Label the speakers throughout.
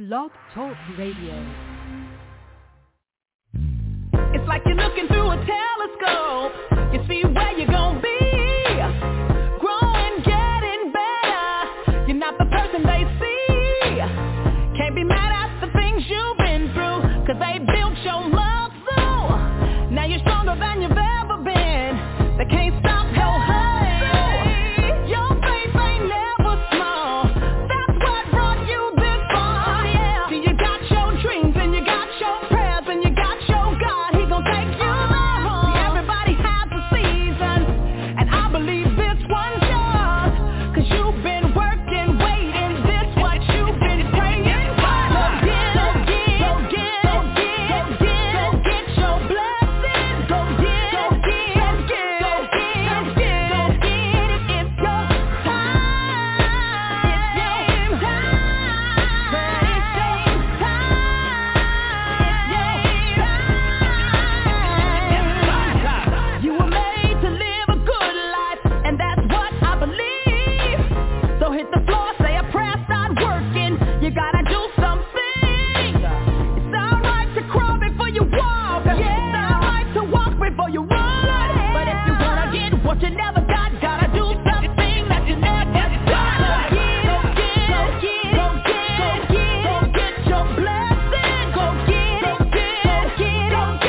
Speaker 1: Blog Talk Radio.
Speaker 2: It's like you're looking through a telescope. You see where you're gonna be. Growing, getting better. You're not the person they see. Can't be mad at the things you've been through, 'cause they built your muscle. Now you're stronger than you've ever been. They can't stop your hustle. Your faith ain't never small. That's what brought you this far. Yeah. See, you got your dreams and you got your prayers and you got your God. He gon' take you home. See, everybody has a season, and I believe this one's yours, 'cause you've been working, waiting. This what you've been praying for. Go get your blessing. Go get it. It's your time. You were made to live a good life, and that's what I believe. So hit the floor, say a prayer, start working. You gotta do something. It's alright to crawl before you walk. It's alright to walk before you run. But if you wanna get what you never got, gotta do something that you never got. Go get your blessing. Go get your blessing.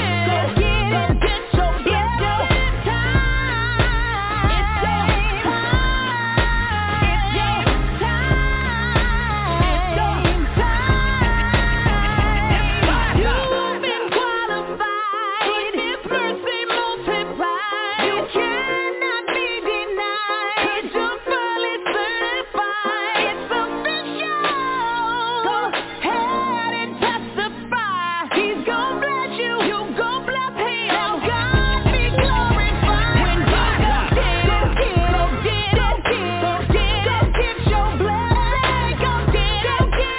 Speaker 2: You've been qualified. His mercy multiplied. You cannot be denied. You're fully certified. It's official. Go ahead and testify. He's gon' bless you. You gon' bless him. Now God be glorified. When you go get your blessing. Go get your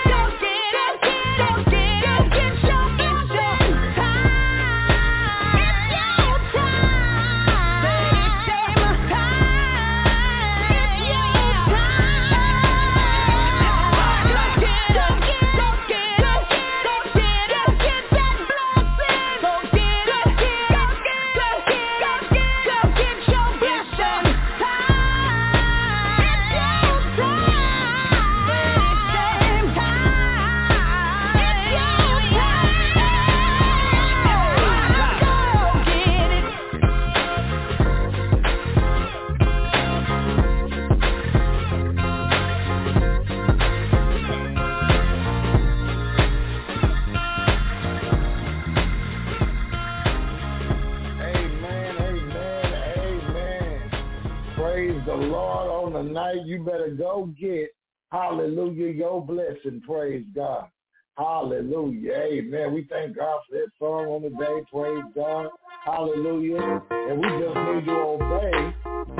Speaker 3: Praise the Lord on the night. You better go get, hallelujah, your blessing. Praise God. Hallelujah. Amen. We thank God for that song on the day. Praise God. Hallelujah. And we just need to obey.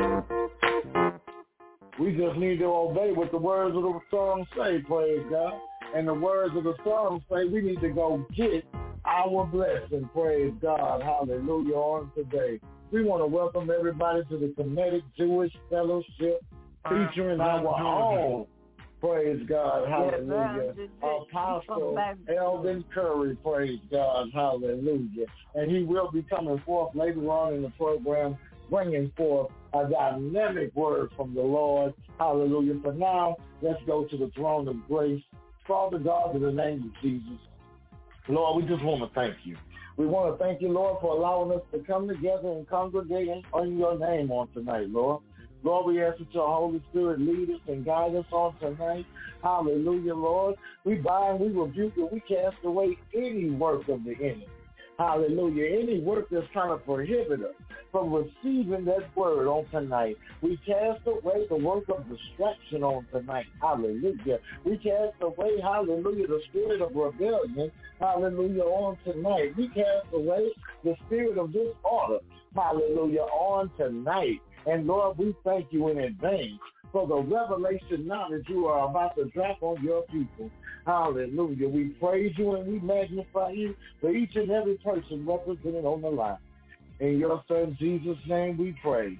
Speaker 3: We just need to obey what the words of the song say. Praise God. And the words of the song say we need to go get our blessing. Praise God. Hallelujah. On today. We want to welcome everybody to the Kemetic Jewish Fellowship featuring our own, praise God, hallelujah, Apostle Elvin Curry, praise God, hallelujah. And he will be coming forth later on in the program, bringing forth a dynamic word from the Lord, hallelujah. For now, let's go to the throne of grace. Father God, in the name of Jesus, Lord, we just want to thank you. We want to thank you, Lord, for allowing us to come together and congregate in your name on tonight, Lord. Lord, we ask that your Holy Spirit lead us and guide us on tonight. Hallelujah, Lord. We bind, we rebuke, and we cast away any work of the enemy. Hallelujah. Any work that's trying to prohibit us from receiving that word on tonight. We cast away the work of distraction on tonight. Hallelujah. We cast away, hallelujah, the spirit of rebellion. Hallelujah, on tonight. We cast away the spirit of disorder. Hallelujah, on tonight. And Lord, we thank you in advance for the revelation knowledge you are about to drop on your people. Hallelujah. We praise you and we magnify you for each and every person represented on the line. In your son Jesus' name we pray.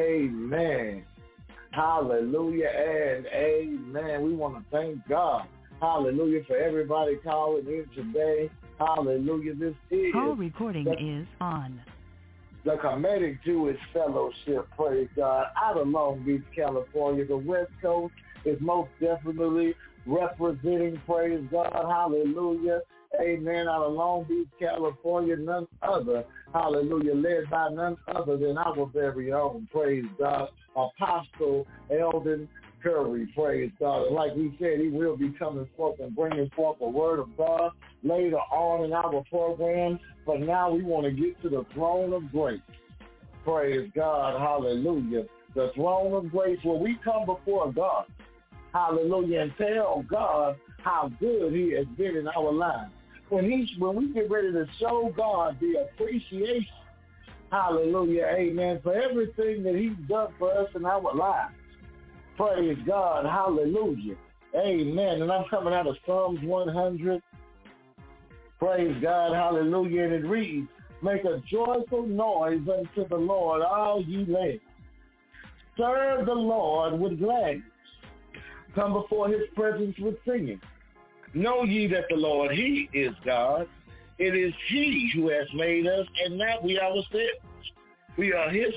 Speaker 3: Amen. Hallelujah and amen. We want to thank God. Hallelujah. For everybody calling in today. Hallelujah. This is
Speaker 2: call recording is on.
Speaker 3: The Kemetic Jewish Fellowship, praise God, out of Long Beach, California. The West Coast is most definitely representing, praise God, hallelujah, amen, out of Long Beach, California, none other, hallelujah, led by none other than our very own, praise God, Apostle Eldon Curry, praise God. And like we said, he will be coming forth and bringing forth a word of God later on in our program. But now we want to get to the throne of grace. Praise God, hallelujah. The throne of grace where we come before God, hallelujah, and tell God how good he has been in our lives. When we get ready to show God the appreciation, hallelujah, amen, for everything that he's done for us in our lives. Praise God, hallelujah, amen. And I'm coming out of Psalms 100. Praise God, hallelujah, and it reads, make a joyful noise unto the Lord, all ye lands. Serve the Lord with gladness. Come before his presence with singing. Know ye that the Lord, he is God. It is he who has made us, and not we ourselves. We are his.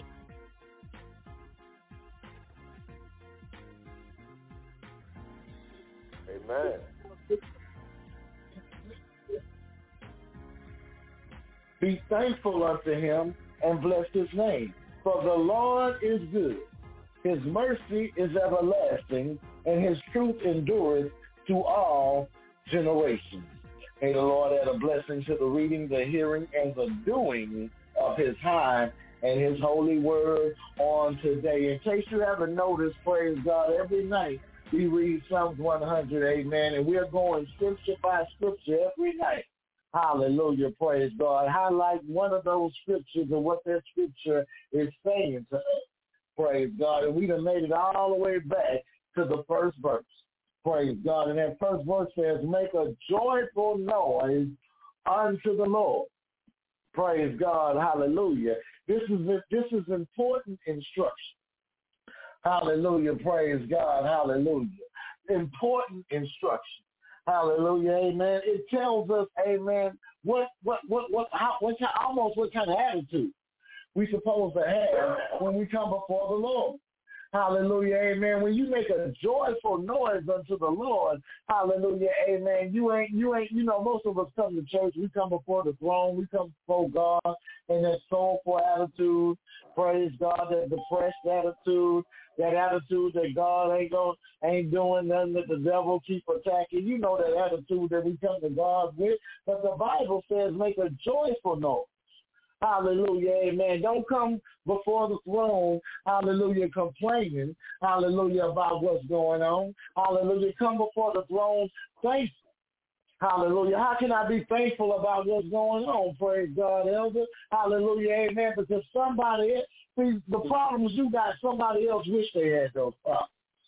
Speaker 1: Amen.
Speaker 3: Be thankful unto him and bless his name. For the Lord is good. His mercy is everlasting, and his truth endureth to all generations. May the Lord add a blessing to the reading, the hearing, and the doing of his high and his holy word on today. In case you haven't noticed, praise God, every night we read Psalms 100, amen, and we're going scripture by scripture every night. Hallelujah, praise God. Highlight one of those scriptures and what that scripture is saying to us. Praise God. And we done made it all the way back to the first verse. Praise God. And that first verse says, make a joyful noise unto the Lord. Praise God. Hallelujah. This is important instruction. Hallelujah. Praise God. Hallelujah. Important instruction. Hallelujah, amen. It tells us, amen, what kind of attitude we supposed to have when we come before the Lord. Hallelujah, amen. When you make a joyful noise unto the Lord, hallelujah, amen. You ain't, most of us come to church, we come before the throne, we come before God in that soulful attitude, praise God, that depressed attitude, that attitude that God ain't doing nothing, that the devil keep attacking. You know that attitude that we come to God with. But the Bible says make a joyful noise. Hallelujah, amen. Don't come before the throne, hallelujah, complaining, hallelujah, about what's going on. Hallelujah, come before the throne thankful. Hallelujah. How can I be thankful about what's going on? Praise God, elder. Hallelujah, amen. Because somebody else, see, the problems you got, somebody else wish they had those problems.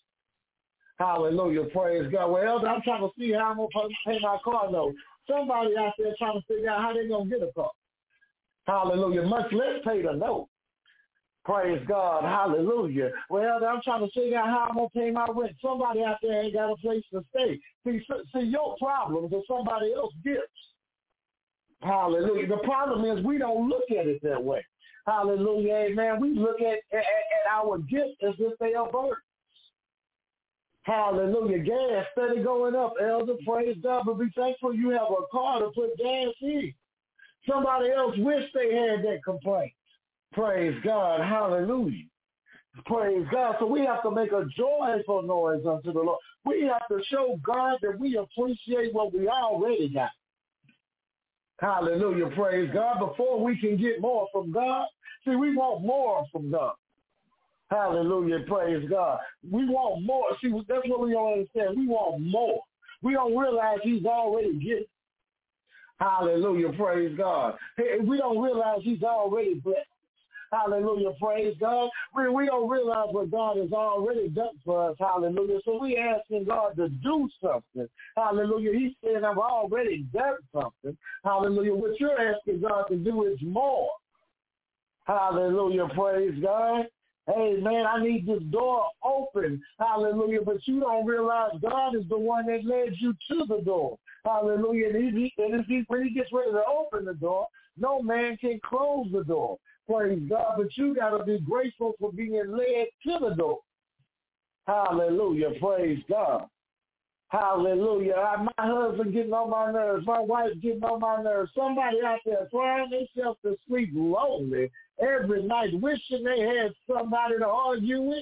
Speaker 3: Hallelujah, praise God. Well, elder, I'm trying to see how I'm going to pay my car note. Somebody out there trying to figure out how they're going to get a car. Hallelujah. Much less pay the note. Praise God. Hallelujah. Well, I'm trying to figure out how I'm going to pay my rent. Somebody out there ain't got a place to stay. See your problems are somebody else's gifts. Hallelujah. The problem is we don't look at it that way. Hallelujah. Amen. We look at our gifts as if they are burdens. Hallelujah. Gas steady going up, elder. Praise God. But be thankful you have a car to put gas in. Somebody else wish they had that complaint. Praise God. Hallelujah. Praise God. So we have to make a joyful noise unto the Lord. We have to show God that we appreciate what we already got. Hallelujah. Praise God. Before we can get more from God, see, we want more from God. Hallelujah. Praise God. We want more. See, that's what we don't understand. We want more. We don't realize he's already given. Hallelujah. Praise God. Hey, we don't realize he's already blessed. Hallelujah. Praise God. We don't realize what God has already done for us. Hallelujah. So we asking God to do something. Hallelujah. He said, I've already done something. Hallelujah. What you're asking God to do is more. Hallelujah. Praise God. Hey, man, I need this door open. Hallelujah. But you don't realize God is the one that led you to the door. Hallelujah. And when he gets ready to open the door, no man can close the door. Praise God. But you got to be grateful for being led to the door. Hallelujah. Praise God. Hallelujah. My husband getting on my nerves. My wife getting on my nerves. Somebody out there crying themselves to sleep lonely every night, wishing they had somebody to argue with.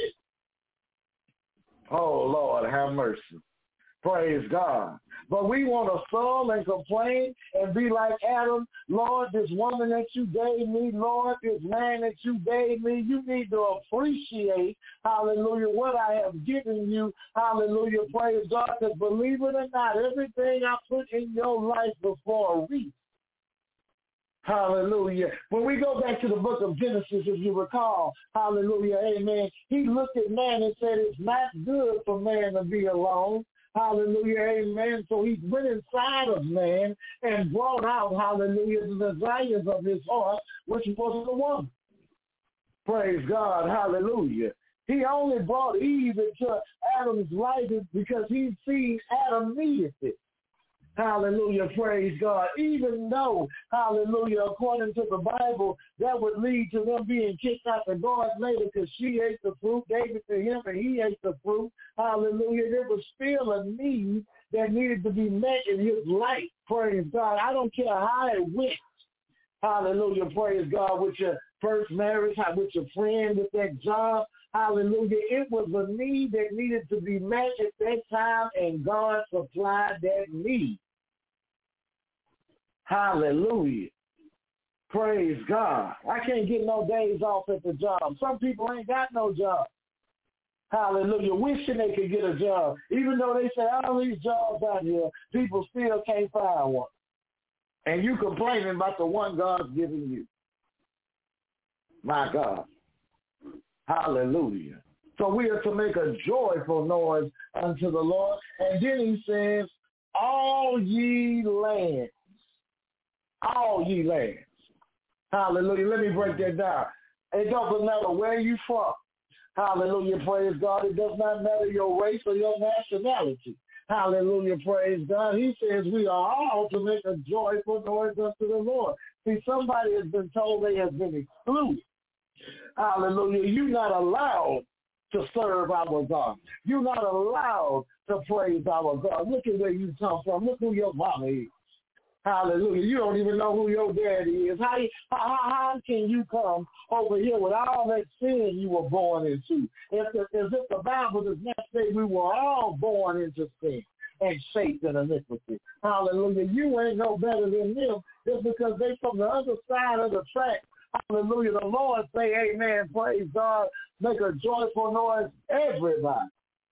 Speaker 3: Oh, Lord, have mercy. Praise God. But we want to sulk and complain and be like Adam. Lord, this woman that you gave me, Lord, this man that you gave me, you need to appreciate, hallelujah, what I have given you. Hallelujah, praise God. Because believe it or not, everything I put in your life before a reason. Hallelujah. When we go back to the book of Genesis, if you recall, hallelujah, amen, he looked at man and said, it's not good for man to be alone. Hallelujah, amen. So he went inside of man and brought out, hallelujah, the desires of his heart, which was the woman. Praise God, hallelujah. He only brought Eve into Adam's life because he seen Adam needed it. Hallelujah, praise God. Even though, hallelujah, according to the Bible, that would lead to them being kicked out the garden later because she ate the fruit, gave it to him, and he ate the fruit. Hallelujah, there was still a need that needed to be met in his life, praise God. I don't care how it went. Hallelujah, praise God, with your first marriage, with your friend, with that job. Hallelujah. It was a need that needed to be met at that time, and God supplied that need. Hallelujah. Praise God. I can't get no days off at the job. Some people ain't got no job. Hallelujah. Wishing they could get a job. Even though they say all these jobs out here, people still can't find one. And you complaining about the one God's giving you. My God. Hallelujah. So we are to make a joyful noise unto the Lord. And then he says, all ye lands. All ye lands. Hallelujah. Let me break that down. It doesn't matter where you from. Hallelujah. Praise God. It does not matter your race or your nationality. Hallelujah. Praise God. He says we are all to make a joyful noise unto the Lord. See, somebody has been told they have been excluded. Hallelujah. You're not allowed to serve our God. You're not allowed to praise our God. Look at where you come from. Look who your mama is. Hallelujah. You don't even know who your daddy is. How can you come over here with all that sin you were born into? As if the Bible does not say we were all born into sin and shaped in iniquity. Hallelujah. You ain't no better than them just because they from the other side of the track. Hallelujah. The Lord say, amen, praise God, make a joyful noise, everybody.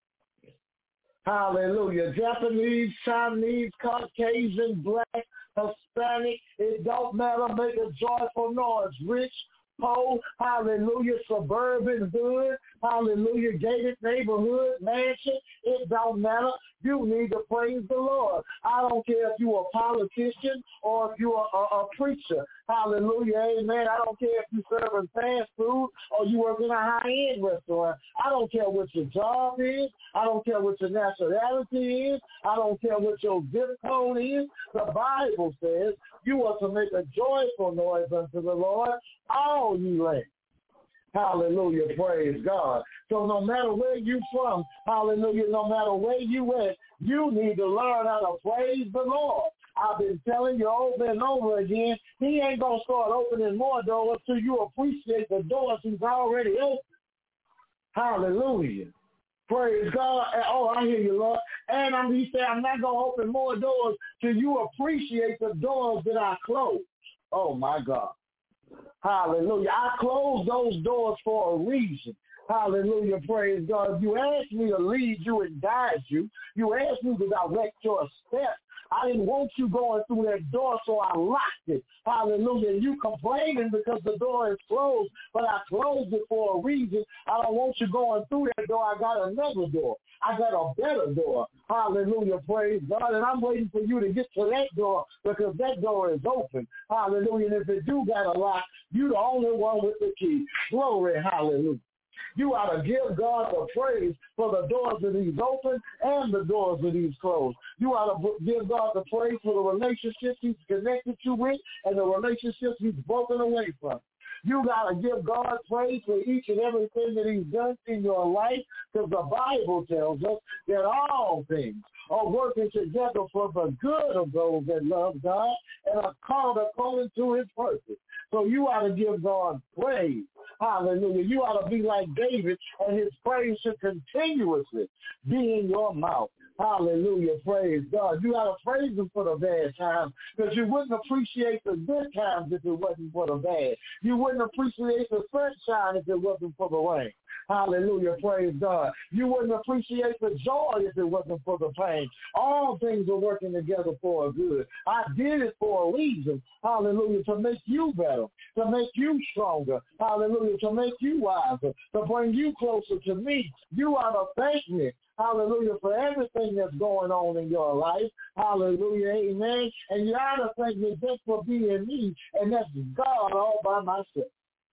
Speaker 3: Hallelujah. Japanese, Chinese, Caucasian, black, Hispanic, it don't matter, make a joyful noise. Rich, poor, hallelujah, suburban, hood, hallelujah, gated neighborhood, mansion, it don't matter. You need to praise the Lord. I don't care if you're a politician or if you're a preacher. Hallelujah, amen. I don't care if you're serving fast food or you work in a high-end restaurant. I don't care what your job is. I don't care what your nationality is. I don't care what your zip code is. The Bible says you are to make a joyful noise unto the Lord, all ye lands. Hallelujah, praise God. So no matter where you from, hallelujah, no matter where you at, you need to learn how to praise the Lord. I've been telling you over and over again, he ain't going to start opening more doors till you appreciate the doors he's already opened. Hallelujah. Praise God. Oh, I hear you, Lord. And he said, I'm not going to open more doors till you appreciate the doors that I closed. Oh, my God. Hallelujah. I closed those doors for a reason. Hallelujah. Praise God. You asked me to lead you and guide you. You asked me to direct your steps. I didn't want you going through that door, so I locked it. Hallelujah. You complaining because the door is closed, but I closed it for a reason. I don't want you going through that door. I got another door. I got a better door. Hallelujah. Praise God. And I'm waiting for you to get to that door because that door is open. Hallelujah. And if it do got a lock, you the only one with the key. Glory. Hallelujah. You ought to give God the praise for the doors that he's opened and the doors that he's closed. You ought to give God the praise for the relationships he's connected you with and the relationships he's broken away from. You got to give God praise for each and everything that he's done in your life, because the Bible tells us that all things are working together for the good of those that love God and are called according to his purpose. So you ought to give God praise. Hallelujah. You ought to be like David, and his praise should continuously be in your mouth. Hallelujah. Praise God. You ought to praise him for the bad times, because you wouldn't appreciate the good times if it wasn't for the bad. You wouldn't appreciate the sunshine if it wasn't for the rain. Hallelujah. Praise God. You wouldn't appreciate the joy if it wasn't for the pain. All things are working together for a good. I did it for a reason. Hallelujah. To make you better, to make you stronger. Hallelujah. To make you wiser, to bring you closer to me. You ought to thank me. Hallelujah, for everything that's going on in your life. Hallelujah, amen. And you ought to thank me just for being me, and that's God all by myself.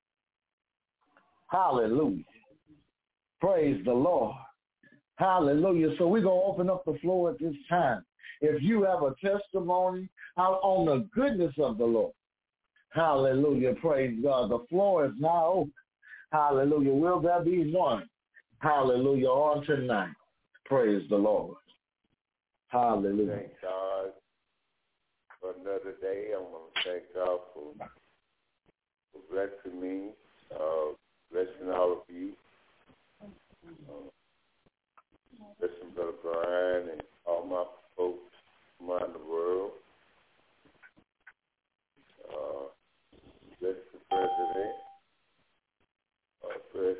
Speaker 3: Hallelujah. Praise the Lord. Hallelujah. So we're going to open up the floor at this time. If you have a testimony on the goodness of the Lord, hallelujah, praise God. The floor is now open. Hallelujah. Will there be one? Hallelujah, on tonight. Praise the Lord. Hallelujah.
Speaker 1: Thank God for another day. I want to thank God for blessing me, blessing all of you. Blessing Brother Brian and all my folks around the world. Bless the President. Bless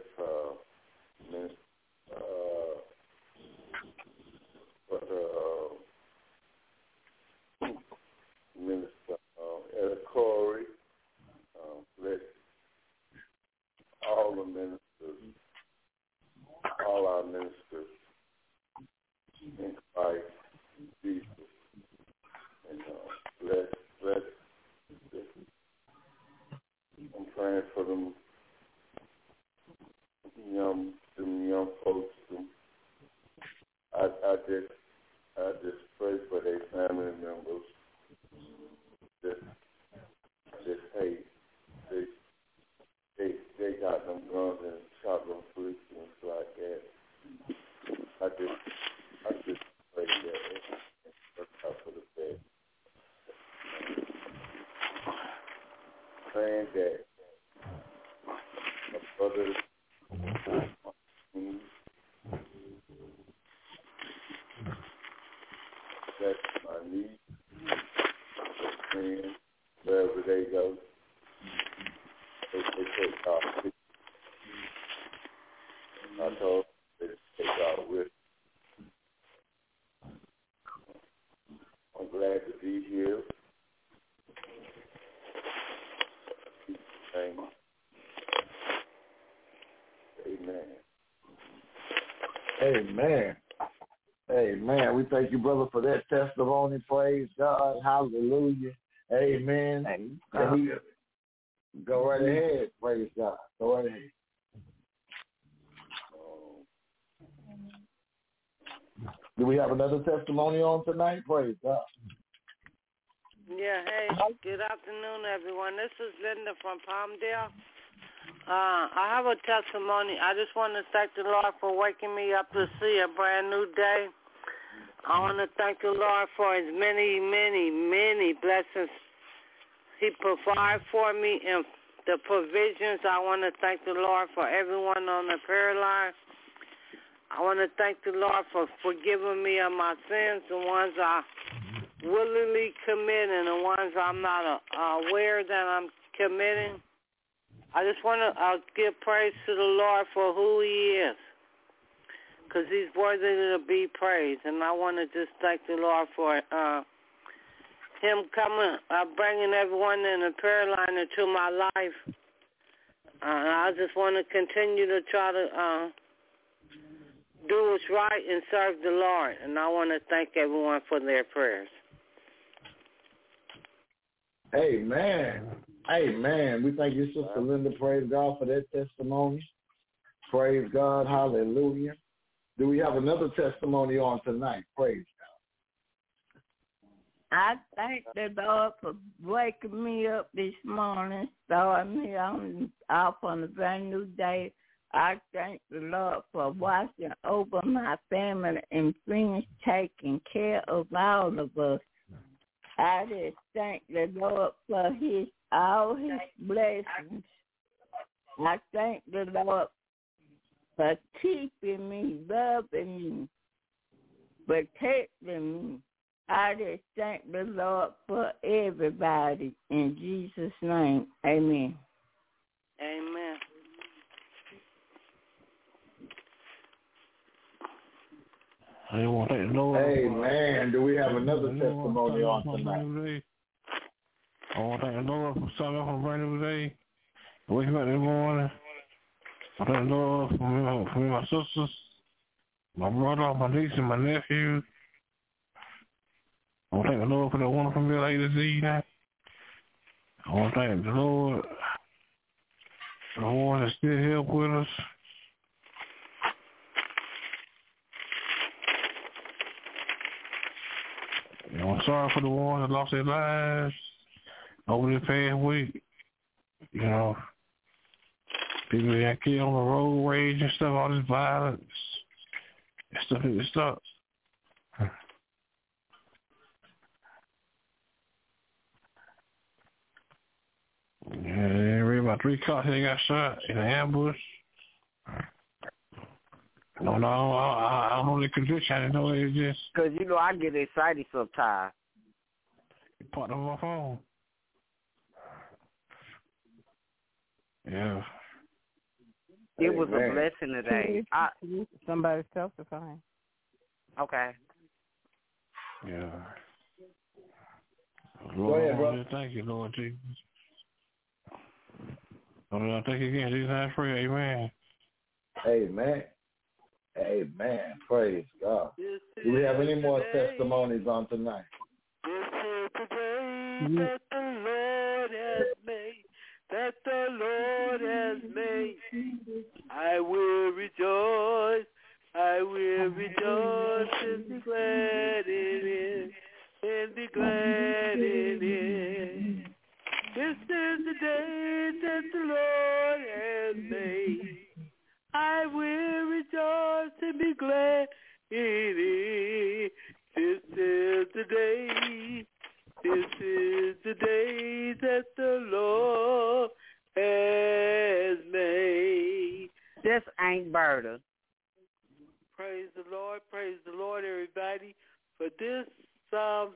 Speaker 1: Minister Ella Corey. Bless all the ministers, all our ministers in Christ Jesus, and bless. I'm praying for them young folks. I just pray for their family members. Just hate. They got them guns and shot them police and stuff like that. I just pray that and work out for the best. Praying that my brothers, that's my niece, friends, wherever they go, they take off. I told them they take off with. I'm glad to be here. Amen.
Speaker 3: Amen. Amen. We thank you, brother, for that testimony. Praise God. Hallelujah. Amen. Go right ahead. Praise God. Go right ahead. Do we have another testimony on tonight? Praise God.
Speaker 4: Yeah, hey, good afternoon, everyone. This is Linda from Palmdale. I have a testimony. I just want to thank the Lord for waking me up to see a brand new day. I want to thank the Lord for his many, many, many blessings he provides for me and the provisions. I want to thank the Lord for everyone on the prayer line. I want to thank the Lord for forgiving me of my sins, the ones I willingly commit and the ones I'm not aware that I'm committing. I just want to give praise to the Lord for who he is, because he's worthy to be praised. And I want to just thank the Lord for him coming, bringing everyone in the prayer line into my life. I just want to continue to try to do what's right and serve the Lord. And I want to thank everyone for their prayers.
Speaker 3: Amen. Amen. We thank you, Sister Linda. Praise God for that testimony. Praise God. Hallelujah. Do we have another testimony on tonight? Praise God.
Speaker 5: I thank the Lord for waking me up this morning, starting me off on a brand new day. I thank the Lord for watching over my family and friends, taking care of all of us. I just thank the Lord for all his blessings. I thank the Lord for keeping me, loving me, protecting me. I just thank the Lord for everybody. In Jesus' name, amen.
Speaker 4: Amen.
Speaker 3: Amen. Do we have another testimony on tonight?
Speaker 6: I want to thank the Lord for starting off a brand new day. Waking up in the morning. I thank the Lord for me, my sisters, my brother, my niece, and my nephew. I want to thank the Lord for that wonderful meal I ate this evening. I want to thank the Lord for the ones that still here with us. You know, I'm sorry for the ones that lost their lives over this past week. You know, people that killed on the road rage and stuff, all this violence. That stuff need to stop. Yeah, they read about 3 cops that got shot in an ambush. No, I don't know the conviction. I didn't know it was just...
Speaker 7: Because, you know, I get excited sometimes.
Speaker 6: It popped on my phone. Yeah.
Speaker 7: It was a blessing today.
Speaker 8: Somebody's testifying.
Speaker 7: Okay.
Speaker 6: Yeah.
Speaker 3: Go ahead, brother.
Speaker 6: Thank you, Lord Jesus. Lord, thank you again. Jesus, I pray. Amen.
Speaker 3: Amen. Amen. Praise God. Do we have any more testimonies on tonight?
Speaker 4: This is the day that the Lord has made, that the Lord has made. I will rejoice, I will rejoice and be glad in it, and be glad in it. This is the day that the Lord has made. I will rejoice and be glad in it. This is the day, this is the day that the Lord has made.
Speaker 7: This ain't Berta.
Speaker 4: Praise the Lord, everybody. For this Psalms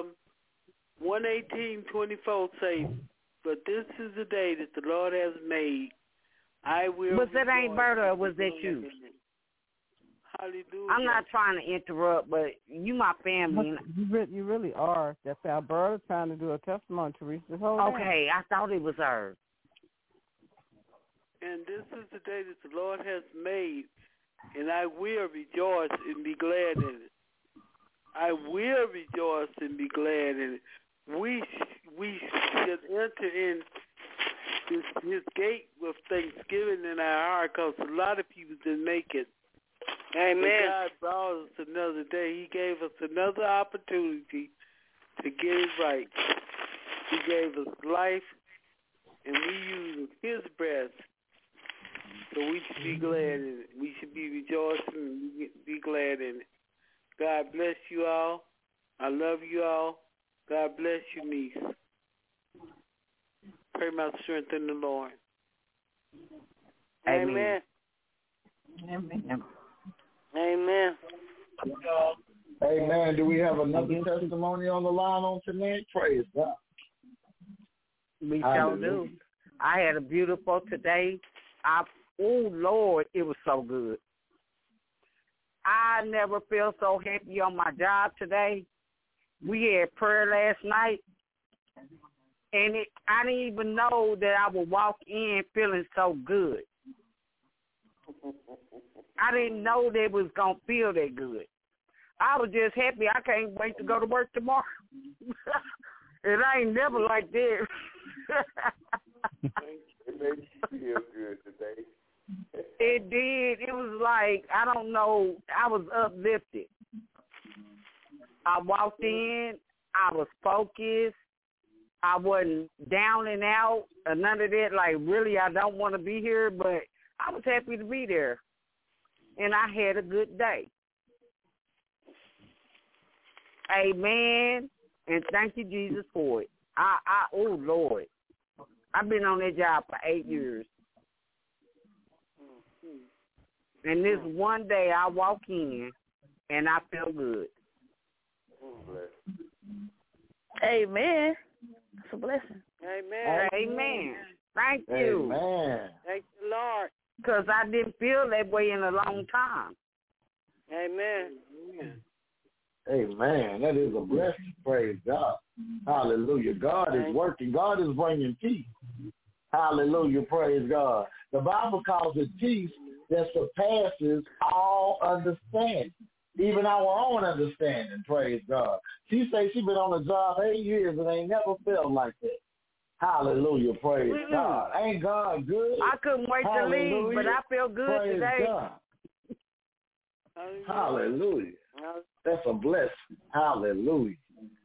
Speaker 4: 118:24 say, but this is the day that the Lord has made. I will.
Speaker 7: Was that ain't Berta or was that you?
Speaker 4: Hallelujah.
Speaker 7: I'm not trying to interrupt, but you my family.
Speaker 8: You really are. That's Alberta trying to do a testimony to reach the whole
Speaker 7: Okay, I thought it was her.
Speaker 4: And this is the day that the Lord has made, and I will rejoice and be glad in it. I will rejoice and be glad in it. We should enter in his gate with thanksgiving in our heart, because a lot of people didn't make it. Amen. God brought us another day. He gave us another opportunity to get it right. He gave us life, and we use his breath. So we should be glad in it. We should be rejoicing and be glad in it. God bless you all. I love you all. God bless you, niece. Pray my strength in the Lord.
Speaker 7: Amen.
Speaker 5: Amen.
Speaker 4: Amen.
Speaker 3: Amen. Do we have another testimony on the line on tonight? Praise God.
Speaker 7: We sure do. I had a beautiful today. Oh, Lord, it was so good. I never felt so happy on my job today. We had prayer last night, and I didn't even know that I would walk in feeling so good. I didn't know that it was going to feel that good. I was just happy. I can't wait to go to work tomorrow. And I ain't never like that.
Speaker 1: It made you feel good today.
Speaker 7: It did. It was like, I don't know, I was uplifted. I walked in, I was focused. I wasn't down and out or none of that. Like, really, I don't want to be here, but I was happy to be there. And I had a good day. Amen. And thank you, Jesus, for it. Oh, Lord. I've been on that job for 8 years. And this one day I walk in and I feel good.
Speaker 9: Amen. That's a blessing.
Speaker 4: Amen.
Speaker 7: Amen. Thank you.
Speaker 3: Amen.
Speaker 4: Thank you, Lord.
Speaker 7: Because I didn't feel that way in a long time.
Speaker 4: Amen.
Speaker 3: Amen. That is a blessing. Praise God. Hallelujah. God is working. God is bringing peace. Hallelujah. Praise God. The Bible calls it peace that surpasses all understanding, even our own understanding. Praise God. She say she been on the job 8 years and ain't never felt like that. Hallelujah. Praise God. Ain't God good?
Speaker 7: I couldn't wait to leave, but I feel good
Speaker 3: Praise
Speaker 7: today.
Speaker 3: God. Hallelujah. That's a blessing. Hallelujah.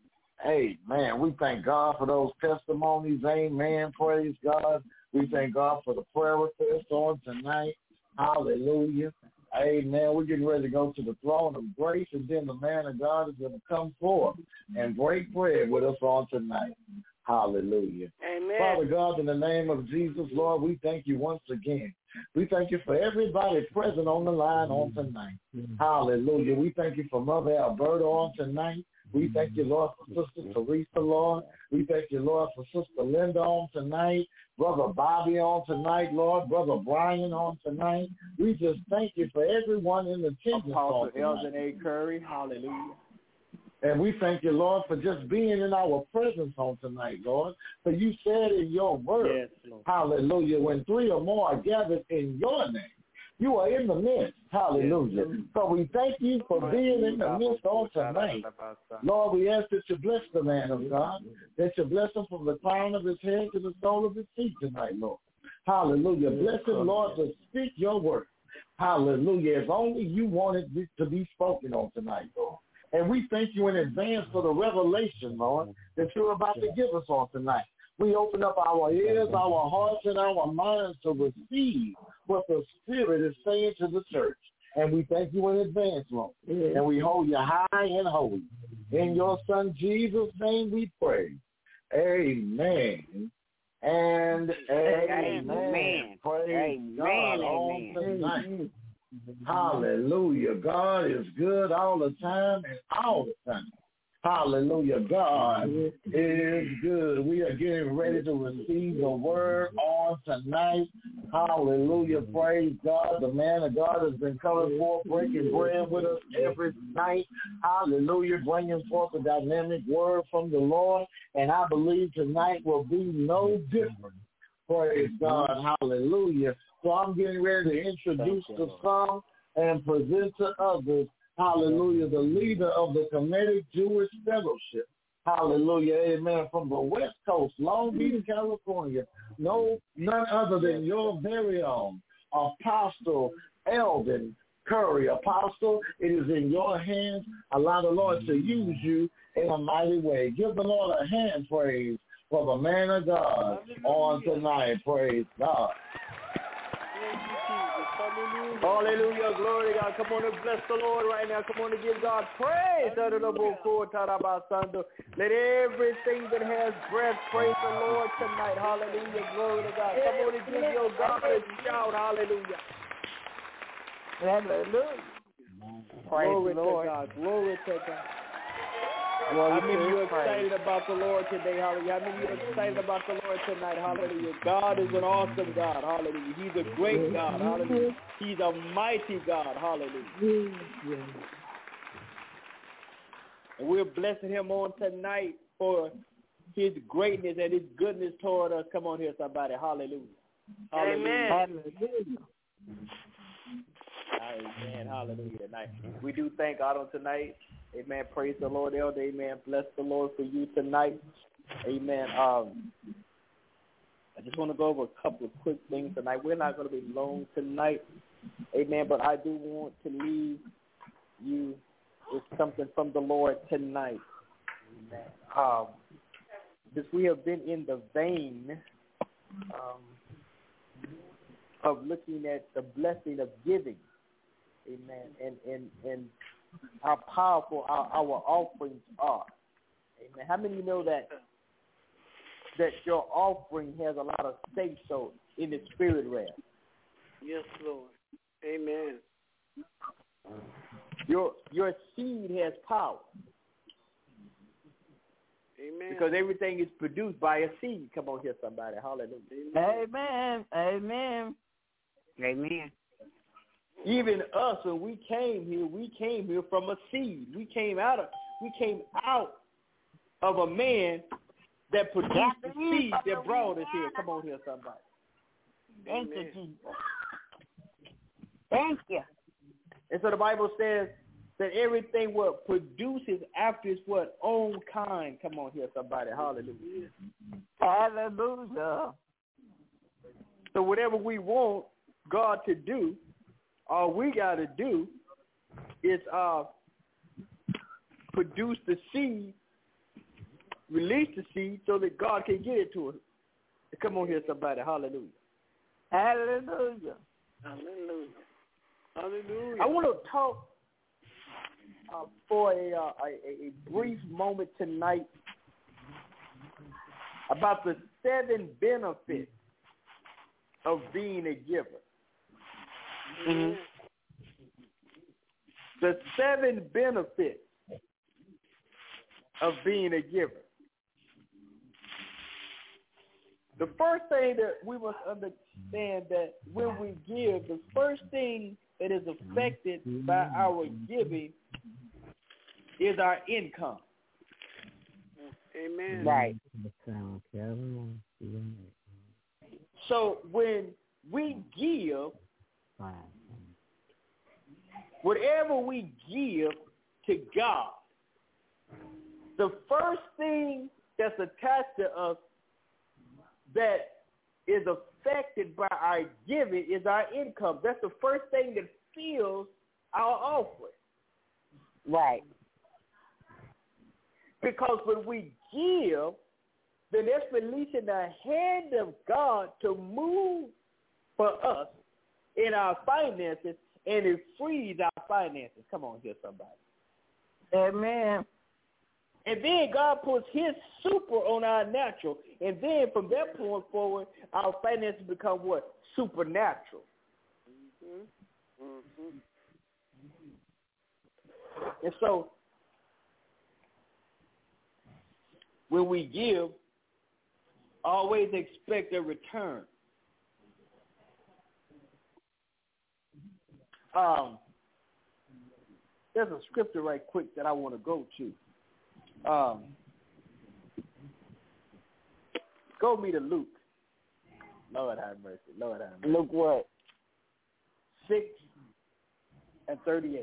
Speaker 3: Amen. We thank God for those testimonies. Amen. Praise God. We thank God for the prayer request on tonight. Hallelujah. Amen. We're getting ready to go to the throne of grace, and then the man of God is going to come forth and break bread with us on tonight. Hallelujah.
Speaker 4: Amen.
Speaker 3: Father God, in the name of Jesus, Lord, we thank you once again. We thank you for everybody present on the line on tonight. Hallelujah. We thank you for Mother Alberta on tonight. We thank you, Lord, for Sister Teresa, Lord. We thank you, Lord, for Sister Linda on tonight. Brother Bobby on tonight, Lord. Brother Brian on tonight. We just thank you for everyone in the attendance on tonight.
Speaker 10: Apostle Elgin A. Curry, hallelujah.
Speaker 3: And we thank you, Lord, for just being in our presence on tonight, Lord. For you said in your word,
Speaker 10: yes, Lord.
Speaker 3: Hallelujah, when 3 or more are gathered in your name, you are in the midst. Hallelujah. Yes. So we thank you for being in the midst on tonight. Lord, we ask that you bless the man of God, that you bless him from the crown of his head to the sole of his feet tonight, Lord. Hallelujah. Bless him, Lord, to speak your word. Hallelujah. As only you want it to be spoken on tonight, Lord. And we thank you in advance for the revelation, Lord, that you're about to give us on tonight. We open up our ears, our hearts, and our minds to receive what the Spirit is saying to the church. And we thank you in advance, Lord. And we hold you high and holy. In your Son Jesus' name we pray. Amen. And amen. Praise God on tonight. Hallelujah. God is good all the time and all the time. Hallelujah. God is good. We are getting ready to receive the word on tonight. Hallelujah. Praise God. The man of God has been coming forth, breaking bread with us every night. Hallelujah. Bringing forth a dynamic word from the Lord. And I believe tonight will be no different. Praise God. Hallelujah. So I'm getting ready to introduce to some and present to others, hallelujah, the leader of the Kemetic Jewish Fellowship. Hallelujah, amen. From the West Coast, Long Beach, California. None other than your very own Apostle Elgin Curry. Apostle, it is in your hands. Allow the Lord to use you in a mighty way. Give the Lord a hand praise for the man of God on tonight. Praise God.
Speaker 10: Hallelujah, glory to God. Come on and bless the Lord right now. Come on and give God praise. Let everything that has breath praise the Lord tonight. Hallelujah, glory to God. Come on and give your God a shout. Hallelujah.
Speaker 5: Hallelujah.
Speaker 10: Glory to God. Glory to God. How many of you excited about the Lord today? Hallelujah. How many of you excited about the Lord tonight? Hallelujah. God is an awesome God. Hallelujah. He's a great God. Hallelujah. He's a mighty God. Hallelujah. And we're blessing him on tonight for his greatness and his goodness toward us. Come on here, somebody. Hallelujah. Hallelujah.
Speaker 4: Amen.
Speaker 10: Amen. Hallelujah. Tonight. We do thank God on tonight. Amen. Praise the Lord, Elder. Amen. Bless the Lord for you tonight. Amen. I just want to go over a couple of quick things tonight. We're not going to be long tonight. Amen. But I do want to leave you with something from the Lord tonight. Amen. Since we have been in the vein of looking at the blessing of giving, amen, and how powerful our offerings are. Amen. How many of you know that your offering has a lot of say-so in the spirit realm?
Speaker 11: Yes, Lord. Amen.
Speaker 10: Your seed has power.
Speaker 11: Amen.
Speaker 10: Because everything is produced by a seed. Come on here, somebody. Hallelujah.
Speaker 5: Amen. Amen.
Speaker 7: Amen.
Speaker 10: Even us, when we came here from a seed. We came out of a man that produced the seed that brought us here. Come on here, somebody.
Speaker 7: Thank you, Jesus. Thank you.
Speaker 10: And so the Bible says that everything what produces after its what own kind. Come on here, somebody. Hallelujah.
Speaker 5: Hallelujah.
Speaker 10: So whatever we want God to do, all we got to do is produce the seed, release the seed so that God can get it to us. Come on here, somebody. Hallelujah.
Speaker 5: Hallelujah.
Speaker 11: Hallelujah. Hallelujah.
Speaker 10: I want to talk for a brief moment tonight about the 7 benefits of being a giver.
Speaker 11: Mm-hmm.
Speaker 10: The 7 benefits of being a giver. The first thing that we must understand that when we give, the first thing that is affected by our giving is our income.
Speaker 11: Amen.
Speaker 7: Right.
Speaker 10: So when we give, whatever we give to God, the first thing that's attached to us that is affected by our giving is our income. That's the first thing that fills our offering.
Speaker 7: Right.
Speaker 10: Because when we give, then that's releasing the hand of God to move for us in our finances, and it frees our finances. Come on here, somebody.
Speaker 5: Amen.
Speaker 10: And then God puts his super on our natural. And then from that point forward, our finances become what? Supernatural.
Speaker 11: Mm-hmm. Mm-hmm.
Speaker 10: And so when we give, always expect a return. There's a scripture right quick that I want to go to. Go me to Luke. Lord have mercy. Lord have mercy.
Speaker 7: Luke what?
Speaker 10: 6:38.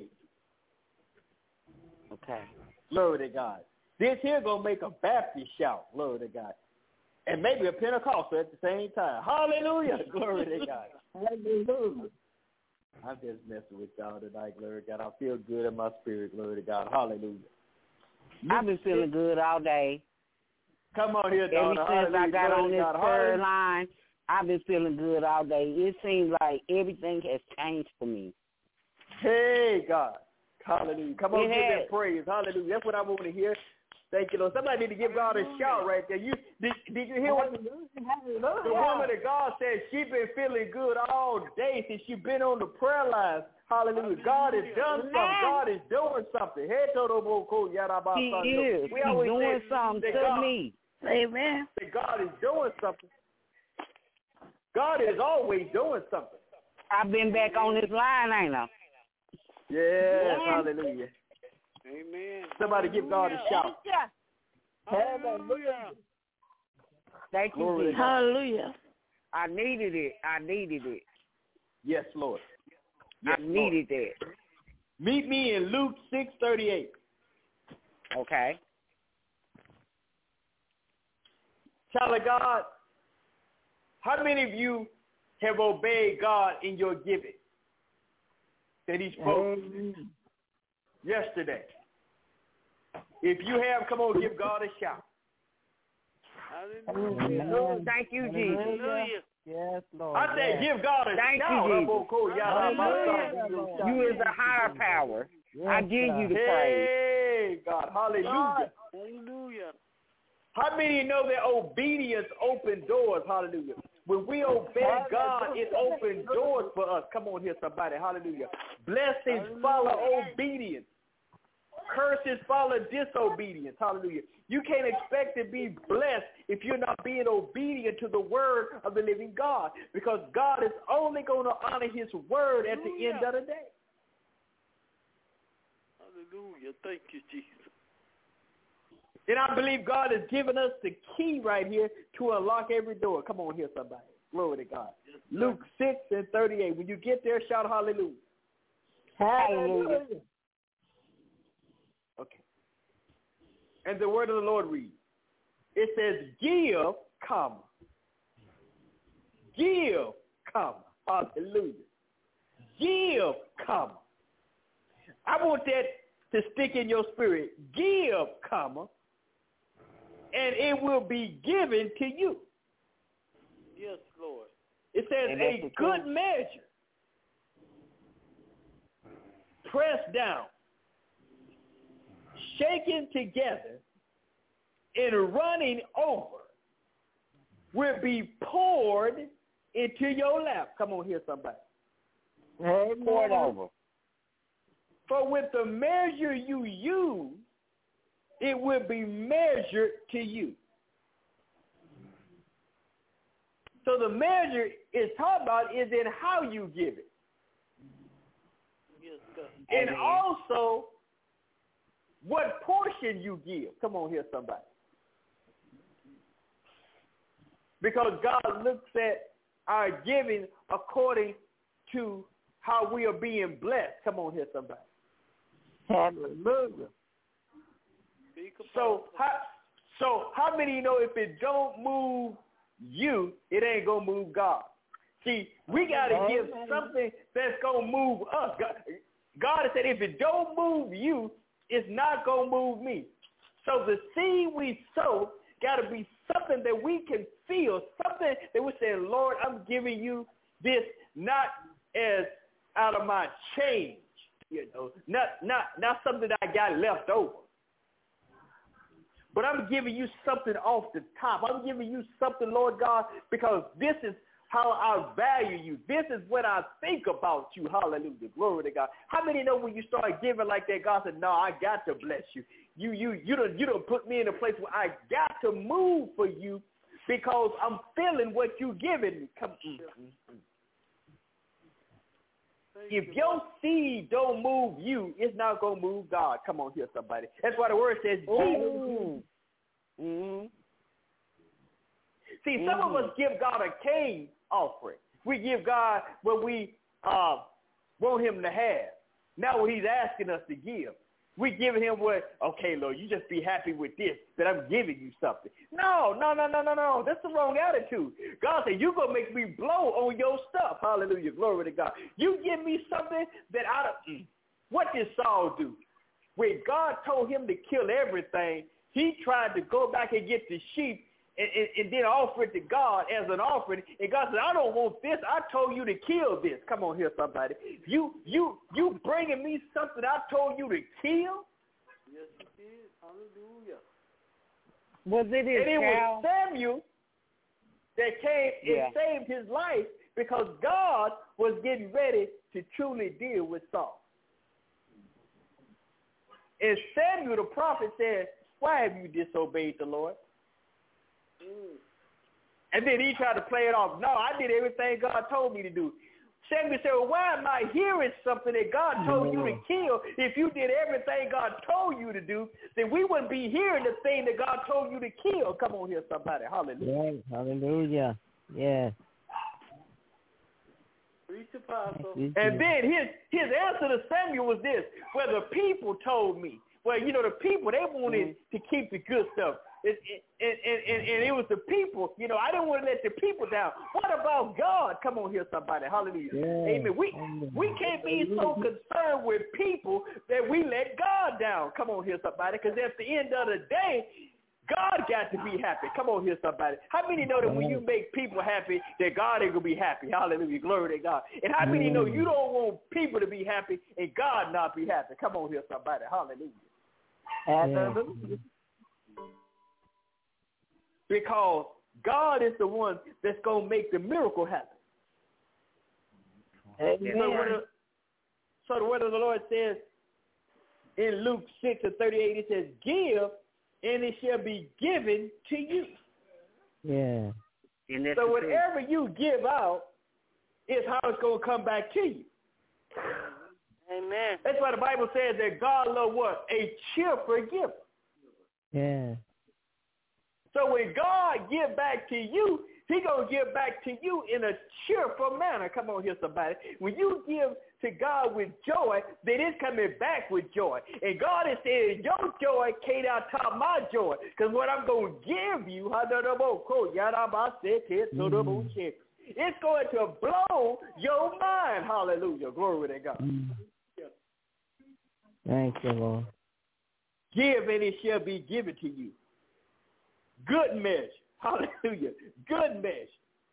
Speaker 7: Okay.
Speaker 10: Glory to God. This here gonna make a Baptist shout. Glory to God. And maybe a Pentecostal at the same time. Hallelujah. Glory to God.
Speaker 5: Hallelujah.
Speaker 10: I'm just messing with y'all tonight. Glory to God. I feel good in my spirit. Glory to God. Hallelujah.
Speaker 7: I've been feeling good all day.
Speaker 10: Come on here, daughter.
Speaker 7: Ever since I got on this prayer
Speaker 10: Hallelujah.
Speaker 7: line, I've been feeling good all day. It seems like everything has changed for me.
Speaker 10: Hey, God. Hallelujah. Come on,
Speaker 7: It
Speaker 10: give
Speaker 7: has.
Speaker 10: that praise. Hallelujah. That's what I want to hear. Thank you, Lord. Somebody need to give God a shout right there. Did you hear what the woman of God said? She been feeling good all day since she been on the prayer line. Hallelujah. God has done something. God is doing something. Hey,
Speaker 7: He is. He's doing something to me.
Speaker 9: Amen.
Speaker 10: That God is doing something. God is always doing something.
Speaker 7: I've been back on this line, ain't I?
Speaker 10: Yes, hallelujah.
Speaker 11: Amen.
Speaker 10: Somebody give God a shout.
Speaker 11: Hallelujah.
Speaker 7: Thank you, Jesus.
Speaker 9: Hallelujah.
Speaker 7: I needed it.
Speaker 10: Yes, Lord. Yes,
Speaker 7: I needed that.
Speaker 10: Meet me in Luke 6:38.
Speaker 7: Okay.
Speaker 10: Child of God, how many of you have obeyed God in your giving?
Speaker 12: that he spoke yesterday. If you have, come on, give God a shout.
Speaker 7: Hallelujah. Thank you, Jesus.
Speaker 4: Hallelujah.
Speaker 8: Yes, Lord.
Speaker 12: I say, give God a
Speaker 7: Thank
Speaker 12: shout.
Speaker 7: You is a higher power.
Speaker 8: Yes,
Speaker 7: I give you the praise.
Speaker 12: Hey, God. Hallelujah.
Speaker 4: Hallelujah.
Speaker 12: How many know that obedience opens doors? Hallelujah. When we obey God, it opens doors for us. Come on here, somebody. Hallelujah. Blessings follow obedience. Curses follow disobedience. Hallelujah. You can't expect to be blessed if you're not being obedient to the word of the living God, because God is only going to honor his word at the end of the day.
Speaker 11: Hallelujah. Thank you, Jesus.
Speaker 12: And I believe God has given us the key right here to unlock every door. Come on here, somebody. Glory to God. Yes, Luke 6:38. When you get there, shout hallelujah.
Speaker 7: Hallelujah.
Speaker 12: Okay. And the word of the Lord reads. It says, give, comma. Give, comma. Hallelujah. Give, comma. I want that to stick in your spirit. Give, comma. And it will be given to you.
Speaker 11: Yes, Lord.
Speaker 12: It says a good measure, pressed down, shaken together, and running over, will be poured into your lap. Come on here, somebody.
Speaker 7: Poured over.
Speaker 12: For with the measure you use, it will be measured to you. So the measure is talking about is in how you give it.
Speaker 11: Yes, God.
Speaker 12: And also what portion you give. Come on here, somebody. Because God looks at our giving according to how we are being blessed. Come on here, somebody.
Speaker 7: Hallelujah.
Speaker 12: So how many know if it don't move you, it ain't going to move God? See, we got to give something that's going to move us. God has said if it don't move you, it's not going to move me. So the seed we sow got to be something that we can feel, something that we're saying, Lord, I'm giving you this not as out of my change, not something that I got left over. But I'm giving you something off the top. I'm giving you something, Lord God, because this is how I value you. This is what I think about you. Hallelujah. Glory to God. How many know when you start giving like that, God said, no, I got to bless you. You don't put me in a place where I got to move for you because I'm feeling what you giving me. Come on. If your seed don't move you, it's not going to move God. Come on here, somebody. That's why the word says, See, some of us give God a Cain offering. We give God what we want him to have, not what he's asking us to give. We give him what, okay, Lord, you just be happy with this, that I'm giving you something. No. That's the wrong attitude. God said, you're going to make me blow on your stuff. Hallelujah. Glory to God. You give me something that what did Saul do? When God told him to kill everything, he tried to go back and get the sheep and then offer it to God as an offering. And God said, I don't want this. I told you to kill this. Come on here, somebody. You bringing me something I told you to kill?
Speaker 11: Yes, it is. Hallelujah.
Speaker 7: Was it his
Speaker 12: And it
Speaker 7: cow?
Speaker 12: was Samuel that came and saved his life because God was getting ready to truly deal with Saul. And Samuel, the prophet, said, why have you disobeyed the Lord? And then he tried to play it off. No, I did everything God told me to do. Samuel said, well, why am I hearing something that God told you to kill? If you did everything God told you to do, then we wouldn't be hearing the thing that God told you to kill. Come on here, somebody. Hallelujah.
Speaker 8: Yes, hallelujah. Yes.
Speaker 11: Preach, Apostle.
Speaker 12: And then his answer to Samuel was this, well, the people told me. Well, the people, they wanted to keep the good stuff. it was the people. You know, I didn't want to let the people down. What about God? Come on here, somebody. Hallelujah. Yeah. Amen. We can't be so concerned with people that we let God down. Come on here, somebody. Because at the end of the day, God got to be happy. Come on here, somebody. How many know that when you make people happy, that God ain't going to be happy? Hallelujah. Glory to God. And how many know you don't want people to be happy and God not be happy? Come on here, somebody. Hallelujah. Hallelujah. Because God is the one that's going to make the miracle happen. Amen. So the word of the Lord says in Luke 6:38, it says, give, and it shall be given to you.
Speaker 8: Yeah.
Speaker 12: So whatever you give out is how it's going to come back to you.
Speaker 4: Amen.
Speaker 12: That's why the Bible says that God loves what? A cheerful giver.
Speaker 8: Yeah.
Speaker 12: So when God give back to you, he going to give back to you in a cheerful manner. Come on here, somebody. When you give to God with joy, then it's coming back with joy. And God is saying, your joy can't outtop my joy. Because what I'm going to give you, it's going to blow your mind. Hallelujah. Glory to God.
Speaker 8: Thank you, Lord.
Speaker 12: Give and it shall be given to you. Good measure. Hallelujah. Good measure.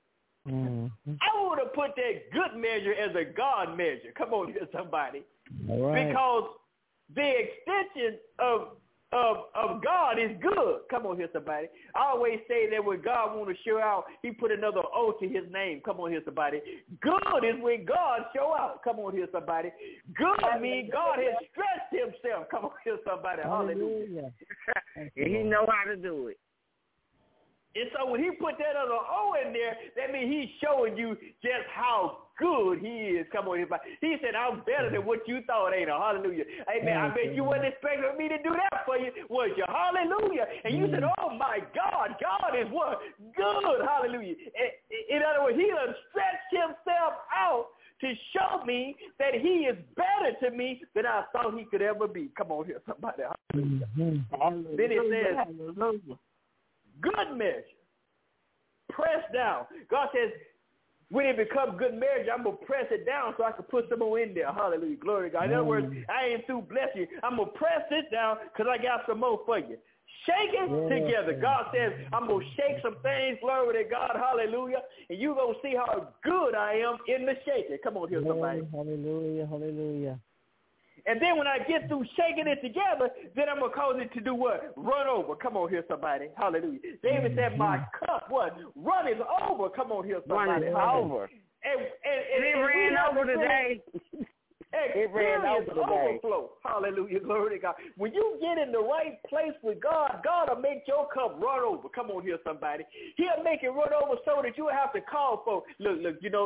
Speaker 12: I want to put that good measure as a God measure. Come on here, somebody.
Speaker 8: All right.
Speaker 12: Because the extension of God is good. Come on here, somebody. I always say that when God wants to show out, he put another O to his name. Come on here, somebody. Good is when God show out. Come on here, somebody. Good means God has stretched himself. Come on here, somebody. Hallelujah.
Speaker 7: And he know how to do it.
Speaker 12: And so when he put that other O in there, that means he's showing you just how good he is. Come on, everybody. He said, I'm better than what you thought, ain't I? Hallelujah. Amen. I bet you wasn't expecting me to do that for you, was you? Hallelujah. And you said, oh, my God, God is what? Good. Hallelujah. In other words, he done stretched himself out to show me that he is better to me than I thought he could ever be. Come on here, somebody. Hallelujah. Then it says, good measure, pressed down. God says, when it becomes good measure, I'm going to press it down so I can put some more in there. Hallelujah. Glory to God. In other words, I ain't through blessing you. I'm going to press it down because I got some more for you. Shake it together. God says, I'm going to shake some things. Glory to God. Hallelujah. And you're going to see how good I am in the shaking. Come on here, somebody.
Speaker 8: Hallelujah. Hallelujah.
Speaker 12: And then when I get through shaking it together, then I'm going to cause it to do what? Run over. Come on here, somebody. Hallelujah. David said, my cup, what? Run is over. Come on here, somebody.
Speaker 7: Run is over.
Speaker 12: And
Speaker 7: it ran over today.
Speaker 12: It ran over today. Overflow. Hallelujah. Glory to God. When you get in the right place with God, God will make your cup run over. Come on here, somebody. He'll make it run over so that you have to call for, look, you know,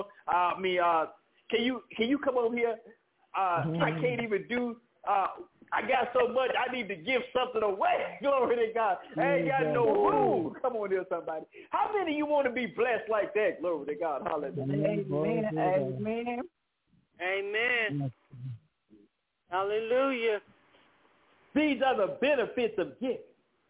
Speaker 12: can you come over here? I can't even do, I got so much, I need to give something away. Glory to God. I ain't got no room. Come on here, somebody. How many of you want to be blessed like that? Glory to God. Hallelujah.
Speaker 5: Amen. Amen.
Speaker 4: Amen. Hallelujah.
Speaker 12: These are the benefits of giving.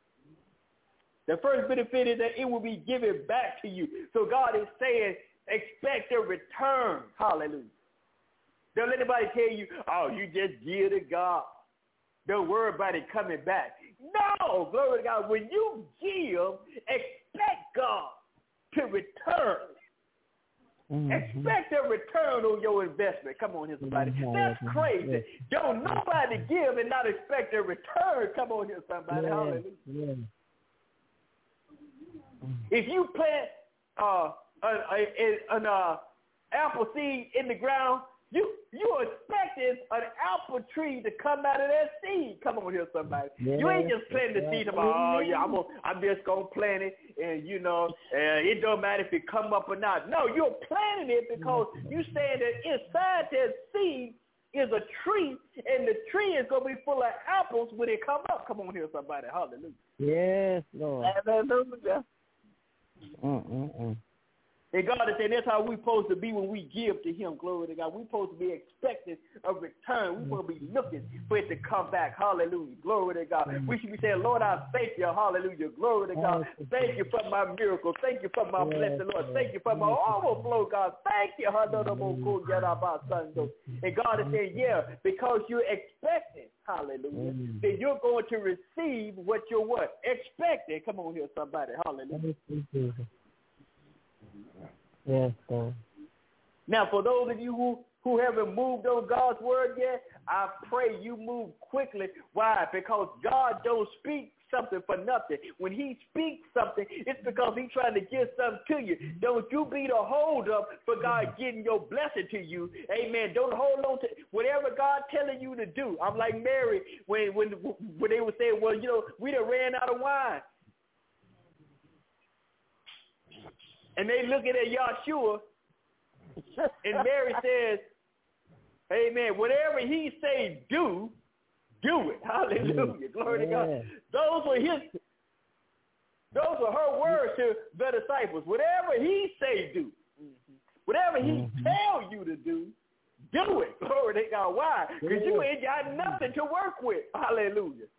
Speaker 12: The first benefit is that it will be given back to you. So God is saying, expect a return. Hallelujah. Don't let anybody tell you, oh, you just give to God. Don't worry about it coming back. No, glory to God. When you give, expect God to return. Expect a return on your investment. Come on here, somebody. That's crazy. Don't nobody give and not expect a return. Come on here, somebody. Hallelujah. If you plant an apple seed in the ground, you're expecting an apple tree to come out of that seed. Come on here, somebody. You ain't just planting the seed about, I'm just going to plant it, and, it don't matter if it come up or not. No, you're planting it because you're saying that inside that seed is a tree, and the tree is going to be full of apples when it come up. Come on here, somebody. Hallelujah.
Speaker 8: Yes, Lord.
Speaker 5: Hallelujah.
Speaker 12: And God is saying that's how we're supposed to be when we give to him. Glory to God. We're supposed to be expecting a return. We're supposed to be looking for it to come back. Hallelujah. Glory to God. We should be saying, Lord, I thank you. Hallelujah. Glory to God. Thank you for my miracle. Thank you for my blessing, Lord. Thank you for my overflow, God. Thank you. And God is saying, yeah, because you're expecting, hallelujah, then you're going to receive what you're what? Expecting. Come on here, somebody. Hallelujah.
Speaker 8: Yes, sir.
Speaker 12: Now, for those of you who haven't moved on God's word yet, I pray you move quickly. Why? Because God don't speak something for nothing. When he speaks something, it's because he's trying to give something to you. Don't you be the hold up for God getting your blessing to you. Amen. Don't hold on to whatever God telling you to do. I'm like Mary when they were saying, well, you know, we done ran out of wine. And they looking at Yahshua, and Mary says, amen, whatever he say do it. Hallelujah. Glory to God. Those were her words to the disciples. Whatever he say do. Whatever he tell you to do it. Glory to God. Why? Because you ain't got nothing to work with. Hallelujah.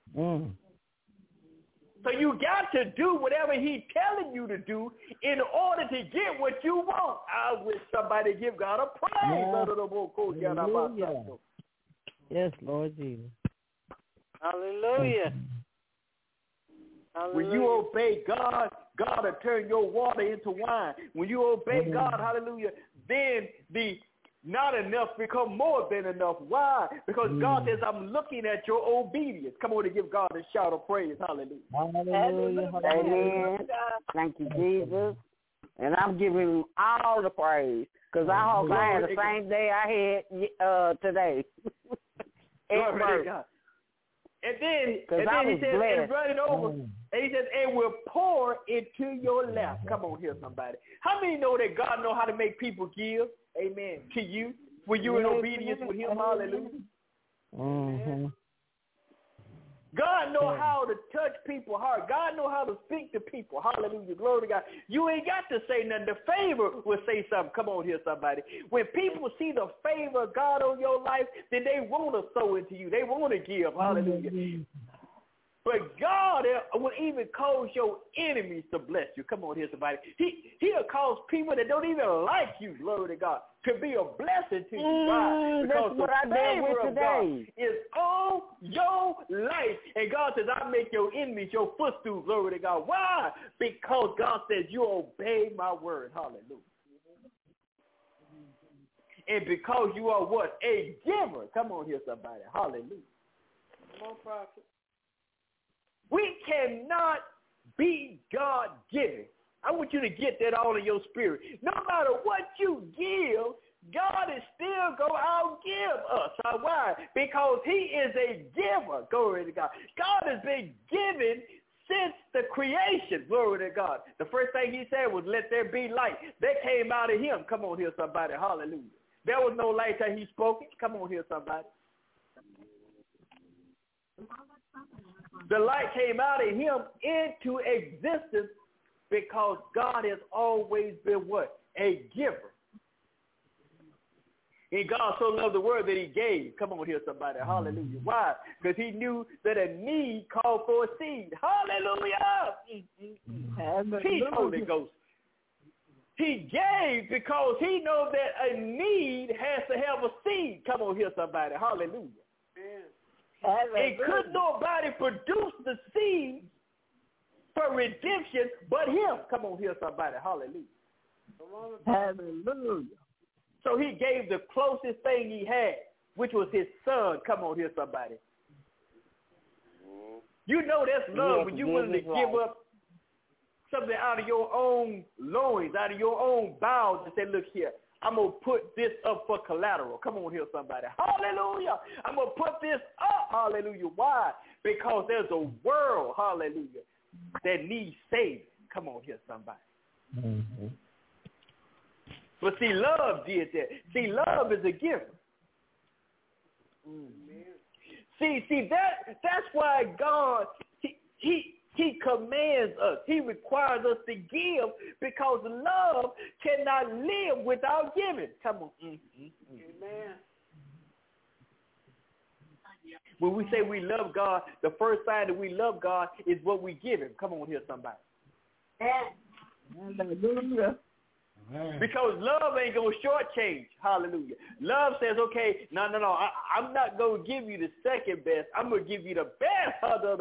Speaker 12: So you got to do whatever he's telling you to do in order to get what you want. I wish somebody give God a praise.
Speaker 8: Hallelujah. Yes, Lord Jesus.
Speaker 4: Hallelujah.
Speaker 12: When you obey God, God will turn your water into wine. When you obey God, hallelujah, then the not enough become more than enough. Why? Because God says, I'm looking at your obedience. Come on and give God a shout of praise. Hallelujah.
Speaker 7: Hallelujah. Amen. Thank you, Jesus. And I'm giving him all the praise because I hope I had the same day I had today.
Speaker 12: Glory to God. And then he says, and run it over. And he says, and will pour into your lap. Come on here, somebody. How many know that God know how to make people give? Amen. To you. When you're in obedience with him. Hallelujah. God know how to touch people's heart. God know how to speak to people. Hallelujah. Glory to God. You ain't got to say nothing. The favor will say something. Come on here, somebody. When people see the favor of God on your life, then they want to sow into you. They want to give. Hallelujah. But God will even cause your enemies to bless you. Come on here, somebody. He'll cause people that don't even like you, glory to God, to be a blessing to you. Why? Because the favor of God is on your life. And God says, I make your enemies your footstool, glory to God. Why? Because God says, you obey my word. Hallelujah. And because you are what? A giver. Come on here, somebody. Hallelujah.
Speaker 11: Come on, prophet.
Speaker 12: We cannot be God-given. I want you to get that all in your spirit. No matter what you give, God is still going to outgive us. Why? Because he is a giver. Glory to God. God has been given since the creation. Glory to God. The first thing he said was, let there be light. That came out of him. Come on here, somebody. Hallelujah. There was no light till he spoke it. Come on here, somebody. The light came out of him into existence because God has always been what? A giver. And God so loved the world that he gave. Come on here, somebody. Hallelujah. Why? Because he knew that a need called for a seed. Hallelujah. Teach, Holy Ghost. He gave because he knows that a need has to have a seed. Come on here, somebody. Hallelujah. And could nobody produce the seed for redemption but him? Come on here, somebody. Hallelujah.
Speaker 3: Hallelujah.
Speaker 12: So he gave the closest thing he had, which was his son. Come on here, somebody. You know that's love when you're willing to give up something out of your own loins, out of your own bowels, and say, look here, I'm going to put this up for collateral. Come on here, somebody. Hallelujah. I'm going to put this up. Hallelujah. Why? Because there's a world, hallelujah, that needs saving. Come on here, somebody. But see, love did that. See, love is a giver. See, that's why God, he He commands us. He requires us to give because love cannot live without giving. Come on.
Speaker 10: Amen.
Speaker 12: When we say we love God, the first sign that we love God is what we give him. Come on here, somebody.
Speaker 5: Hallelujah.
Speaker 12: Because love ain't going to shortchange. Hallelujah. Love says, okay, no. I'm not going to give you the second best. I'm going to give you the best.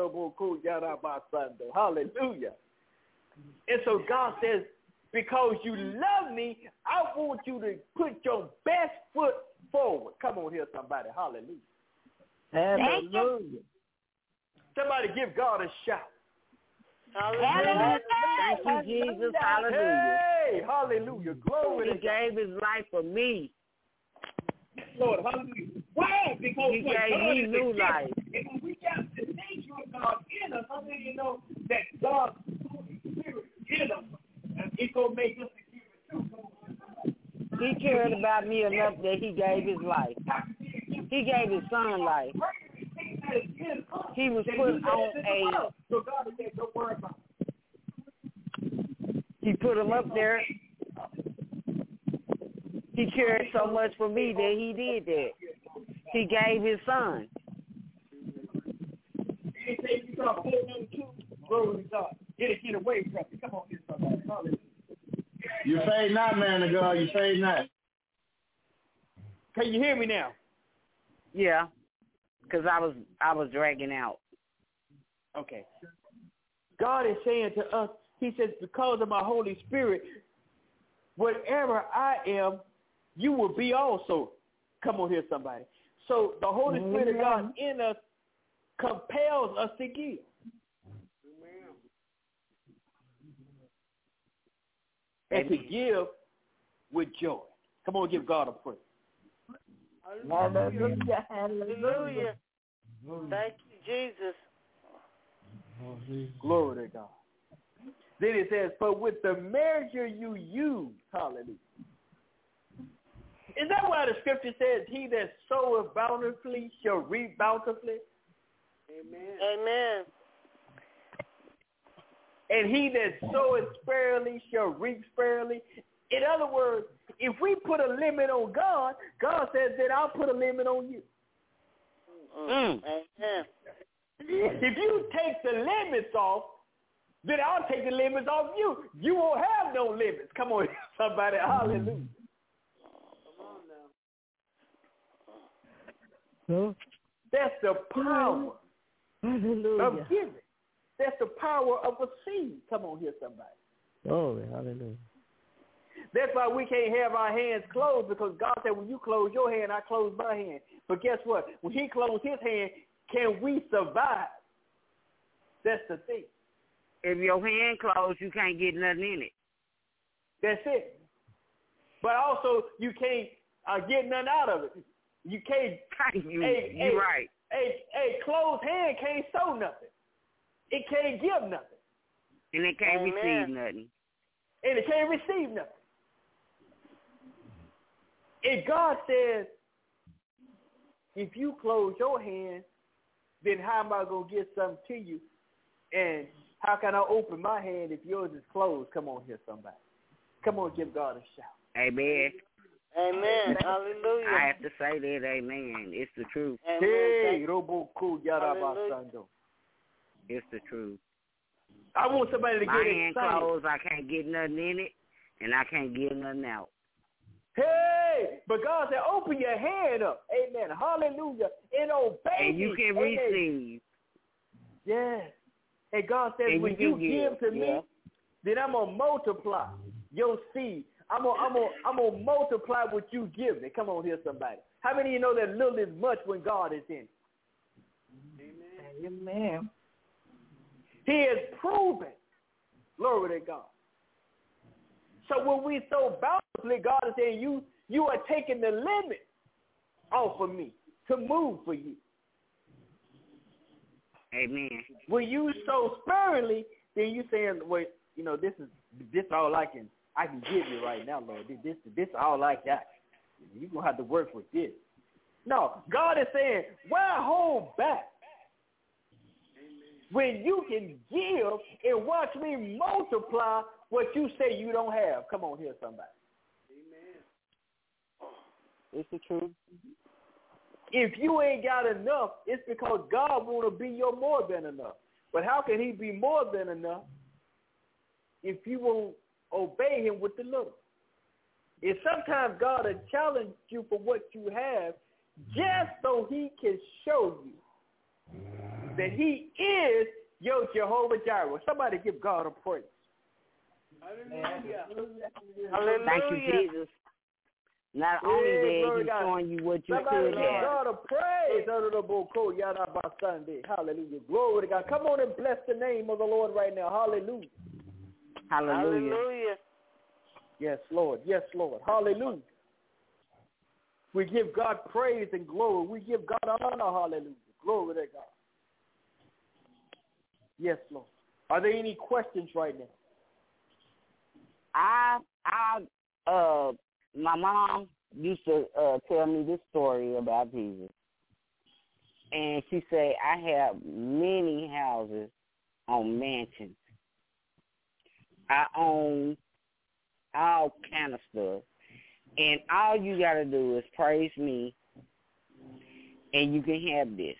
Speaker 12: Hallelujah. And so God says, because you love me, I want you to put your best foot forward. Come on here, somebody. Hallelujah.
Speaker 5: Hallelujah.
Speaker 12: Somebody give God a shout.
Speaker 7: Hallelujah. Thank you, Jesus. Hallelujah.
Speaker 12: Hey, hallelujah. Glory.
Speaker 7: He gave his life for me.
Speaker 12: Lord, hallelujah. Why? Because
Speaker 7: he gave me new life.
Speaker 12: And when we got the nature of God in us, how many of you know that God's Holy Spirit in us? And it's going to make us a giver too.
Speaker 7: He cared about me enough that he gave his life. He gave his son life. He was put on a...
Speaker 12: So God said, don't worry about it.
Speaker 7: He put him up there. He cared so much for me that he did that. He gave his son.
Speaker 12: Get away from it. Come on, get somebody.
Speaker 3: You fade not, man of God. You fade not.
Speaker 12: Can you hear me now?
Speaker 7: Yeah, because I was dragging out.
Speaker 12: Okay. God is saying to us, he says, because of my Holy Spirit, whatever I am, you will be also. Come on here, somebody. So the Holy Spirit of God in us compels us to give. And to give with joy. Come on, give God a praise.
Speaker 5: Hallelujah. Hallelujah.
Speaker 4: Thank you, Jesus.
Speaker 12: Glory to God. Then it says, but with the measure you use, hallelujah. Is that why the scripture says, he that soweth bountifully shall reap bountifully?
Speaker 10: Amen.
Speaker 4: Amen.
Speaker 12: And he that soweth sparingly shall reap sparingly. In other words, if we put a limit on God, God says that I'll put a limit on you.
Speaker 4: Amen.
Speaker 12: If you take the limits off, then I'll take the limits off you. You won't have no limits. Come on, somebody. Hallelujah.
Speaker 10: Come on now.
Speaker 12: That's the power
Speaker 5: Hallelujah.
Speaker 12: of giving. That's the power of a seed. Come on here, somebody.
Speaker 8: Glory, hallelujah.
Speaker 12: That's why we can't have our hands closed, because God said, when you close your hand, I close my hand. But guess what? When he closed his hand, can we survive? That's the thing.
Speaker 7: If your hand closed, you can't get nothing in it.
Speaker 12: That's it. But also, you can't get nothing out of it. You can't.
Speaker 7: You're right.
Speaker 12: A closed hand can't sow nothing. It can't give nothing.
Speaker 7: And it can't receive nothing.
Speaker 12: And it can't receive nothing. If God says, if you close your hand, then how am I going to get something to you? And how can I open my hand if yours is closed? Come on here, somebody. Come on, give God a shout.
Speaker 7: Amen.
Speaker 4: Amen. Hallelujah.
Speaker 7: I have to say that, amen. It's the truth.
Speaker 12: Hey, Roboku Yarabasando.
Speaker 7: It's the truth.
Speaker 12: I want somebody to
Speaker 7: my
Speaker 12: get
Speaker 7: hand
Speaker 12: excited.
Speaker 7: Closed, I can't get nothing in it, and I can't get nothing out.
Speaker 12: Hey, but God said, open your hand up. Amen. Hallelujah. And obey
Speaker 7: and you can receive.
Speaker 12: Yes. And God says, and when you give to me, then I'm going to multiply your seed. I'm gonna multiply what you give me. Come on here, somebody. How many of you know that little is much when God is in it?
Speaker 5: Amen.
Speaker 12: He has proven. Glory to God. So when we sow bountifully, God is saying, you are taking the limit off of me to move for you.
Speaker 7: Amen.
Speaker 12: When you sow sparingly, then you saying, wait, this all I can give you right now, Lord. This all I got. You're going to have to work with this. No, God is saying, why hold back? when you can give and watch me multiply what you say you don't have. Come on here, somebody.
Speaker 10: Amen. It's the truth.
Speaker 12: If you ain't got enough, it's because God want to be your more than enough. But how can he be more than enough if you won't obey him with the little? And sometimes God will challenge you for what you have just so he can show you that he is your Jehovah Jireh. Somebody give God a praise.
Speaker 10: Hallelujah.
Speaker 7: Hallelujah. Thank you, Jesus. Not only that, he's showing you what you could have.
Speaker 12: God a praise. Hallelujah. Glory to God. Come on and bless the name of the Lord right now. Hallelujah.
Speaker 7: Hallelujah.
Speaker 4: Hallelujah.
Speaker 12: Yes, Lord. Yes, Lord. Hallelujah. We give God praise and glory. We give God honor. Hallelujah. Glory to God. Yes, Lord. Are there any questions right now?
Speaker 7: My mom used to tell me this story about Jesus. And she said, I have many houses on mansions. I own all kind of stuff. And all you got to do is praise me, and you can have this.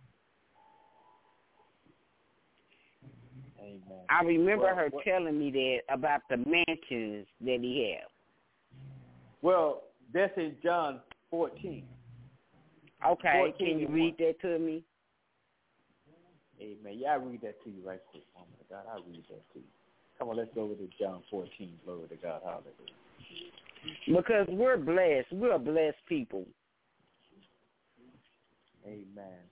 Speaker 12: Amen.
Speaker 7: I remember her telling me that about the mansions that he had.
Speaker 12: Well, that's in John 14.
Speaker 7: Okay, can you read that to me?
Speaker 12: Amen. Yeah, I read that to you right quick, woman of God. I read that to you. Come on, let's go over to John 14. Glory to God. Hallelujah.
Speaker 7: Because we're blessed. We're blessed people.
Speaker 12: Amen.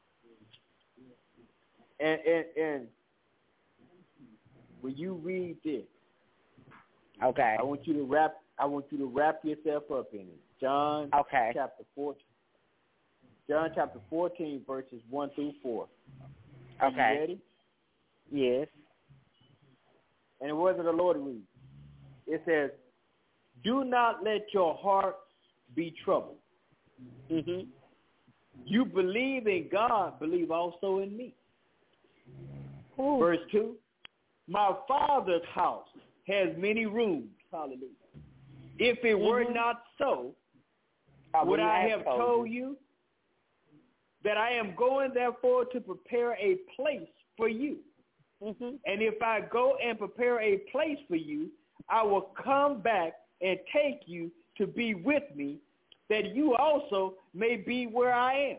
Speaker 12: And when you read this,
Speaker 7: okay,
Speaker 12: I want you to wrap yourself up in it. John chapter 14. John chapter 14, verses 1 through 4. Are you ready?
Speaker 7: Yes.
Speaker 12: And the words of the Lord read. It says, do not let your heart be troubled.
Speaker 7: Mm-hmm.
Speaker 12: You believe in God, believe also in me. Ooh. Verse 2, my Father's house has many rooms. Hallelujah. If it were not so, would I have told you that I am going therefore to prepare a place for you? Mm-hmm. And if I go and prepare a place for you, I will come back and take you to be with me, that you also may be where I am.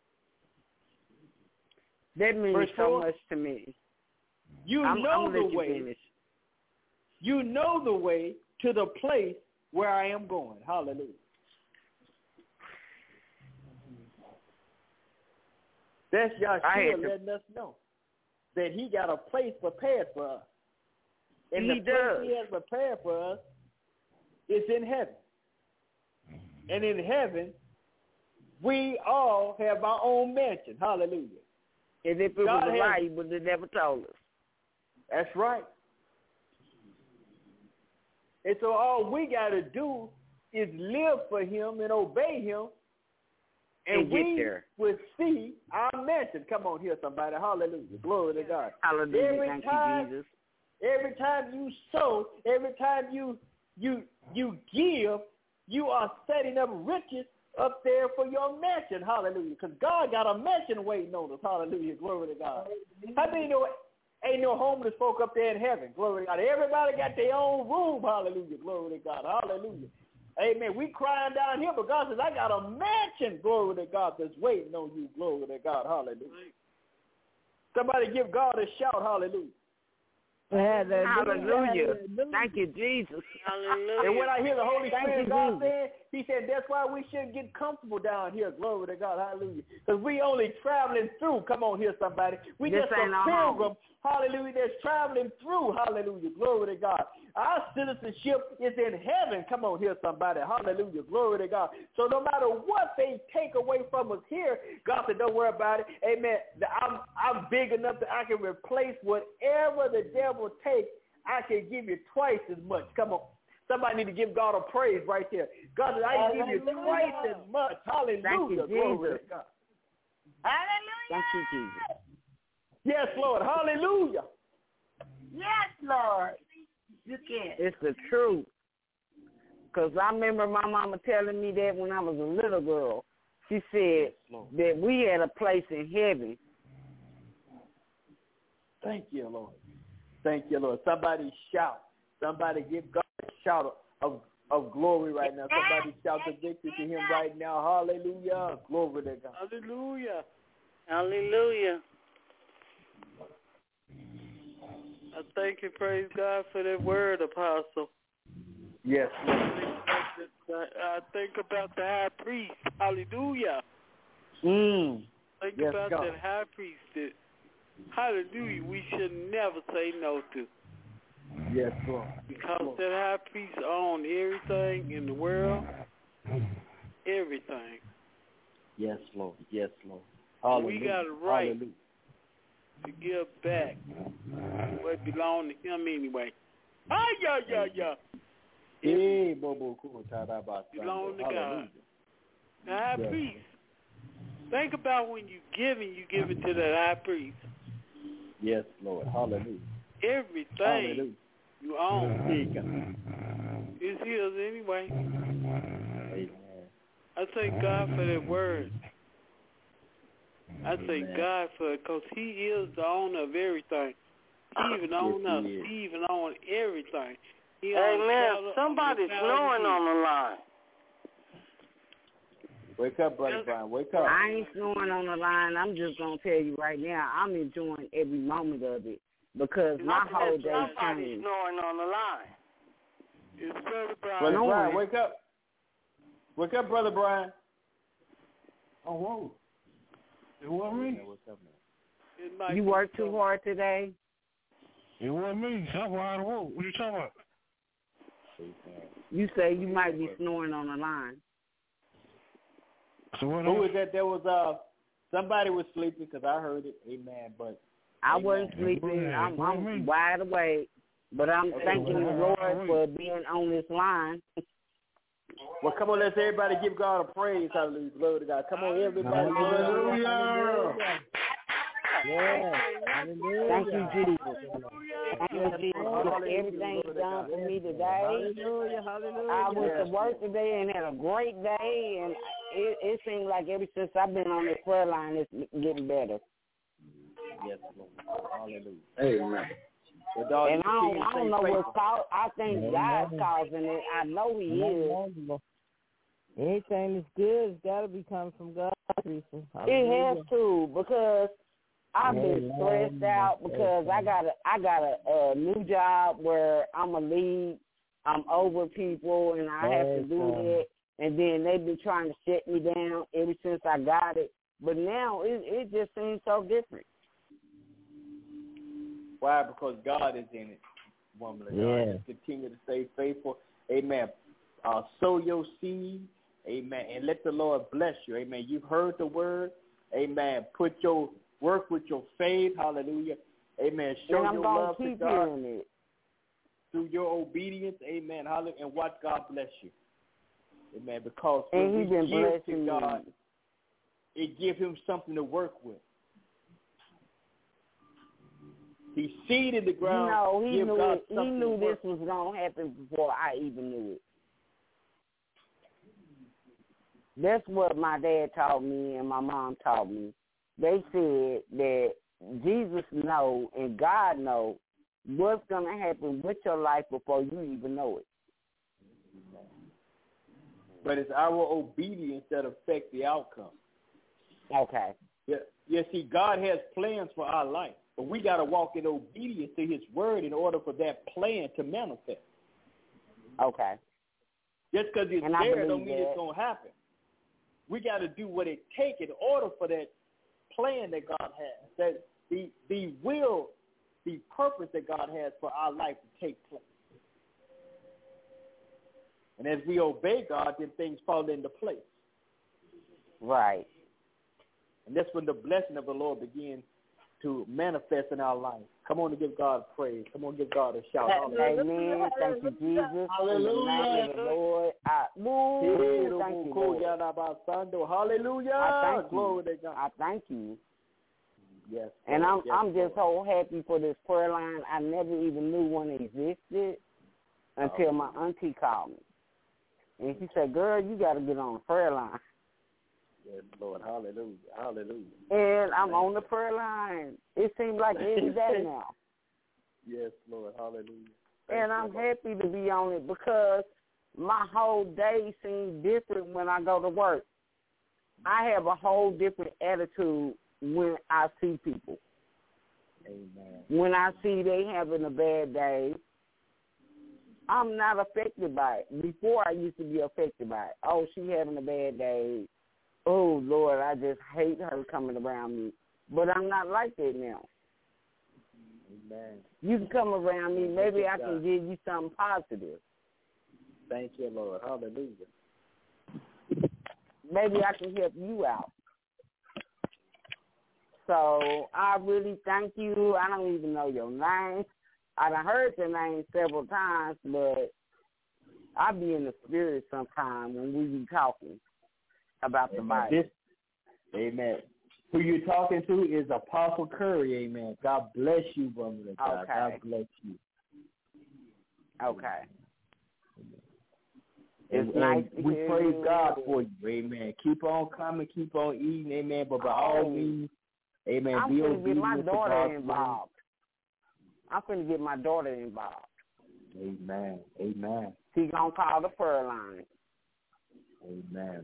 Speaker 7: That means so much to me.
Speaker 12: You know the way. You know the way to the place where I am going. Hallelujah. That's Yahshua letting us know that he got a place prepared for us. And the place he has prepared for us is in heaven. And in heaven, we all have our own mansion. Hallelujah.
Speaker 7: And if it was a lie, he would have never told us.
Speaker 12: That's right. And so all we got to do is live for him and obey him, and we will see our mansion. Come on here, somebody. Hallelujah. Glory to God.
Speaker 7: Hallelujah. Thank you, Jesus.
Speaker 12: Every time you sow, every time you give, you are setting up riches up there for your mansion. Hallelujah. Because God got a mansion waiting on us. Hallelujah. Glory to God. How many know ain't no homeless folk up there in heaven? Glory to God. Everybody got their own room. Hallelujah. Glory to God. Hallelujah. Amen. We crying down here, but God says, I got a mansion, glory to God, that's waiting on you. Glory to God. Hallelujah. Somebody give God a shout. Hallelujah.
Speaker 7: Hallelujah. Thank you, Jesus.
Speaker 4: Hallelujah.
Speaker 12: And when I hear the Holy Spirit God saying, he said, that's why we shouldn't get comfortable down here. Glory to God. Hallelujah. Because we only traveling through. Come on here, somebody. We just a pilgrim. Hallelujah. That's traveling through. Hallelujah. Glory to God. Our citizenship is in heaven. Come on here, somebody. Hallelujah. Glory to God. So no matter what they take away from us here, God said, don't worry about it. Amen. I'm big enough that I can replace whatever the devil takes. I can give you twice as much. Come on. Somebody need to give God a praise right there. God said, I can give you twice as much. Hallelujah.
Speaker 7: Thank you, Jesus.
Speaker 12: Glory to God.
Speaker 7: Hallelujah. Thank you, Jesus.
Speaker 12: Yes, Lord. Hallelujah.
Speaker 5: Yes, Lord. You can.
Speaker 7: It's the truth. Because I remember my mama telling me that when I was a little girl. She said that we had a place in heaven.
Speaker 12: Thank you, Lord. Thank you, Lord. Somebody shout. Somebody give God a shout of glory right now. Somebody shout the victory to him right now. Hallelujah. Glory to God.
Speaker 4: Hallelujah. Hallelujah. I thank and praise God for that word, Apostle.
Speaker 12: Yes, Lord.
Speaker 4: I think about the high priest. Hallelujah. Think
Speaker 12: Yes,
Speaker 4: about
Speaker 12: God.
Speaker 4: that high priest that, hallelujah, we should never say no to.
Speaker 12: Yes, Lord.
Speaker 4: Because that high priest owned everything in the world. Everything.
Speaker 12: Yes, Lord. Yes, Lord. Hallelujah.
Speaker 4: We got a right
Speaker 12: Hallelujah.
Speaker 4: to give back what belonged to him anyway. Yeah.
Speaker 12: Hey, Bobo Tarabas.
Speaker 4: Belong to God. The high priest. Think about when you give it to that high priest.
Speaker 12: Yes, Lord. Hallelujah.
Speaker 4: Everything
Speaker 12: Hallelujah.
Speaker 4: you own is his anyway.
Speaker 12: Amen.
Speaker 4: I thank God for that word. I thank God for it because he is the owner of everything. He even owns us. He even owns everything. Amen. Somebody's snoring on the line.
Speaker 12: Wake up, Brother Brian. Wake up.
Speaker 7: I ain't snoring on the line. I'm just going to tell you right now, I'm enjoying every moment of it because my whole day changed.
Speaker 4: Somebody's snoring on the line. It's Brother Brian.
Speaker 12: Brother Brian, wake up. Wake up, Brother Brian.
Speaker 6: Oh, whoa. It wasn't me.
Speaker 7: You worked too hard today?
Speaker 6: It wasn't me. I'm wide awake. What are you talking about?
Speaker 7: You say you might be snoring on the line.
Speaker 6: So what?
Speaker 12: Who was that? There was somebody was sleeping because I heard it. Amen. But
Speaker 7: I wasn't sleeping. I'm wide awake. But I'm thanking the Lord for being on this line.
Speaker 12: Well, come on, let's everybody give God a praise. Hallelujah. Glory to God. Come on, everybody.
Speaker 3: Hallelujah.
Speaker 7: Yeah. Thank you, Jesus. Thank you, Jesus, for everything you've done for me today. I went to work today and had a great day, and it seems like ever since I've been on this prayer line, it's getting better.
Speaker 12: Yes, Lord. Hallelujah.
Speaker 3: Amen.
Speaker 7: And I don't know what's causing. I think God's causing it. I know He is.
Speaker 8: Anything that's good has got to be coming from God.
Speaker 7: It has to, because I've been stressed out because I got a new job where I'm a lead. I'm over people, and I have to do that. And then they've been trying to shut me down ever since I got it. But now it just seems so different.
Speaker 12: Why? Because God is in it, woman of God. Just continue to stay faithful. Amen. Sow your seed. Amen. And let the Lord bless you. Amen. You've heard the word. Amen. Work with your faith. Hallelujah. Amen. Show your love to God through your obedience. Amen. Hallelujah. And watch God bless you. Amen. Because when we give to God, it gives him something to work with. He seeded the ground.
Speaker 7: No, he knew this was going to happen before I even knew it. That's what my dad taught me and my mom taught me. They said that Jesus knows and God knows what's going to happen with your life before you even know it.
Speaker 12: But it's our obedience that affects the outcome.
Speaker 7: Okay.
Speaker 12: Yeah, see, God has plans for our life, but we got to walk in obedience to his word in order for that plan to manifest.
Speaker 7: Okay.
Speaker 12: Just because it's there don't mean it's going to happen. We got to do what it takes in order for that plan that God has, that the will, the purpose that God has for our life to take place. And as we obey God, then things fall into place.
Speaker 7: Right.
Speaker 12: And that's when the blessing of the Lord begins to manifest in our life. Come on and give God praise. Come on and give God a shout.
Speaker 7: Amen. Thank you, Jesus.
Speaker 12: Hallelujah.
Speaker 7: Lord. Thank you, Lord.
Speaker 12: Hallelujah.
Speaker 7: I thank you.
Speaker 12: Glory to God.
Speaker 7: I thank you.
Speaker 12: Yes.
Speaker 7: And
Speaker 12: Lord.
Speaker 7: I'm just so happy for this prayer line. I never even knew one existed until my auntie called me. And she said, girl, you got to get on the prayer line.
Speaker 12: Yes, Lord. Hallelujah. Hallelujah.
Speaker 7: And I'm on the prayer line. It seems like every day now.
Speaker 12: Yes, Lord. Hallelujah.
Speaker 7: And I'm happy to be on it because my whole day seems different when I go to work. I have a whole different attitude when I see people.
Speaker 12: Amen.
Speaker 7: When I see they having a bad day, I'm not affected by it. Before I used to be affected by it. Oh, she having a bad day. Oh, Lord, I just hate her coming around me. But I'm not like that now.
Speaker 12: Amen.
Speaker 7: You can come around me. Maybe I can give you something positive.
Speaker 12: Thank you, Lord. Hallelujah.
Speaker 7: Maybe I can help you out. So I really thank you. I don't even know your name. I done heard your name several times, but I be in the spirit sometime when we be talking about the Bible.
Speaker 12: Amen. Who you're talking to is Apostle Curry, amen. God bless you, woman of God.
Speaker 7: Okay.
Speaker 12: God bless you.
Speaker 7: Okay.
Speaker 12: And
Speaker 7: nice
Speaker 12: we praise God for you, amen. Keep on coming, keep on eating, amen. But by all means, amen,
Speaker 7: I'm
Speaker 12: be
Speaker 7: going to get my
Speaker 12: obedient to
Speaker 7: daughter
Speaker 12: God's
Speaker 7: involved. I'm going to get my daughter involved.
Speaker 12: Amen. Amen.
Speaker 7: She going to call the prayer line.
Speaker 12: Amen.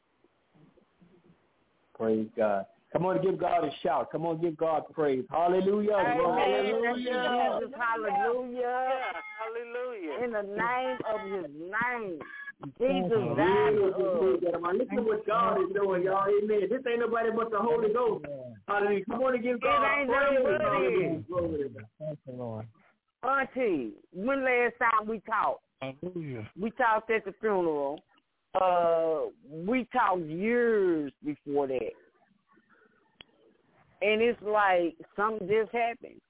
Speaker 12: Praise God. Come on, give God a shout. Come on, give God praise. Hallelujah.
Speaker 7: Amen.
Speaker 12: Hallelujah.
Speaker 7: Jesus, hallelujah.
Speaker 4: Hallelujah.
Speaker 7: In the name of his name. Jesus died for us.
Speaker 12: Listen to what God is doing, y'all. Amen. This ain't nobody but the Holy Ghost. Hallelujah. Come on and give God praise.
Speaker 6: Thank you, Lord.
Speaker 7: Auntie, when last time we talked?
Speaker 6: Hallelujah.
Speaker 7: We talked at the funeral. We talked years before that. And it's like something just happened.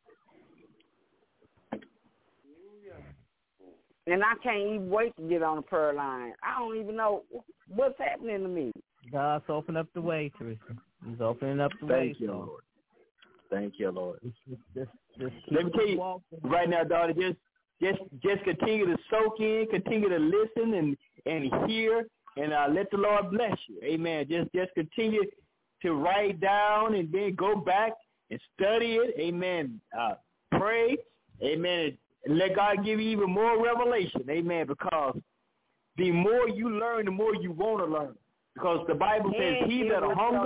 Speaker 7: And I can't even wait to get on the prayer line. I don't even know what's happening to me.
Speaker 10: God's opened up the way, Teresa. He's opening up the way.
Speaker 12: Thank you, Lord. Thank you, Lord.
Speaker 10: Just
Speaker 12: let me tell you right now, daughter, just continue to soak in, continue to listen and hear, and let the Lord bless you. Amen. Just continue to write down and then go back and study it. Amen. Pray. Amen. And let God give you even more revelation. Amen. Because the more you learn, the more you want to learn. Because the Bible says, he that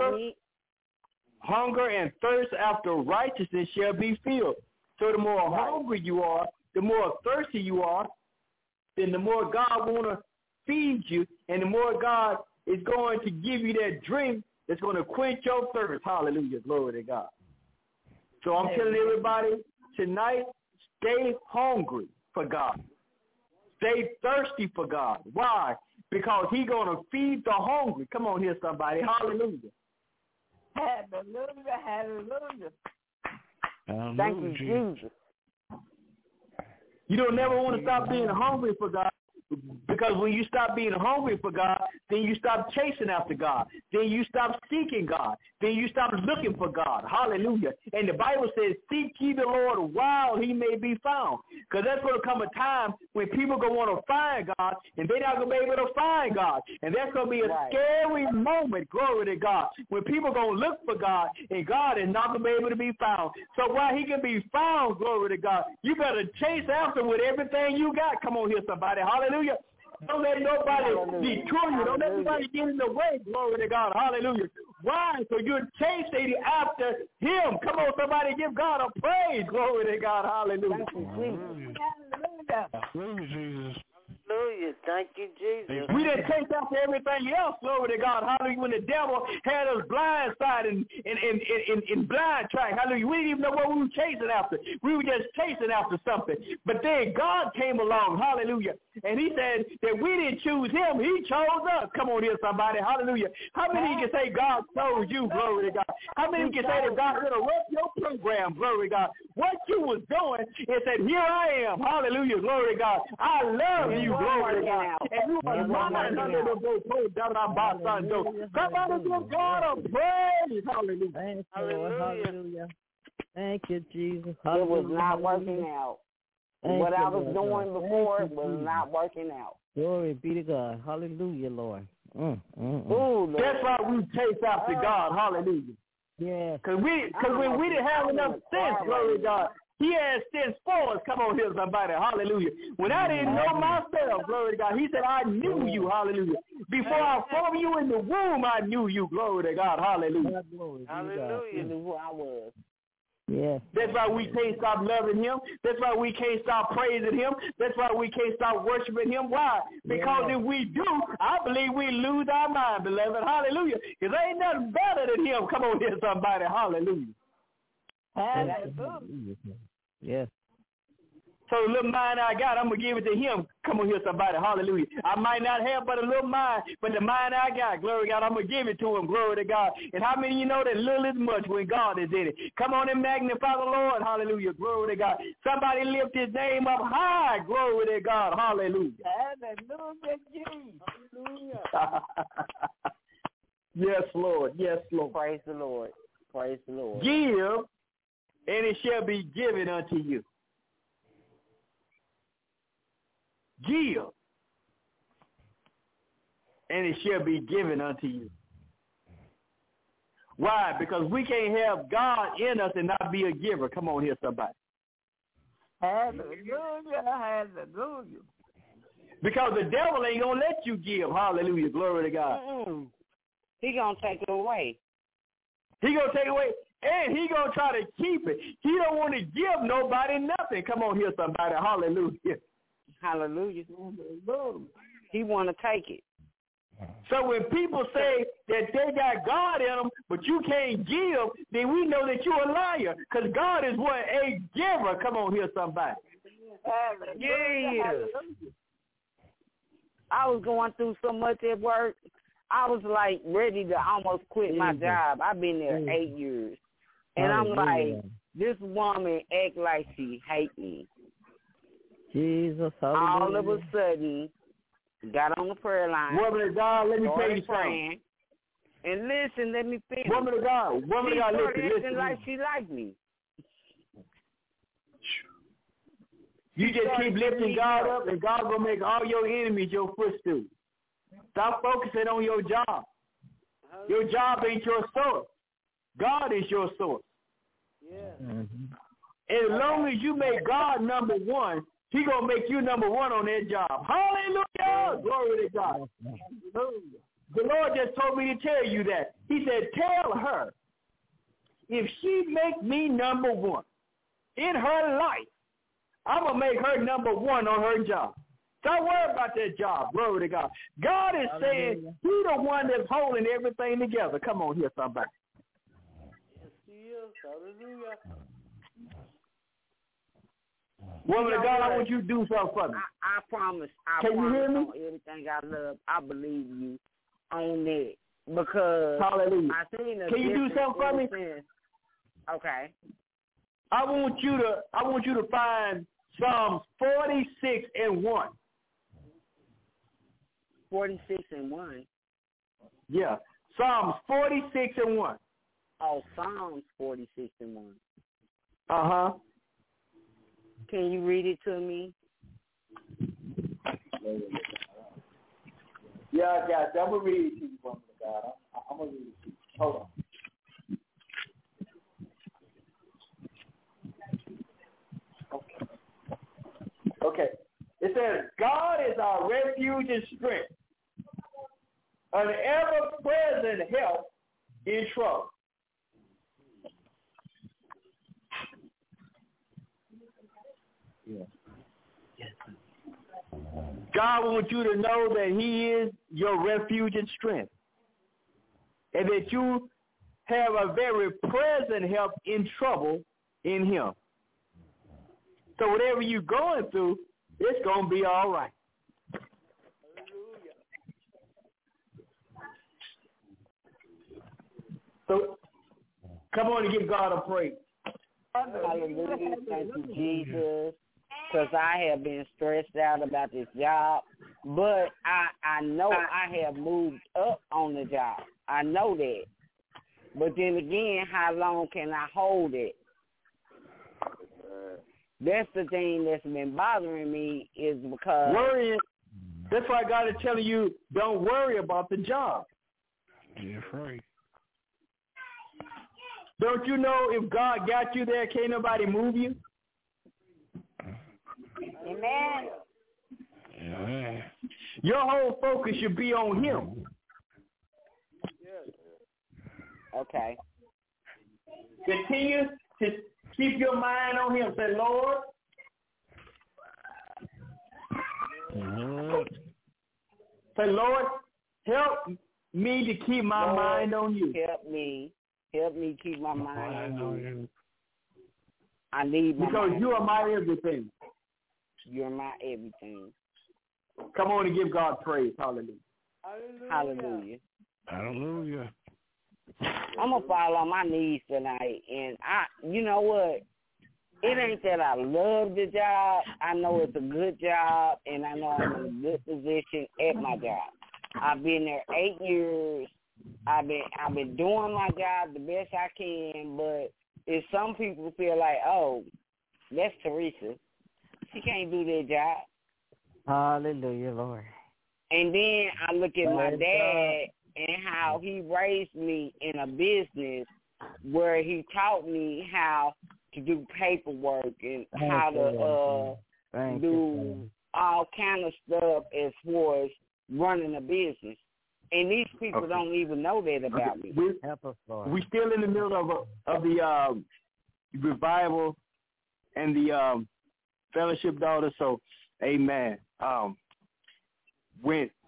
Speaker 12: hunger and thirst after righteousness shall be filled. So the more hungry you are, the more thirsty you are, then the more God want to feed you, and the more God is going to give you that drink that's going to quench your thirst. Hallelujah. Glory to God. So I'm telling everybody tonight, stay hungry for God. Stay thirsty for God. Why? Because he's going to feed the hungry. Come on here, somebody. Hallelujah.
Speaker 5: Hallelujah. Hallelujah.
Speaker 7: Thank you, Jesus.
Speaker 12: You don't never want to stop being hungry for God. Because when you stop being hungry for God, then you stop chasing after God. Then you stop seeking God. Then you stop looking for God. Hallelujah. And the Bible says, seek ye the Lord while he may be found. Because there's going to come a time when people are going to want to find God, and they're not going to be able to find God. And that's going to be a scary moment, glory to God, when people are going to look for God, and God is not going to be able to be found. So while he can be found, glory to God, you better chase after with everything you got. Come on here, somebody. Hallelujah. Don't let nobody detour you. Don't let nobody get in the way. Glory to God. Hallelujah. Why? So you're chasing after him. Come on, somebody give God a praise. Glory to God. Hallelujah.
Speaker 6: Hallelujah. Hallelujah, Jesus.
Speaker 4: Hallelujah. Thank you, Jesus.
Speaker 12: We didn't chase after everything else, glory to God. Hallelujah. When the devil had us blindsided in blind track, hallelujah. We didn't even know what we were chasing after. We were just chasing after something. But then God came along, hallelujah, And he said that we didn't choose him. He chose us. Come on here, somebody. Hallelujah. How many can say God chose you? Glory to God. How many can say that God interrupted your program? Glory to God. What you was doing is said, here I am. Hallelujah. Glory to God. I love you. Glory to God. And you are mine under the boat. Somebody give God a praise. Hallelujah.
Speaker 8: Thank you, Lord. Hallelujah. Thank you, Jesus.
Speaker 7: Hallelujah. It was not working out. What I was doing before was not working out.
Speaker 8: Glory be to God. Hallelujah, Lord.
Speaker 12: Ooh, that's why we chase after God. Hallelujah.
Speaker 8: Yeah.
Speaker 12: Because when we didn't have enough sense, glory to God, he had sense for us. Come on here, somebody. Hallelujah. When I didn't know myself, glory to God, he said, I knew you. Hallelujah. Before I formed you in the womb, I knew you. Glory to God. Hallelujah.
Speaker 7: Hallelujah. You knew who I was.
Speaker 8: Yes.
Speaker 12: That's why we can't stop loving him. That's why we can't stop praising him. That's why we can't stop worshiping him. Why? Because if we do, I believe we lose our mind, beloved. Hallelujah. Because there ain't nothing better than him. Come on here, somebody. Hallelujah.
Speaker 8: Hallelujah. Yes.
Speaker 12: So the little mind I got, I'm going to give it to him. Come on here, somebody. Hallelujah. I might not have but a little mind, but the mind I got, glory to God, I'm going to give it to him. Glory to God. And how many of you know that little is much when God is in it? Come on and magnify the Lord. Hallelujah. Glory to God. Somebody lift his name up high. Glory to God. Hallelujah.
Speaker 7: Hallelujah, Jesus. Hallelujah.
Speaker 12: Yes, Lord. Yes, Lord.
Speaker 7: Praise the Lord. Praise the Lord.
Speaker 12: Give, and it shall be given unto you. Give, and it shall be given unto you. Why? Because we can't have God in us and not be a giver. Come on here, somebody.
Speaker 7: Hallelujah, hallelujah.
Speaker 12: Because the devil ain't going to let you give. Hallelujah, glory to God.
Speaker 7: He going to take it away.
Speaker 12: He going to take it away, and he going to try to keep it. He don't want to give nobody nothing. Come on here, somebody. Hallelujah.
Speaker 7: Hallelujah. He want to take it.
Speaker 12: So when people say that they got God in them, but you can't give, then we know that you're a liar, because God is what? A giver. Come on here, somebody.
Speaker 7: Yeah. I was going through so much at work. I was like ready to almost quit my job. I've been there 8 years. And I'm like, this woman act like she hate me.
Speaker 8: Jesus,
Speaker 7: all of a sudden, got on the prayer line.
Speaker 12: Woman of God, let me tell you something.
Speaker 7: And listen, let me finish.
Speaker 12: Woman of God, listen.
Speaker 7: Like she liked me.
Speaker 12: You just keep lifting God up, and God gonna make all your enemies your footstool. Stop focusing on your job. Your job ain't your source. God is your source.
Speaker 10: Yeah.
Speaker 12: As long as you make God number one, he going to make you number one on that job. Hallelujah. Glory to God. The Lord just told me to tell you that. He said, tell her, if she make me number one in her life, I'm going to make her number one on her job. Don't worry about that job. Glory to God. God is saying he's the one that's holding everything together. Come on here, somebody.
Speaker 10: Yes, he is. Hallelujah.
Speaker 12: Woman of God, I want you to do something for me.
Speaker 7: I promise.
Speaker 12: Can you hear me?
Speaker 7: Everything I love, I believe you on that. Because
Speaker 12: hallelujah.
Speaker 7: Can
Speaker 12: you do something for me?
Speaker 7: Okay.
Speaker 12: I want you to find Psalms 46:1.
Speaker 7: 46:1.
Speaker 12: Yeah. Psalms 46:1.
Speaker 7: Oh, Psalms 46:1.
Speaker 12: Uh-huh.
Speaker 7: Can you read it to me?
Speaker 12: Yeah, I'm going to read it to you, woman of God. I'm going to read it to you. Hold on. Okay. It says, God is our refuge and strength, an ever-present help in trouble. Yeah. God wants you to know that he is your refuge and strength, and that you have a very present help in trouble in him. So whatever you're going through, it's going to be all right. So come on and give God a praise.
Speaker 7: Hallelujah. Thank you, Jesus. Because I have been stressed out about this job. But I know I have moved up on the job. I know that. But then again, how long can I hold it? That's the thing that's been bothering me is because...
Speaker 12: Worrying. That's why God is telling you, don't worry about the job.
Speaker 6: You're free.
Speaker 12: Don't you know if God got you there, can't nobody move you?
Speaker 7: Amen.
Speaker 6: Yeah.
Speaker 12: Your whole focus should be on Him.
Speaker 7: Okay.
Speaker 12: Continue to keep your mind on Him. Say, Lord, say, Lord, help me to keep my mind on you.
Speaker 7: Help me keep my mind on you. I need my
Speaker 12: because
Speaker 7: mind.
Speaker 12: You are my everything.
Speaker 7: You're my everything.
Speaker 12: Come on and give God praise. Hallelujah.
Speaker 7: Hallelujah.
Speaker 6: Hallelujah.
Speaker 7: I'm going to fall on my knees tonight. And you know what? It ain't that I love the job. I know it's a good job, and I know I'm in a good position at my job. I've been there 8 years. I've been doing my job the best I can, but if some people feel like, oh, that's Teresa, she can't do that job.
Speaker 8: Hallelujah, Lord.
Speaker 7: And then I look at my dad and how he raised me in a business where he taught me how to do paperwork and how to do all kind of stuff as far as running a business. And these people don't even know that about me.
Speaker 12: We're still in the middle of the revival and the fellowship, daughter. So, amen. When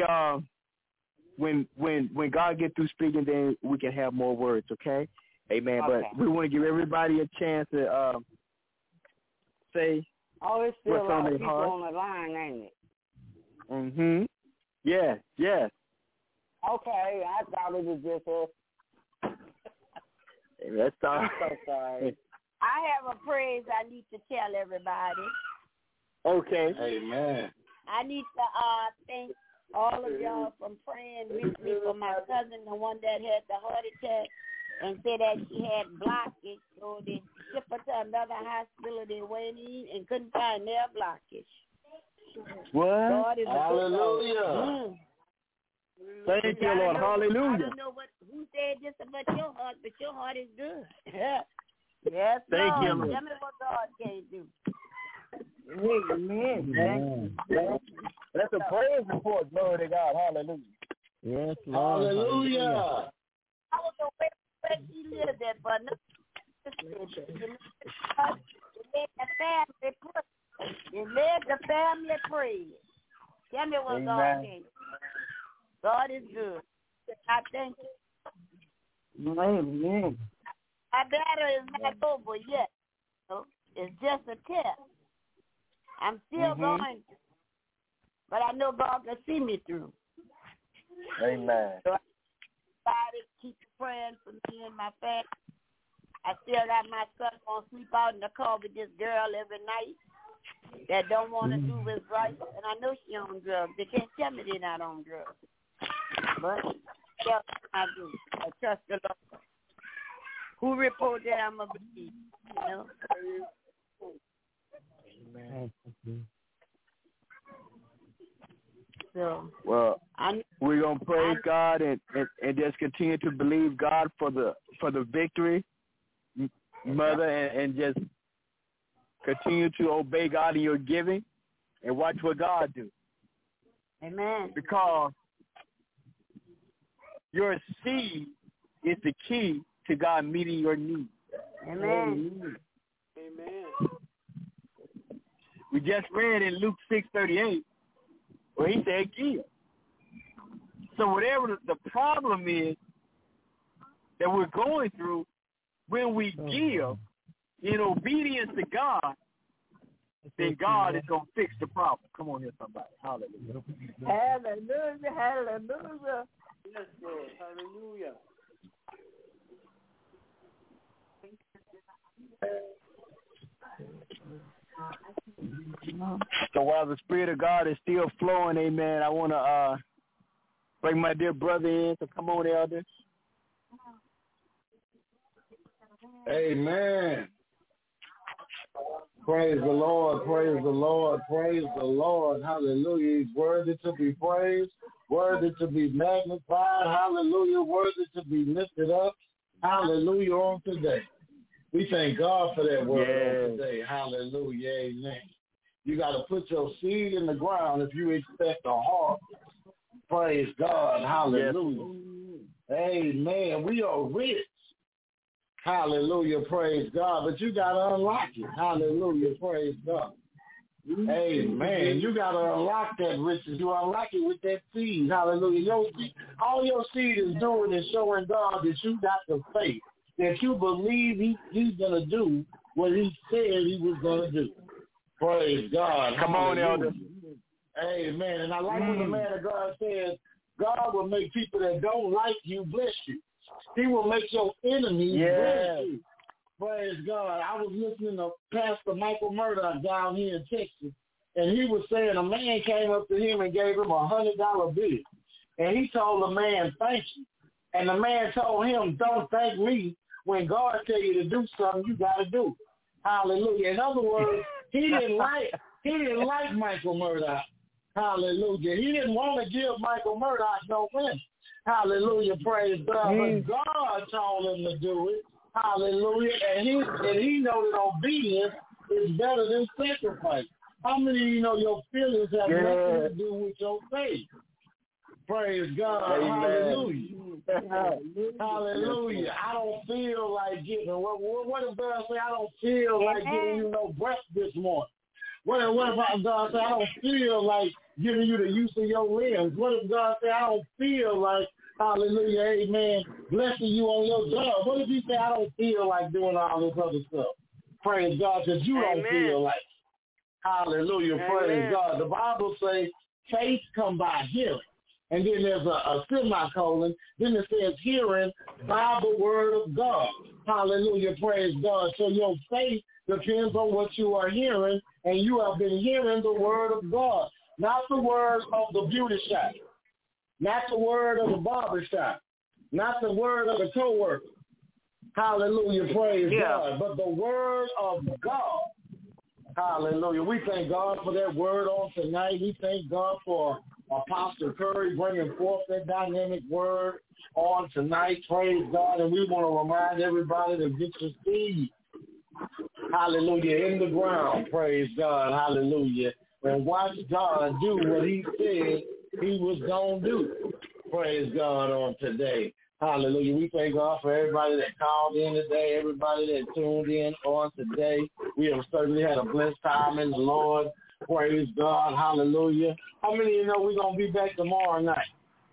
Speaker 12: God get through speaking, then we can have more words. Okay, amen.
Speaker 7: Okay.
Speaker 12: But we want to give everybody a chance to say.
Speaker 7: Oh, it's still a
Speaker 12: what's
Speaker 7: lot
Speaker 12: on
Speaker 7: of
Speaker 12: their
Speaker 7: people
Speaker 12: heart.
Speaker 7: on the line, ain't it?
Speaker 12: Mhm. Yeah. Yeah.
Speaker 7: Okay, I thought it was just us.
Speaker 12: That's all.
Speaker 7: I'm so sorry.
Speaker 5: I have a praise I need to tell everybody.
Speaker 12: Okay.
Speaker 3: Amen.
Speaker 5: I need to thank all of y'all for praying with me for my cousin, the one that had the heart attack and said that she had blockage. So they shipped her to another hospital. They went in and couldn't find their blockage.
Speaker 12: What?
Speaker 5: God is
Speaker 3: Hallelujah.
Speaker 12: Thank you, Lord. Hallelujah.
Speaker 5: I don't know who said this about your heart, but your heart is good. Yes,
Speaker 12: Thank
Speaker 5: Lord.
Speaker 12: you, Lord.
Speaker 5: Tell me what God can do.
Speaker 3: Amen. That's a praise report. Glory to God. Hallelujah.
Speaker 8: Yes, Lord.
Speaker 3: Hallelujah.
Speaker 5: I was going to where she lived at, but no. It led the family praise. Tell me what God can do. God is good. I thank you.
Speaker 8: Amen.
Speaker 5: My battle is not over yet. So it's just a test. I'm still going, but I know God can see me through.
Speaker 3: Amen.
Speaker 5: So everybody keep praying for me and my family. I still got my son going to sleep out in the car with this girl every night that don't want to do what's right. And I know she on drugs. They can't tell me they're not on drugs. But yeah, I do. I trust the Lord. Who report that I'm a believe, you know?
Speaker 8: Amen.
Speaker 5: So,
Speaker 12: well, we're gonna praise God and just continue to believe God for the victory, Mother, and just continue to obey God in your giving and watch what God do.
Speaker 5: Amen.
Speaker 12: Because your seed is the key to God meeting your needs.
Speaker 5: Amen.
Speaker 10: Amen.
Speaker 12: We just read in Luke 6:38 where he said give. So whatever the problem is that we're going through, when we give in obedience to God, then God is going to fix the problem. Come on here, somebody. Hallelujah.
Speaker 5: Hallelujah. Hallelujah.
Speaker 10: Yes, Lord. Hallelujah. So while the Spirit of God is still flowing, amen, I want to bring my dear brother in. So come on, Elder.
Speaker 3: Amen. Praise the Lord, praise the Lord, praise the Lord. Hallelujah. He's worthy to be praised, worthy to be magnified. Hallelujah. Worthy to be lifted up. Hallelujah on today. We thank God for that word on today. Hallelujah. Amen. You got to put your seed in the ground if you expect a harvest. Praise God. Hallelujah. Yes. Amen. We are rich. Hallelujah. Praise God. But you got to unlock it. Hallelujah. Praise God. Amen. You got to unlock that riches. You unlock it with that seed. Hallelujah. All your seed is doing is showing God that you got the faith, that you believe he's going to do what he said he was going to do. Praise God.
Speaker 10: Come on, Elder.
Speaker 3: Amen. And I like when the man of God says, God will make people that don't like you bless you. He will make your enemies bless you. Praise God. I was listening to Pastor Michael Murdoch down here in Texas, and he was saying a man came up to him and gave him $100 bill. And he told the man, thank you. And the man told him, don't thank me. When God tell you to do something, you got to do. Hallelujah. In other words, he didn't like Michael Murdoch. Hallelujah. He didn't want to give Michael Murdoch no money. Hallelujah. Praise God. But God told him to do it. Hallelujah. And he know that obedience is better than sacrifice. How many of you know your feelings have nothing to do with your faith? Praise God. Amen. Hallelujah. Hallelujah. I don't feel like giving. What if God say, I don't feel like giving you no breath this morning? What if God say, I don't feel like giving you the use of your limbs? What if God say, I don't feel like, hallelujah, amen, blessing you on your job? What if he say, I don't feel like doing all this other stuff? Praise God, because you don't feel like it. Hallelujah. Praise God. The Bible says faith come by hearing. And then there's a semicolon. Then it says hearing by the word of God. Hallelujah. Praise God. So your faith depends on what you are hearing, and you have been hearing the word of God, not the word of the beauty shop, not the word of the barber shop, not the word of the coworker. Hallelujah. Praise God. But the word of God. Hallelujah. We thank God for that word on tonight. We thank God for Apostle Curry bringing forth that dynamic word on tonight. Praise God. And we want to remind everybody to get your seed. Hallelujah. In the ground. Praise God. Hallelujah. And watch God do what he said he was going to do. Praise God on today. Hallelujah. We thank God for everybody that called in today, everybody that tuned in on today. We have certainly had a blessed time in the Lord. Praise God. Hallelujah. How many of you know we're going to be back tomorrow night?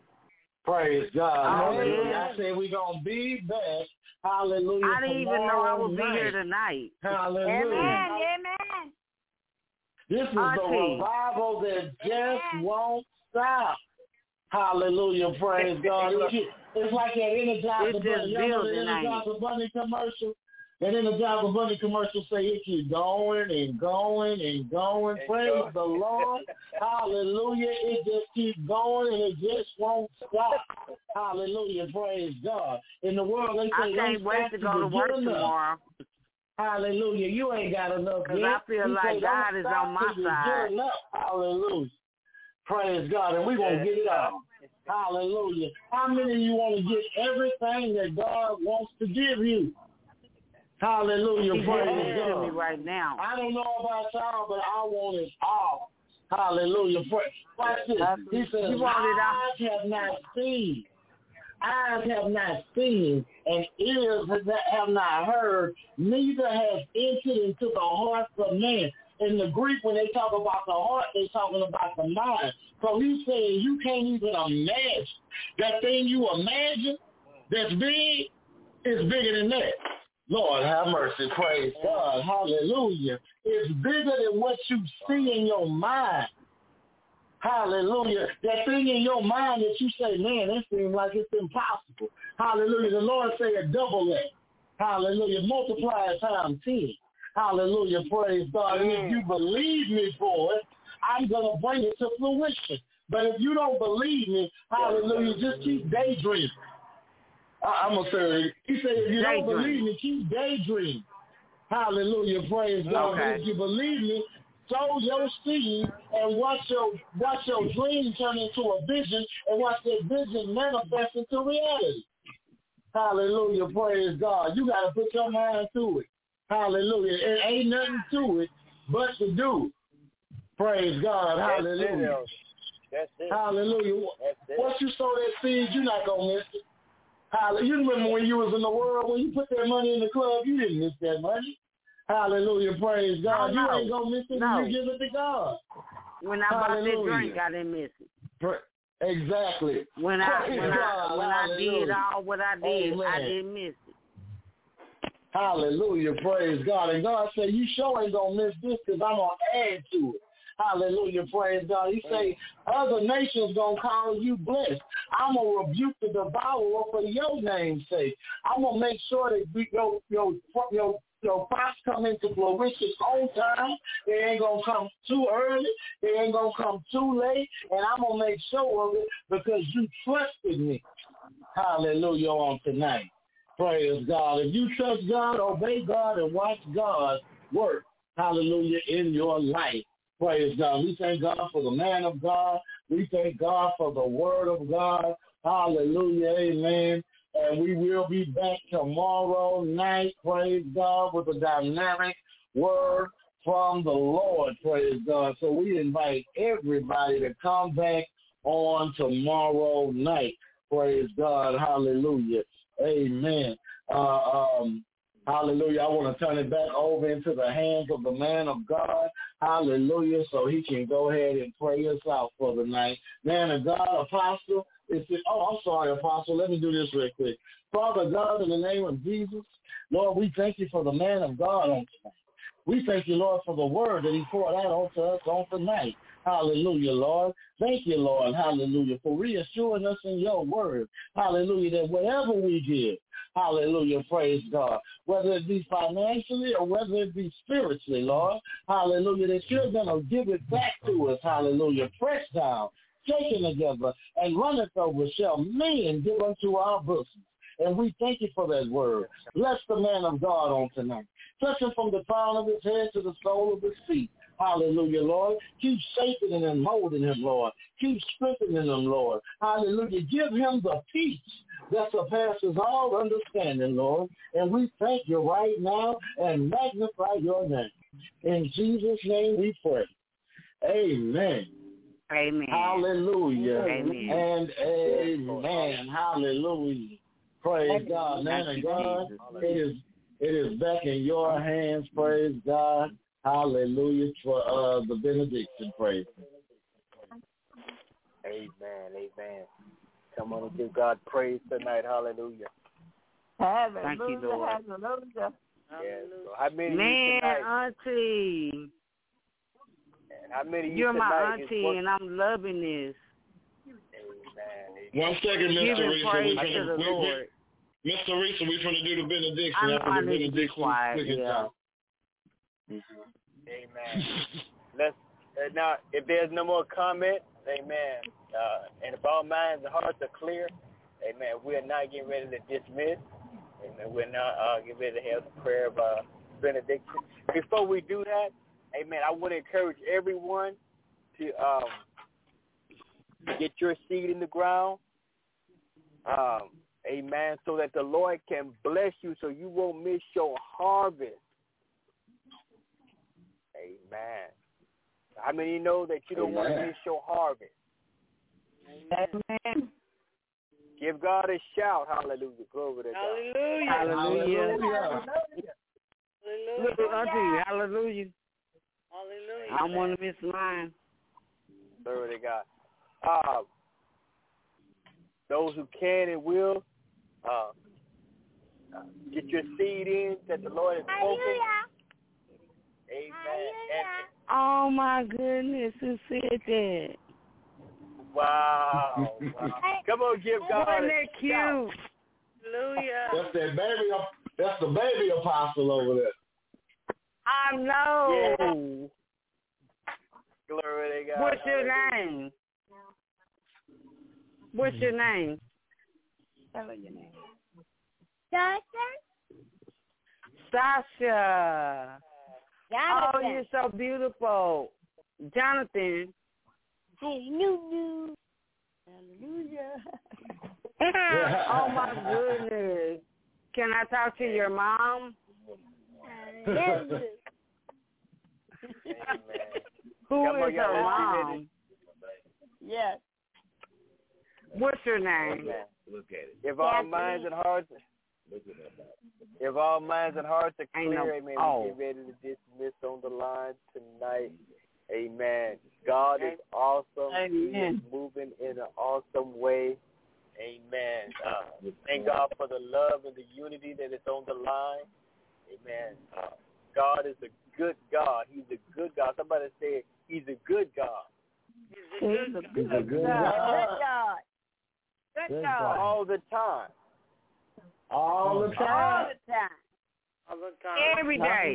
Speaker 3: Praise God. Hallelujah. I said we're going to be back. Hallelujah.
Speaker 7: I didn't even know I would be here tonight.
Speaker 3: Hallelujah.
Speaker 9: Amen. Amen.
Speaker 3: This is the revival that just won't stop. Hallelujah. Praise God. It's like that Energizer Bunny. You know the Energizer Bunny commercial? That Energizer Bunny commercial say it keeps going and going and going. Praise the Lord. Hallelujah. It just keeps going and it just won't stop. Hallelujah. Praise God. In the world, they say,
Speaker 7: I can't wait to go to work tomorrow.
Speaker 3: Hallelujah. You ain't got enough yet.
Speaker 7: Because I feel like God is on my side.
Speaker 3: Hallelujah. Praise God. And we're going to get it all. Hallelujah. How many of you want to get everything that God wants to give you? Hallelujah. Praise God.
Speaker 7: Me right now.
Speaker 3: I don't know about y'all, but I want it all. Hallelujah. Watch this. He says, eyes have not seen. Eyes have not seen, and ears have not heard, neither has entered into the hearts of man. In the Greek, when they talk about the heart, they're talking about the mind. So he's saying you can't even imagine. That thing you imagine that's big is bigger than that. Lord, have mercy. Praise God. Hallelujah. It's bigger than what you see in your mind. Hallelujah. That thing in your mind that you say, man, that seems like it's impossible. Hallelujah. The Lord say a double that. Hallelujah. Multiply it times 10. Hallelujah. Praise God. And if you believe me for it, I'm going to bring it to fruition. But if you don't believe me, hallelujah, just keep daydreaming. I'm going to say, he said, if you don't believe me, keep daydreaming. Hallelujah. Praise God.
Speaker 7: Okay.
Speaker 3: But if you believe me, sow your seed and watch your dream turn into a vision and watch that vision manifest into reality. Hallelujah. Praise God. You got to put your mind to it. Hallelujah. It ain't nothing to it but to do. Praise God. Hallelujah.
Speaker 12: That's it.
Speaker 3: Hallelujah. Once you sow that seed, you're not going to miss it. Hallelujah. You remember when you was in the world, when you put that money in the club, you didn't miss that money. Hallelujah. Praise God. You ain't going to miss it when you give it to God.
Speaker 7: When I bought that drink, I didn't miss it.
Speaker 3: Exactly.
Speaker 7: When I did all what I did,
Speaker 3: Amen.
Speaker 7: I didn't miss it.
Speaker 3: Hallelujah. Praise God. And God said, you sure ain't going to miss this because I'm going to add to it. Hallelujah. Praise God. He say, other nations going to call you blessed. I'm going to rebuke the devourer for your name's sake. I'm going to make sure that your crops come into fruition on time. It ain't going to come too early. It ain't going to come too late. And I'm going to make sure of it because you trusted me. Hallelujah on tonight. Praise God. If you trust God, obey God, and watch God work. Hallelujah in your life. Praise God. We thank God for the man of God. We thank God for the word of God. Hallelujah. Amen. And we will be back tomorrow night, praise God, with a dynamic word from the Lord, praise God. So we invite everybody to come back on tomorrow night, praise God. Hallelujah. Amen. Hallelujah. I want to turn it back over into the hands of the man of God. Hallelujah. So he can go ahead and pray us out for the night. Man of God, Apostle. I'm sorry, Apostle. Let me do this real quick. Father God, in the name of Jesus, Lord, we thank you for the man of God on tonight. We thank you, Lord, for the word that he poured out onto us on tonight. Hallelujah, Lord. Thank you, Lord. Hallelujah, for reassuring us in your word. Hallelujah, that whatever we give, hallelujah, praise God, whether it be financially or whether it be spiritually, Lord, hallelujah, that you're going to give it back to us, hallelujah, press down, shaken together, and runneth over shall men give unto our bosoms. And we thank you for that word. Bless the man of God on tonight. Touch him from the crown of his head to the sole of his feet. Hallelujah, Lord. Keep shaping and molding him, Lord. Keep strengthening him, Lord. Hallelujah. Give him the peace that surpasses all understanding, Lord. And we thank you right now and magnify your name. In Jesus' name we pray. Amen.
Speaker 7: Amen.
Speaker 3: Hallelujah.
Speaker 7: Amen.
Speaker 3: And amen. Hallelujah. Praise God. Man of God, it is back in your hands. Praise God. Hallelujah for the benediction. Praise God.
Speaker 12: Amen. Amen. Come on and give God praise tonight. Hallelujah.
Speaker 5: Hallelujah.
Speaker 7: Thank you, Lord.
Speaker 5: Hallelujah.
Speaker 12: Yes. So how many
Speaker 7: Man,
Speaker 12: tonight?
Speaker 7: Auntie.
Speaker 12: And how many
Speaker 7: You're my
Speaker 12: tonight
Speaker 7: auntie, and I'm loving this.
Speaker 12: Amen.
Speaker 3: 1 second, Mr.
Speaker 7: Giving
Speaker 3: Risa.
Speaker 7: praise to the Lord.
Speaker 3: Mr. Risa, we're going to do the benediction.
Speaker 7: I know
Speaker 3: after
Speaker 7: I
Speaker 3: the
Speaker 7: need to be
Speaker 3: benediction.
Speaker 7: quiet, yeah.
Speaker 12: Amen. Let's now, if there's no more comment, amen. And if all minds and hearts are clear, amen. We're not getting ready to dismiss. Amen. We're not getting ready to have the prayer of benediction. Before we do that, amen, I want to encourage everyone to get your seed in the ground. Amen. So that the Lord can bless you so you won't miss your harvest. Amen. How many know that you don't want to miss your harvest?
Speaker 5: Amen.
Speaker 12: Give God a shout. Hallelujah. Glory to God.
Speaker 7: Hallelujah.
Speaker 4: Hallelujah.
Speaker 7: Look, Auntie, hallelujah.
Speaker 4: Hallelujah.
Speaker 7: I want to miss mine.
Speaker 12: Glory to God. Those who can and will, get your seed in that the Lord has spoken. Amen.
Speaker 7: Oh, my goodness, who said that?
Speaker 12: Wow. Come on, give God
Speaker 7: Wasn't
Speaker 12: a
Speaker 7: that cute?
Speaker 12: shout.
Speaker 4: Hallelujah.
Speaker 3: That's that baby. That's the baby apostle over there.
Speaker 7: I know.
Speaker 12: Yeah. Glory to God.
Speaker 7: What's your name? What's your name?
Speaker 5: Tell her your name.
Speaker 7: Sasha.
Speaker 5: Jonathan.
Speaker 7: Oh, you're so beautiful. Jonathan.
Speaker 5: Hallelujah.
Speaker 7: Oh, my goodness. Can I talk to your mom? Who is her mom?
Speaker 5: Yes.
Speaker 7: What's your name?
Speaker 1: Look at it.
Speaker 12: If all minds and hearts are clear, amen, we get ready to dismiss on the line tonight. Amen. God is awesome.
Speaker 7: Amen.
Speaker 12: He is moving in an awesome way. Amen. Thank God for the love and the unity that is on the line. Amen. God is a good God. He's a good God. Somebody say He's a good God.
Speaker 5: He's a good God.
Speaker 3: Good God.
Speaker 5: Good God.
Speaker 12: All the time.
Speaker 3: All the time.
Speaker 4: All the time.
Speaker 7: Every day.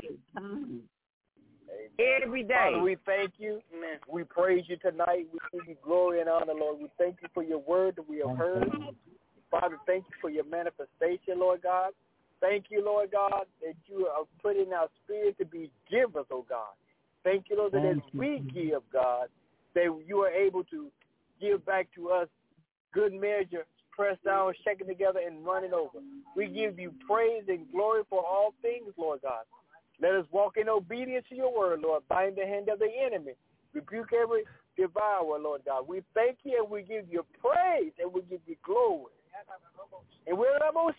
Speaker 7: Every day.
Speaker 12: Father, we thank you. Amen. We praise you tonight. We give you glory and honor, Lord. We thank you for your word that we have heard. Father, thank you for your manifestation, Lord God. Thank you, Lord God, that you are putting our spirit to be givers, oh God. Thank you, Lord, that as we give, God, that you are able to give back to us good measure, pressed down, shaken together, and running over. We give you praise and glory for all things, Lord God. Let us walk in obedience to your word, Lord. Bind the hand of the enemy. Rebuke every devourer, Lord God. We thank you and we give you praise and we give you glory. And we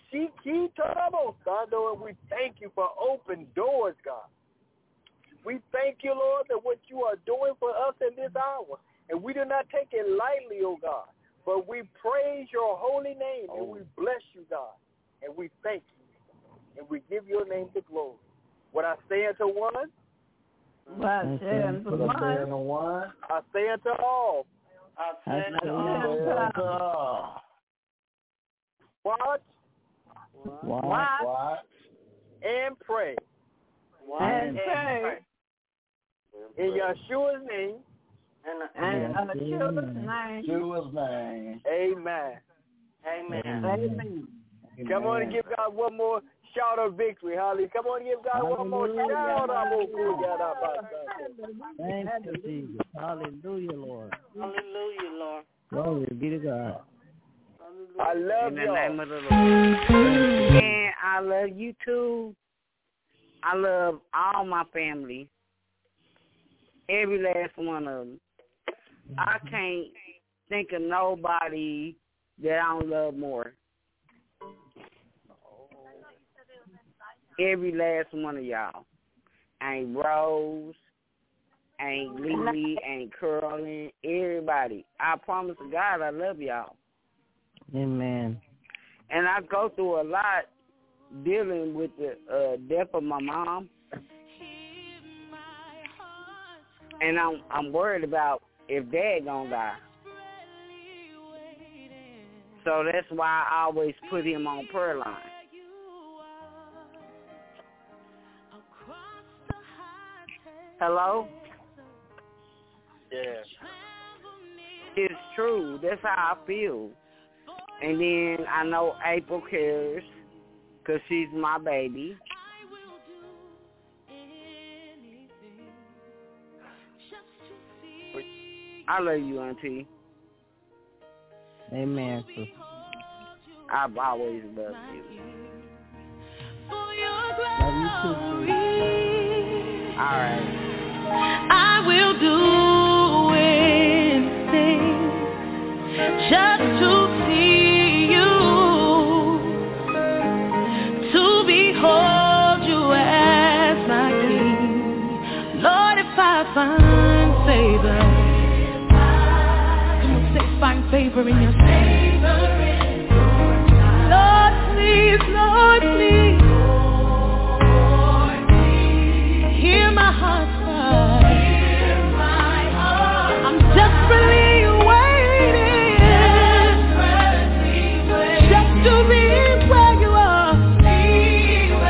Speaker 12: thank you for open doors, God. We thank you, Lord, that what you are doing for us in this hour. And we do not take it lightly, oh God. But we praise your holy name and we bless you, God. And we thank you. And we give your name the glory. What I say unto one,
Speaker 5: I say unto
Speaker 3: one,
Speaker 12: I say unto all.
Speaker 4: I say unto all.
Speaker 12: Watch. And pray.
Speaker 5: And pray.
Speaker 12: In Yeshua's name.
Speaker 5: In Yeshua's name.
Speaker 12: Amen.
Speaker 4: Amen.
Speaker 12: Come on and give God one more shout of victory. Hallelujah. Come on and give God one more shout of
Speaker 8: Thank you, Jesus. Hallelujah, Lord.
Speaker 4: Hallelujah, Lord.
Speaker 8: Glory be to God.
Speaker 12: I love
Speaker 7: in the
Speaker 12: y'all.
Speaker 7: name of the Lord. And I love you too. I love all my family. Every last one of them. I can't think of nobody that I don't love more. Every last one of y'all. Ain't Rose, ain't Lily, ain't Curlin, everybody. I promise to God I love y'all.
Speaker 8: Amen.
Speaker 7: And I go through a lot dealing with the death of my mom. And I'm worried about if Dad gonna die. So that's why I always put him on prayer line. Hello?
Speaker 12: Yeah.
Speaker 7: It's true. That's how I feel. And then I know April cares because she's my baby. I love you, Auntie.
Speaker 8: Amen.
Speaker 7: I've always loved you.
Speaker 8: Love you too, sweetie.
Speaker 7: All right.
Speaker 2: I will do anything just to see you, to behold you as my King. Lord, if I find favor, come on, say find favor in your sight. Lord, please, Lord, please, hear my heart cry. I'm desperately waiting just to be where you are.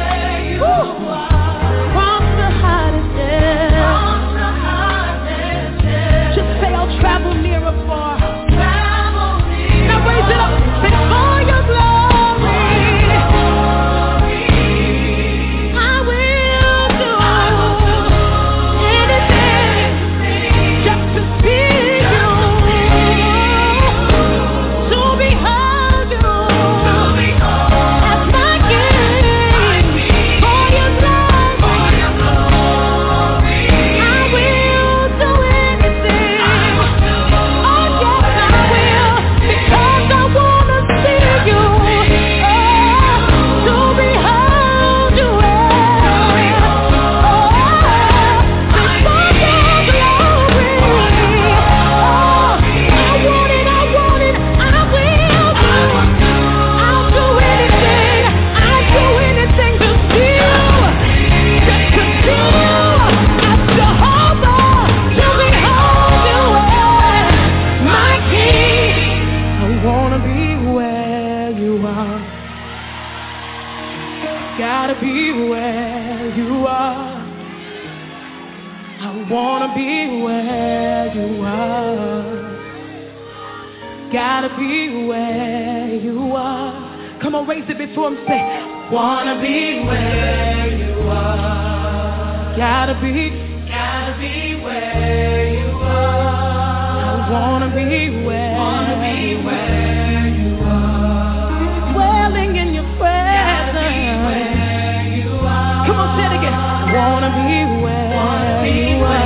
Speaker 2: Gotta be where you are. Come on, raise it before him, say, wanna be where you are. Gotta be where you are. I wanna be where you are. Dwelling in your presence. Gotta be where you are. Come on, say it again. Wanna be where you are.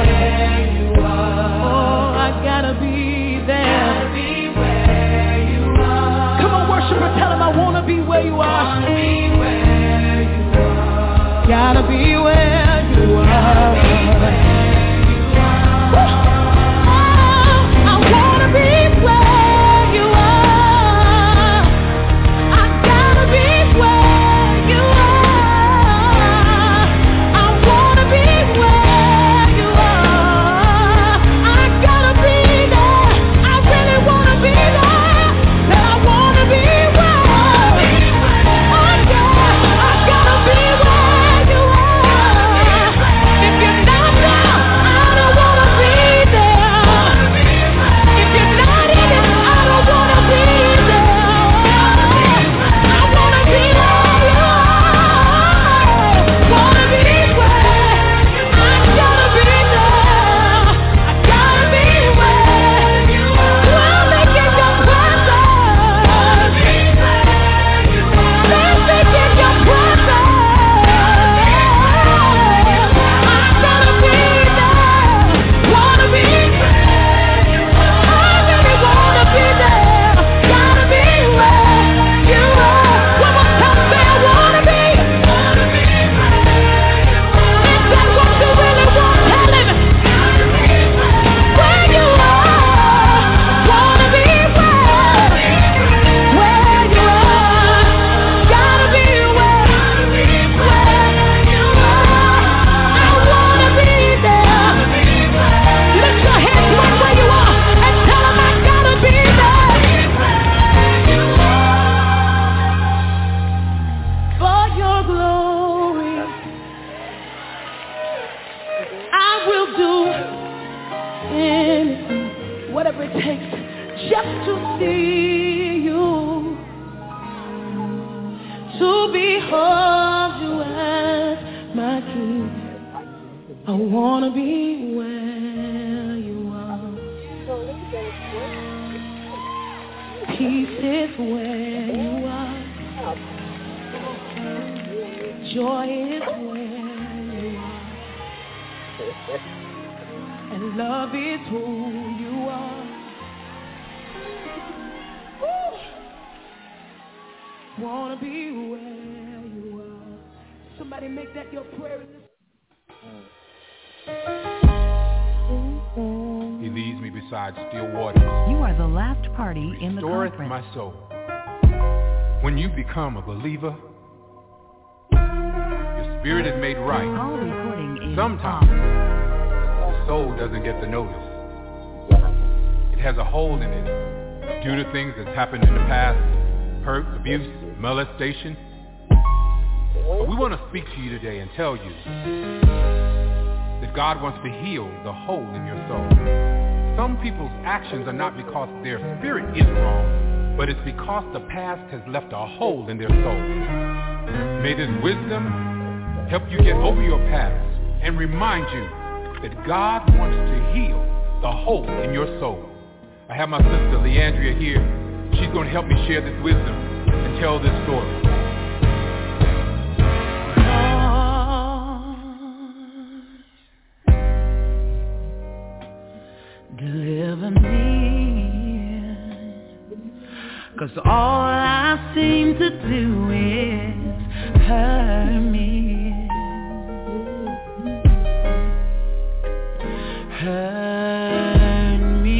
Speaker 2: Oh, I gotta be there. Tell him I wanna be where you are. Gotta be where you are. I wanna be where you are. I gotta be where you are. I wanna be where you are. I gotta be there. I really wanna be there. That I wanna be.
Speaker 13: When you become a believer, your spirit is made right. Sometimes the soul doesn't get the notice. It has a hole in it due to things that's happened in the past, hurt, abuse, molestation. But we want to speak to you today and tell you that God wants to heal the hole in your soul. Some people's actions are not because their spirit is wrong, but it's because the past has left a hole in their soul. May this wisdom help you get over your past and remind you that God wants to heal the hole in your soul. I have my sister Leandria here. She's going to help me share this wisdom and tell this story.
Speaker 2: Deliver me, 'cause all I seem to do is hurt me. Hurt me.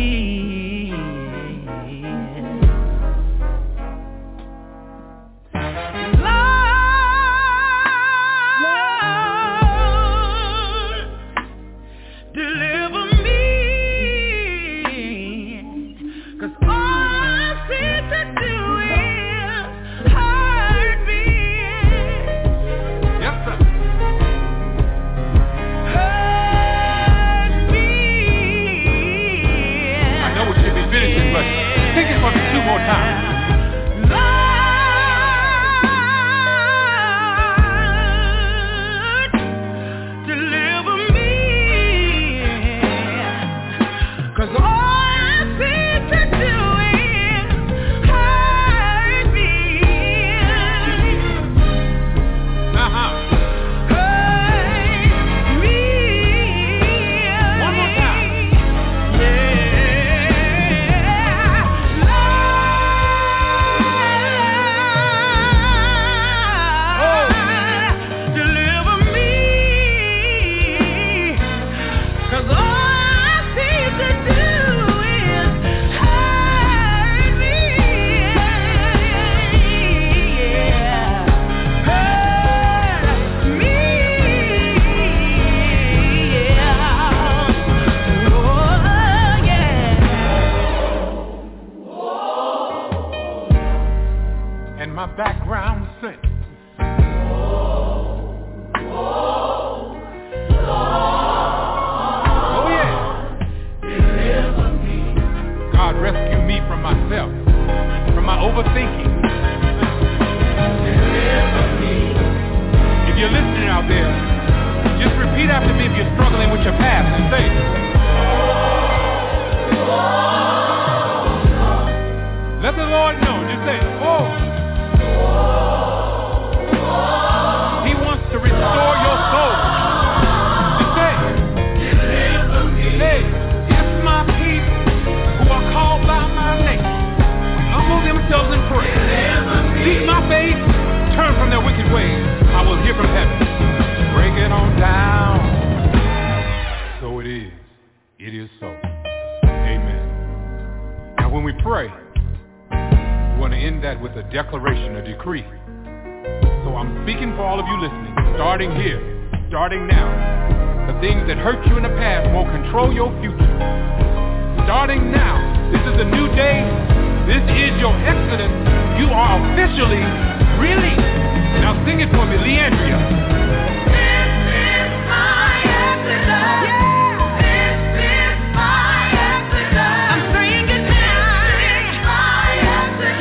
Speaker 2: Lord, deliver me, 'cause all I seem to do is hurt me.
Speaker 13: Yes, sir. more time. Background sing. Oh yeah. Deliver me. God, rescue me from myself, from my overthinking. Deliver me. If you're listening out there, just repeat after me if you're struggling with your past and say, let the Lord know. Just say, oh. He wants to restore your soul. Just say, deliver me. Hey, if my people who are called by my name humble themselves and pray, seek my face, turn from their wicked ways, I will hear from heaven. Break it on down. So it is. It is so. Amen. Now when we pray, we want to end that with a declaration, a decree. So I'm speaking for all of you listening, starting here, starting now. The things that hurt you in the past won't control your future. Starting now, this is a new day. This is your exodus. You are officially released. Now sing it for me, Leandria. This is my exodus. This is my exodus. I'm saying it now. This is my exodus.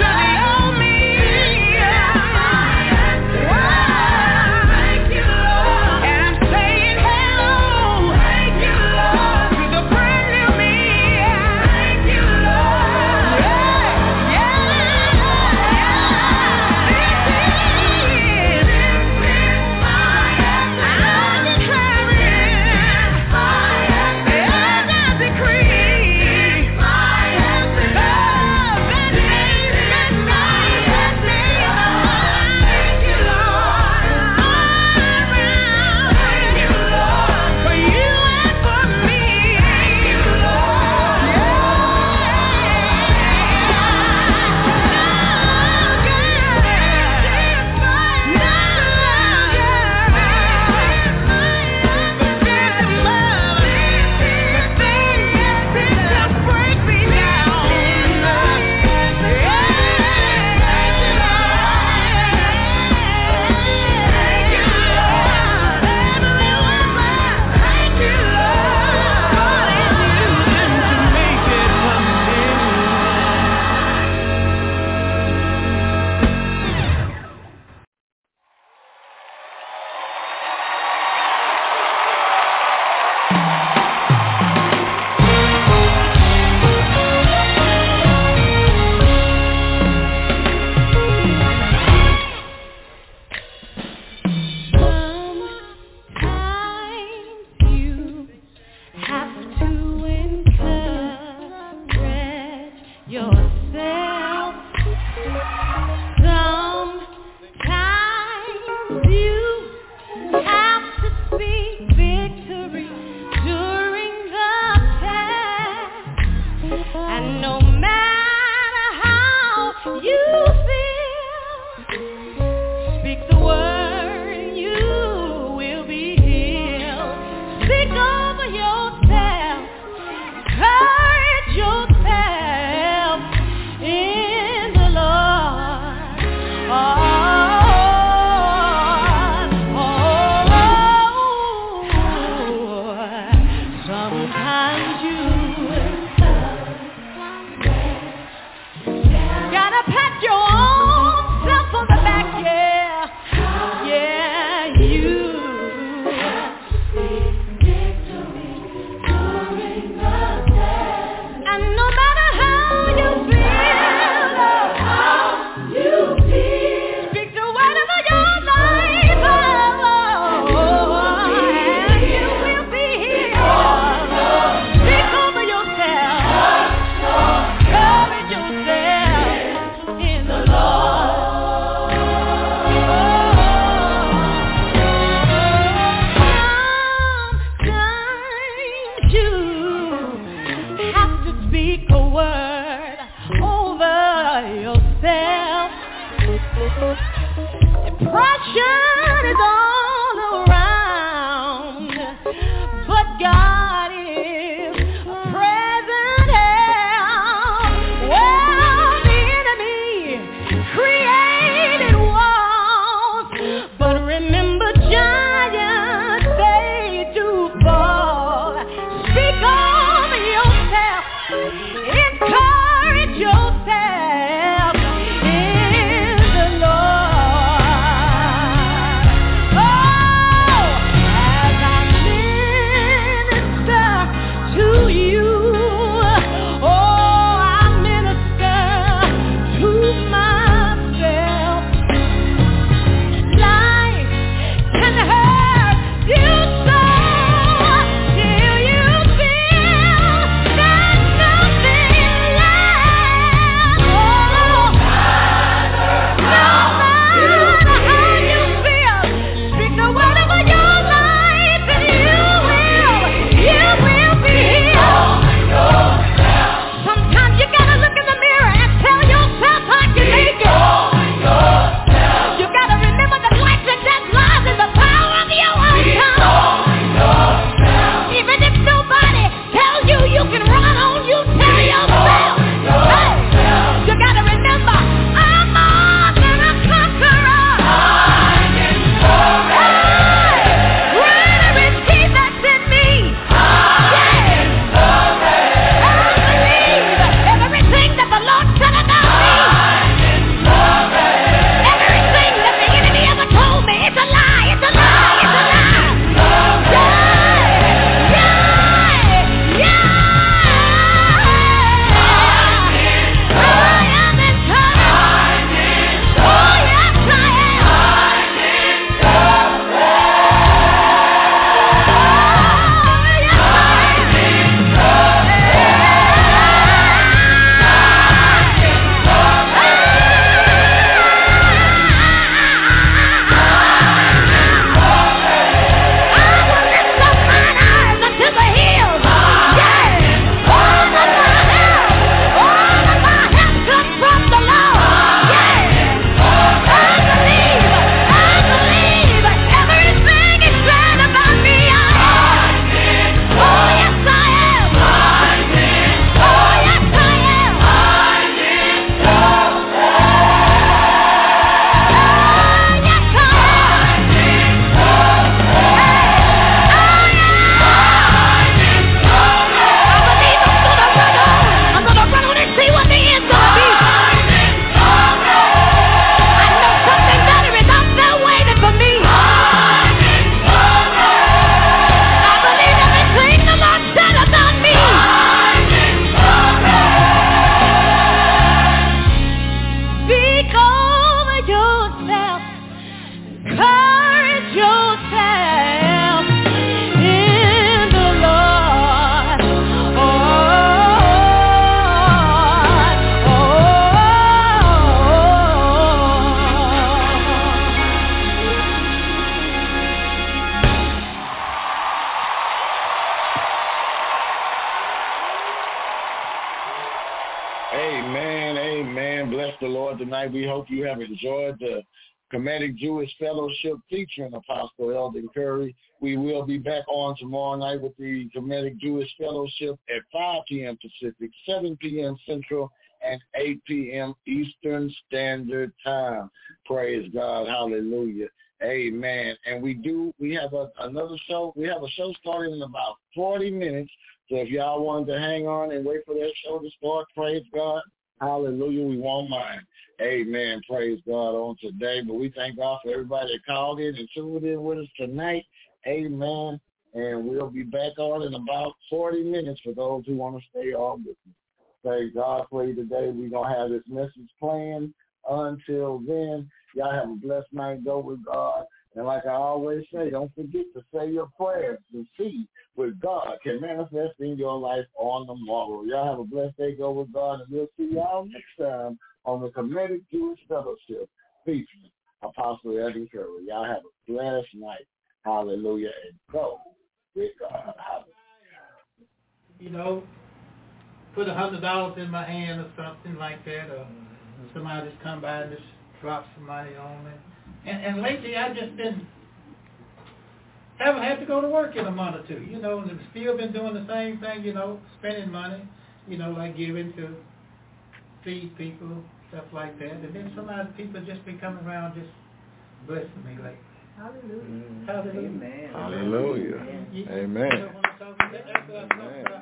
Speaker 2: Depression is all around, but God is present help. Well, the enemy created walls, but remember, giants, they do fall. Speak over yourself, encourage yourself in the Lord. Oh, as I minister to you, oh, I minister to myself. Life can hurt you so till you feel there's nothing left. Oh, no matter how you feel, speak the word over your life and you will be healed. Sometimes you gotta look in the mirror and tell yourself how you make it. You gotta remember that life and death lies in the power of your own tongue. Even if nobody tells you you can run on, you tell yourself. Hey, you gotta remember, I'm more than a conqueror. Hey, greater is He that's in me. Everything that the Lord said about me, everything that the enemy ever told me, it's a lie, it's a lie, it's a lie. I am encouraged. Oh, yes, I
Speaker 3: Amen. Bless the Lord tonight. We hope you have enjoyed the Kemetic Jewish Fellowship featuring Apostle Eldon Curry. We will be back on tomorrow night with the Kemetic Jewish Fellowship at 5 p.m. Pacific, 7 p.m. Central, and 8 p.m. Eastern Standard Time. Praise God. Hallelujah. Amen. And we have another show. We have a show starting in about 40 minutes. So if y'all wanted to hang on and wait for that show to start, praise God. Hallelujah. We won't mind. Amen. Praise God on today. But we thank God for everybody that called in and tuned in with us tonight. Amen. And we'll be back on in about 40 minutes for those who want to stay on with us. Praise God for you today. We're going to have this message playing. Until then, y'all have a blessed night. Go with God. And like I always say, don't forget to say your prayers and see what God can manifest in your life on the morrow. Y'all have a blessed day. Go with God. And we'll see y'all next time on the Kemetic Jewish Fellowship featuring Apostle Eldon Curry. Y'all have a blessed night. Hallelujah. And go with God. Hallelujah.
Speaker 14: You know, put $100 in my hand or something like that, or somebody just come by and just drop some money on me. And lately I've just been, haven't had to go to work in a month or two, you know, and I've still been doing the same thing, you know, spending money, you know, like giving to feed people, stuff like that. And then sometimes people just be coming around just blessing me lately.
Speaker 11: Hallelujah.
Speaker 14: Hallelujah.
Speaker 11: Amen.
Speaker 15: Hallelujah. Amen.
Speaker 14: You know what I'm talking about? That's what I'm talking about.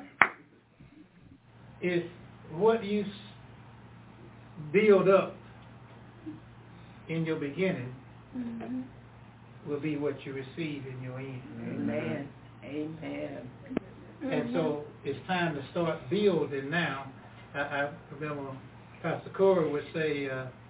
Speaker 14: Is what you build up in your beginning will be what you receive in your end.
Speaker 11: Amen. Amen.
Speaker 14: And so it's time to start building now. I remember Pastor Corey would say,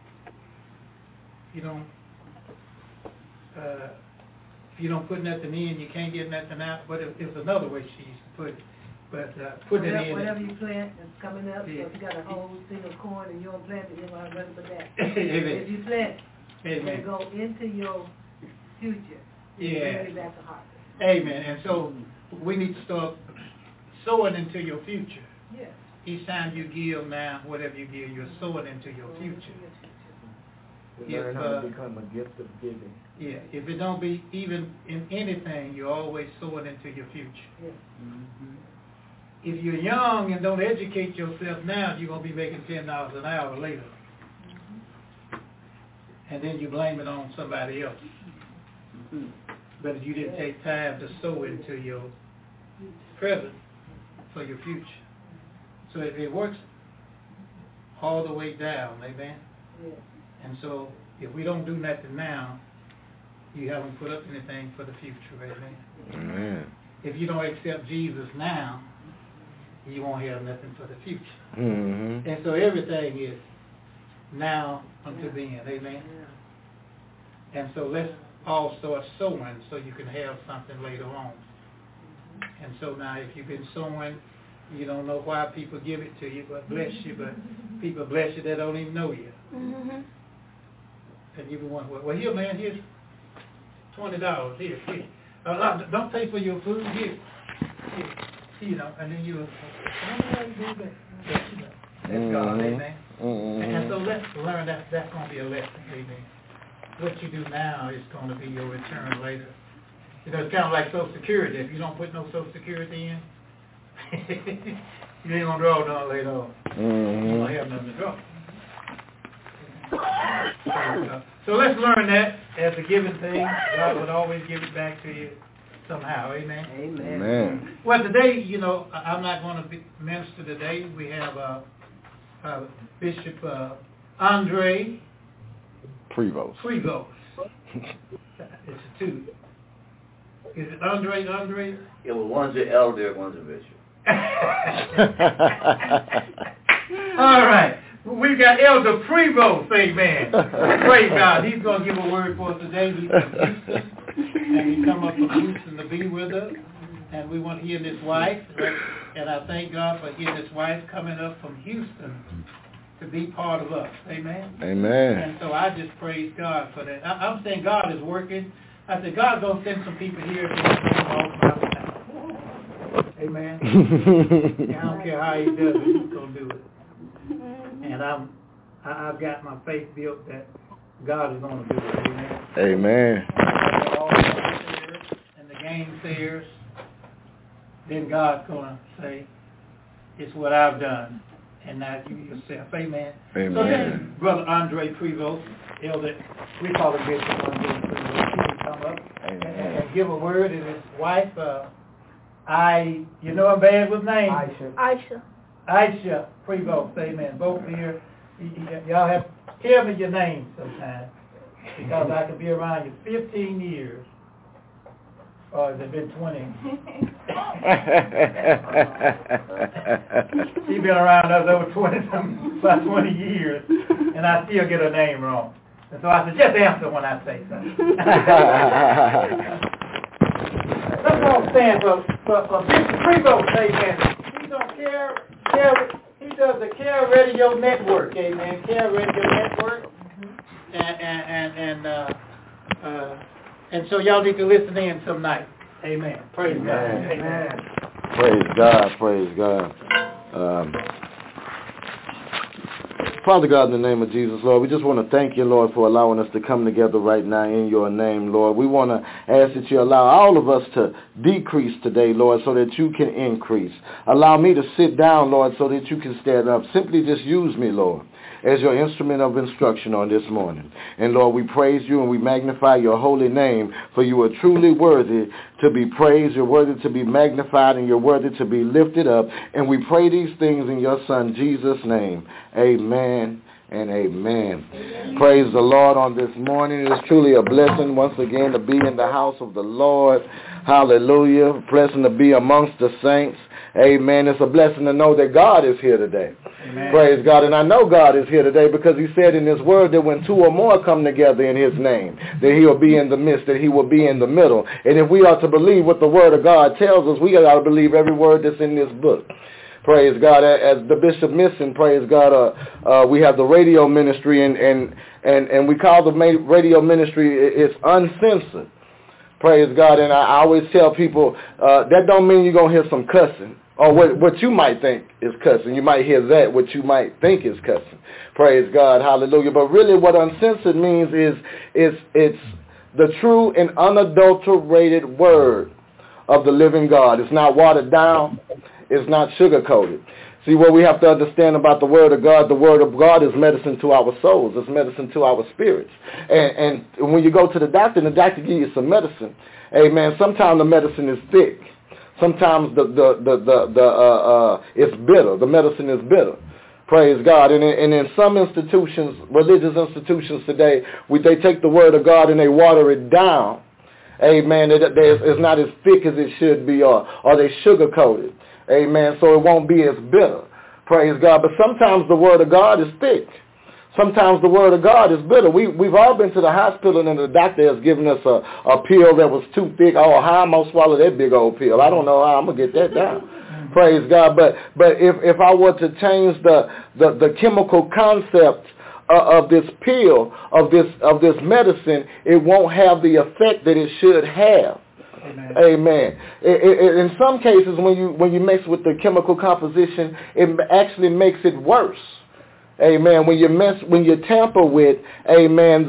Speaker 14: if you don't put nothing in, you can't get nothing out. But it was another way she used to put it. But putting it in.
Speaker 11: Whatever you plant is coming up. Yeah. So if you got a whole seed of corn and you don't plant it, you don't have nothing but that.
Speaker 14: Amen.
Speaker 11: If you plant,
Speaker 14: Amen.
Speaker 11: you go into your future.
Speaker 14: Yeah.
Speaker 11: Bring it back to harvest.
Speaker 14: Amen. And so we need to start sowing into your future.
Speaker 11: Yeah.
Speaker 14: Each time you give now, whatever you give, you're sowing into your future.
Speaker 12: We learn how to become a gift of giving.
Speaker 14: Yeah, if it don't be even in anything, you're always sowing into your future.
Speaker 11: Yeah.
Speaker 14: If you're young and don't educate yourself now, you're going to be making $10 an hour later. And then you blame it on somebody else. But if you didn't take time to sow into your present for your future. So it works all the way down, amen?
Speaker 11: Yeah.
Speaker 14: And so if we don't do nothing now, you haven't put up anything for the future, amen?
Speaker 15: Amen.
Speaker 14: If you don't accept Jesus now, you won't have nothing for the future.
Speaker 15: Mm-hmm.
Speaker 14: And so everything is now unto then, amen? Yeah. And so let's all start sowing so you can have something later on. And so now if you've been sowing, you don't know why people give it to you, but bless you, but people bless you that don't even know you.
Speaker 9: Mm-hmm.
Speaker 14: And you want, well, here, man, here's $20. Here. Don't pay for your food. Here. You know, and then you do that. That's God, amen. And so let's learn that that's going to be a lesson, amen. What you do now is going to be your return later. You know, it's kind of like Social Security. If you don't put no Social Security in, you ain't going to draw none later on. You don't have nothing to draw. So let's learn that as a given thing. God would always give it back to you somehow. Amen.
Speaker 15: Amen.
Speaker 14: Well, today, you know, I'm not going to minister today. We have Bishop Andre
Speaker 15: Prevost.
Speaker 14: It's a two. Is it Andre?
Speaker 16: Yeah, well, one's an elder, one's a bishop.
Speaker 14: All right. We've got Elder Prevost, amen. Praise God. He's going to give a word for us today. He's from Houston, and he come up from Houston to be with us. And we want he and his wife, and I thank God for he and his wife coming up from Houston to be part of us, amen.
Speaker 15: Amen.
Speaker 14: And so I just praise God for that. I'm saying God is working. I said God's going to send some people here to bring them all out of town. Amen. And I don't care how he does it, he's going to do it. And I've got my faith built that God is going to do it. Amen.
Speaker 15: Amen.
Speaker 14: And the gainsayers, then God's going to say, it's what I've done. And now you yourself. Amen.
Speaker 15: Amen.
Speaker 14: So this is Brother Andre Prevost, Elder, we call him Bishop Andre Prevost. He can come up and give a word. And his wife, you know I'm bad with names. Aisha Prevost, amen. Both here, y'all have to tell me your name sometime, because I could be around you 15 years, or has it been 20? She's been around us over about 20 years, and I still get her name wrong. And so I said, just answer when I say something. Let's all stand for Bishop Prevost, amen. He don't care. He does the Care Radio Network, amen. Care Radio Network, and so y'all need to listen in some night, amen. Praise God, amen.
Speaker 15: Praise God, praise God. Father God, in the name of Jesus, Lord, we just want to thank you, Lord, for allowing us to come together right now in your name, Lord. We want to ask that you allow all of us to decrease today, Lord, so that you can increase. Allow me to sit down, Lord, so that you can stand up. Simply just use me, Lord, as your instrument of instruction on this morning. And Lord, we praise you and we magnify your holy name, for you are truly worthy to be praised, you're worthy to be magnified, and you're worthy to be lifted up. And we pray these things in your Son, Jesus' name. Amen and amen. Praise the Lord on this morning. It is truly a blessing once again to be in the house of the Lord. Hallelujah. Blessing to be amongst the saints. Amen. It's a blessing to know that God is here today. Amen. Praise God. And I know God is here today because he said in his word that when two or more come together in his name, that he will be in the midst, that he will be in the middle. And if we are to believe what the word of God tells us, we got to believe every word that's in this book. Praise God. As the bishop mentioned, praise God, we have the radio ministry, and we call the radio ministry, it's uncensored. Praise God. And I always tell people, that don't mean you're going to hear some cussing, or what you might think is cussing. You might hear that, what you might think is cussing. Praise God. Hallelujah. But really what uncensored means is it's the true and unadulterated word of the living God. It's not watered down. It's not sugar-coated. See, what we have to understand about the word of God is medicine to our souls. It's medicine to our spirits. And when you go to the doctor gives you some medicine. Amen. Sometimes the medicine is thick. Sometimes it's bitter. The medicine is bitter. Praise God. And in some institutions, religious institutions today, they take the word of God and they water it down. Amen. It's not as thick as it should be, or they sugar-coat it. Amen. So it won't be as bitter. Praise God. But sometimes the word of God is thick. Sometimes the word of God is bitter. We've all been to the hospital and the doctor has given us a pill that was too thick. Oh, how am I going to swallow that big old pill? I don't know how I'm going to get that down. Praise God. But if I were to change the chemical concept of this pill, of this medicine, it won't have the effect that it should have. Amen. In some cases, when you mix with the chemical composition, it actually makes it worse. Amen. When you tamper with, amen,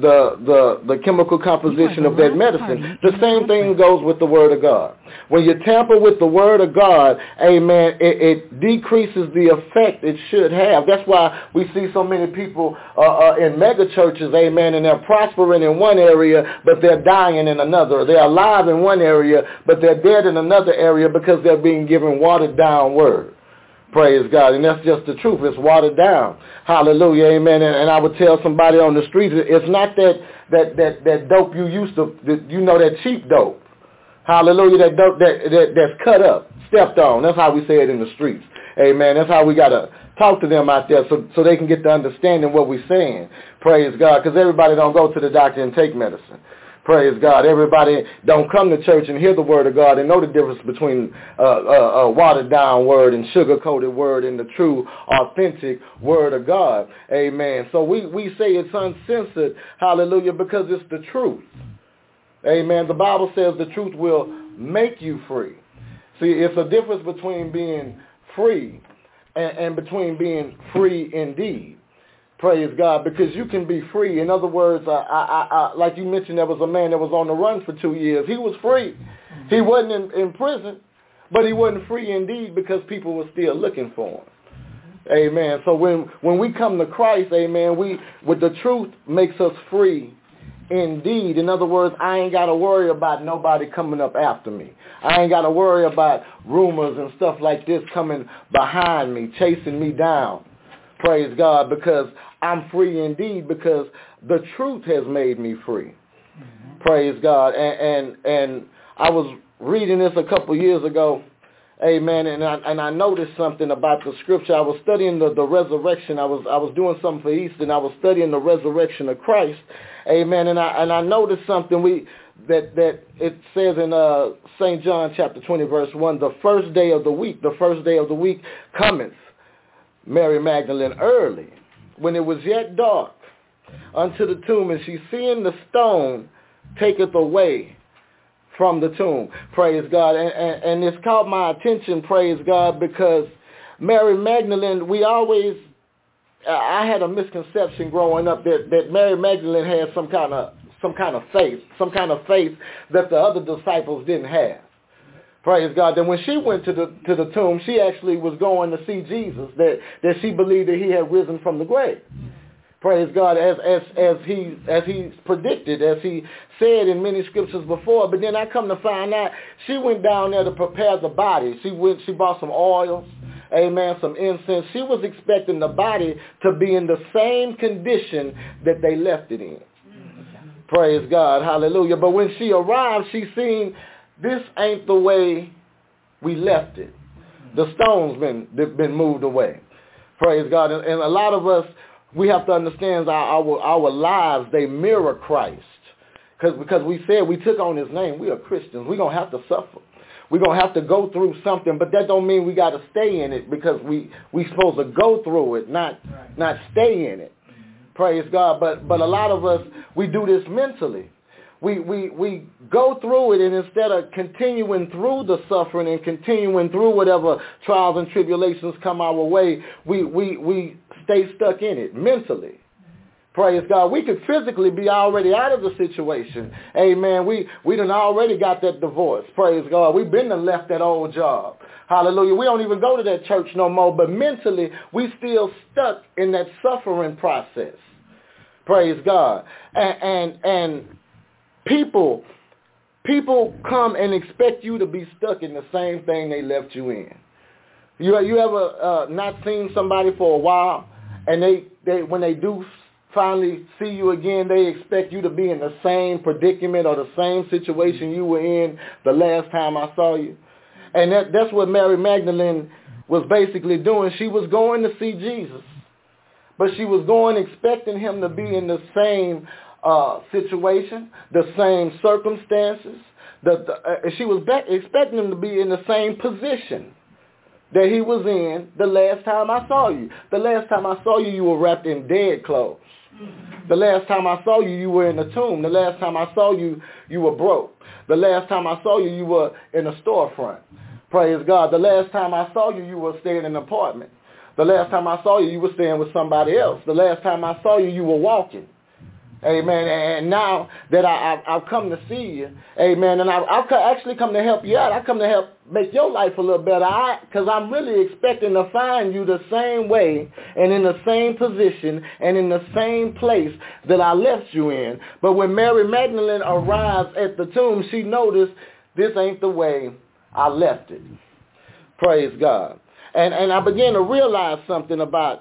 Speaker 15: the chemical composition of that medicine, the same thing goes with the word of God. When you tamper with the word of God, amen, it decreases the effect it should have. That's why we see so many people in mega churches, amen, and they're prospering in one area, but they're dying in another. They're alive in one area, but they're dead in another area because they're being given watered down word. Praise God. And that's just the truth. It's watered down. Hallelujah. Amen. And I would tell somebody on the street, it's not that dope you used to, that cheap dope. Hallelujah. That dope that's cut up, stepped on. That's how we say it in the streets. Amen. That's how we got to talk to them out there so they can get the understanding what we're saying. Praise God. Because everybody don't go to the doctor and take medicine. Praise God. Everybody don't come to church and hear the word of God and know the difference between a watered down word and sugar-coated word and the true, authentic word of God. Amen. So we say it's uncensored, hallelujah, because it's the truth. Amen. The Bible says the truth will make you free. See, it's a difference between being free and between being free indeed. Praise God, because you can be free. In other words, I like you mentioned, there was a man that was on the run for 2 years. He was free. He wasn't in prison, but he wasn't free indeed because people were still looking for him. Amen. So when we come to Christ, amen, with the truth makes us free indeed. In other words, I ain't got to worry about nobody coming up after me. I ain't got to worry about rumors and stuff like this coming behind me, chasing me down. Praise God, because I'm free indeed, because the truth has made me free. Mm-hmm. Praise God. And I was reading this a couple years ago, amen, and I noticed something about the scripture. I was studying the resurrection. I was doing something for Easter, and I was studying the resurrection of Christ, amen, and I noticed something that it says in St. John chapter 20, verse 1, the first day of the week cometh Mary Magdalene early, when it was yet dark, unto the tomb, and she seeing the stone taketh away from the tomb. Praise God. And it's caught my attention, praise God, because Mary Magdalene, we always I had a misconception growing up that Mary Magdalene had some kind of faith that the other disciples didn't have. Praise God. Then when she went to the tomb, she actually was going to see Jesus, that she believed that he had risen from the grave. Praise God, as he predicted, as he said in many scriptures before. But then I come to find out she went down there to prepare the body. She bought some oils, amen, some incense. She was expecting the body to be in the same condition that they left it in. Praise God, hallelujah. But when she arrived, she seen this ain't the way we left it. The stone's been moved away. Praise God. And a lot of us, we have to understand our lives, they mirror Christ. Because we said we took on his name. We are Christians. We're going to have to suffer. We're going to have to go through something, but that don't mean we got to stay in it, because we supposed to go through it, not stay in it. Praise God. But a lot of us, we do this mentally. We go through it, and instead of continuing through the suffering and continuing through whatever trials and tribulations come our way, we stay stuck in it mentally. Praise God. We could physically be already out of the situation. Amen. We done already got that divorce. Praise God. We've been and left that old job. Hallelujah. We don't even go to that church no more, but mentally we still stuck in that suffering process. Praise God. And people come and expect you to be stuck in the same thing they left you in. You ever not seen somebody for a while, and they when they do finally see you again, they expect you to be in the same predicament or the same situation you were in the last time I saw you? And that's what Mary Magdalene was basically doing. She was going to see Jesus, but she was going expecting him to be in the same situation, the same circumstances. She was expecting him to be in the same position that he was in the last time I saw you. The last time I saw you, you were wrapped in dead clothes. The last time I saw you, you were in a tomb. The last time I saw you, you were broke. The last time I saw you, you were in a storefront. Praise God. The last time I saw you, you were staying in an apartment. The last time I saw you, you were staying with somebody else. The last time I saw you, you were walking. Amen. And now that I've come to see you, amen, and I've actually come to help you out. I come to help make your life a little better, because I'm really expecting to find you the same way and in the same position and in the same place that I left you in. But when Mary Magdalene arrives at the tomb, she noticed this ain't the way I left it. Praise God. And I began to realize something about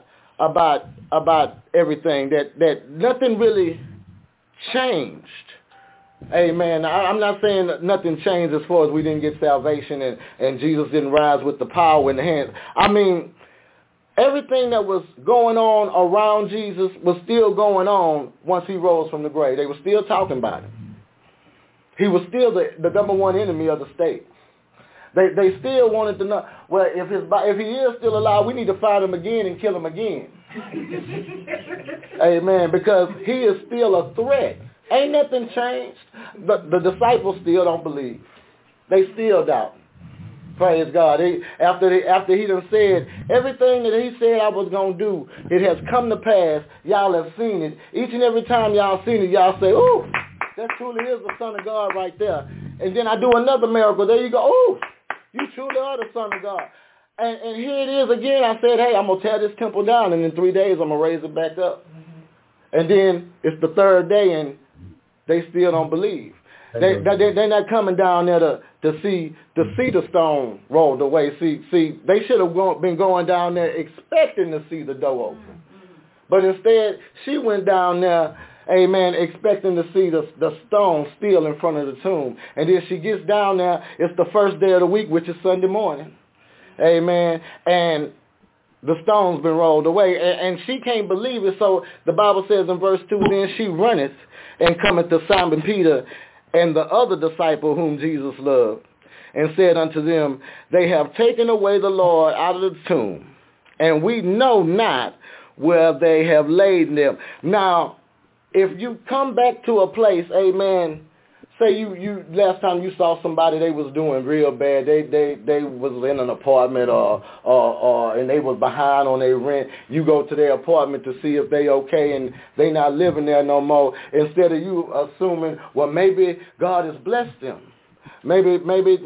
Speaker 15: everything, that nothing really changed. Amen. I'm not saying that nothing changed as far as we didn't get salvation and Jesus didn't rise with the power in the hand. I mean, everything that was going on around Jesus was still going on once he rose from the grave. They were still talking about him. He was still the number one enemy of the state. They still wanted to know, well, if he is still alive, we need to find him again and kill him again. Amen. Because he is still a threat. Ain't nothing changed. The disciples still don't believe. They still doubt. Praise God. After he done said everything that he said I was going to do, it has come to pass. Y'all have seen it. Each and every time y'all seen it, y'all say, ooh, that truly is the Son of God right there. And then I do another miracle. There you go. Ooh, you truly are the Son of God. And here it is again. I said, hey, I'm going to tear this temple down, and in 3 days I'm going to raise it back up. And then it's the third day, and they still don't believe. They're not coming down there to see the stone rolled away. See, they should have been going down there expecting to see the door open. But instead, she went down there, amen, expecting to see the stone still in front of the tomb. And then she gets down there. It's the first day of the week, which is Sunday morning. Amen. And the stone's been rolled away. And she can't believe it. So the Bible says in verse 2, then she runneth and cometh to Simon Peter and the other disciple whom Jesus loved, and said unto them, they have taken away the Lord out of the tomb, and we know not where they have laid him. Now, if you come back to a place, amen, say you last time you saw somebody, they was doing real bad. They was in an apartment or and they was behind on their rent. You go to their apartment to see if they okay and they not living there no more. Instead of you assuming, well, maybe God has blessed them. Maybe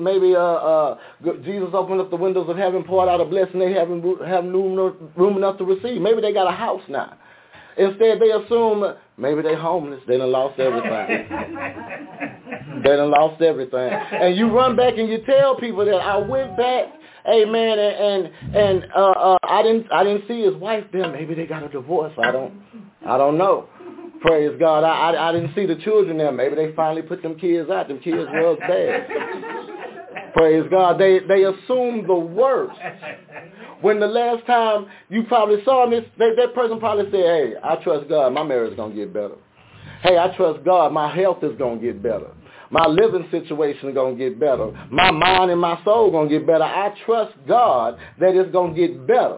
Speaker 15: Jesus opened up the windows of heaven, poured out a blessing they haven't room enough to receive. Maybe they got a house now. Instead, they assume maybe they homeless. They done lost everything. They done lost everything. And you run back and you tell people that I went back, amen, and I didn't see his wife there. Maybe they got a divorce. I don't know. Praise God. I didn't see the children there. Maybe they finally put them kids out. Them kids was bad. Praise God. They assume the worst. When the last time you probably saw this, that person probably said, hey, I trust God. My marriage is going to get better. Hey, I trust God. My health is going to get better. My living situation is going to get better. My mind and my soul are going to get better. I trust God that it's going to get better.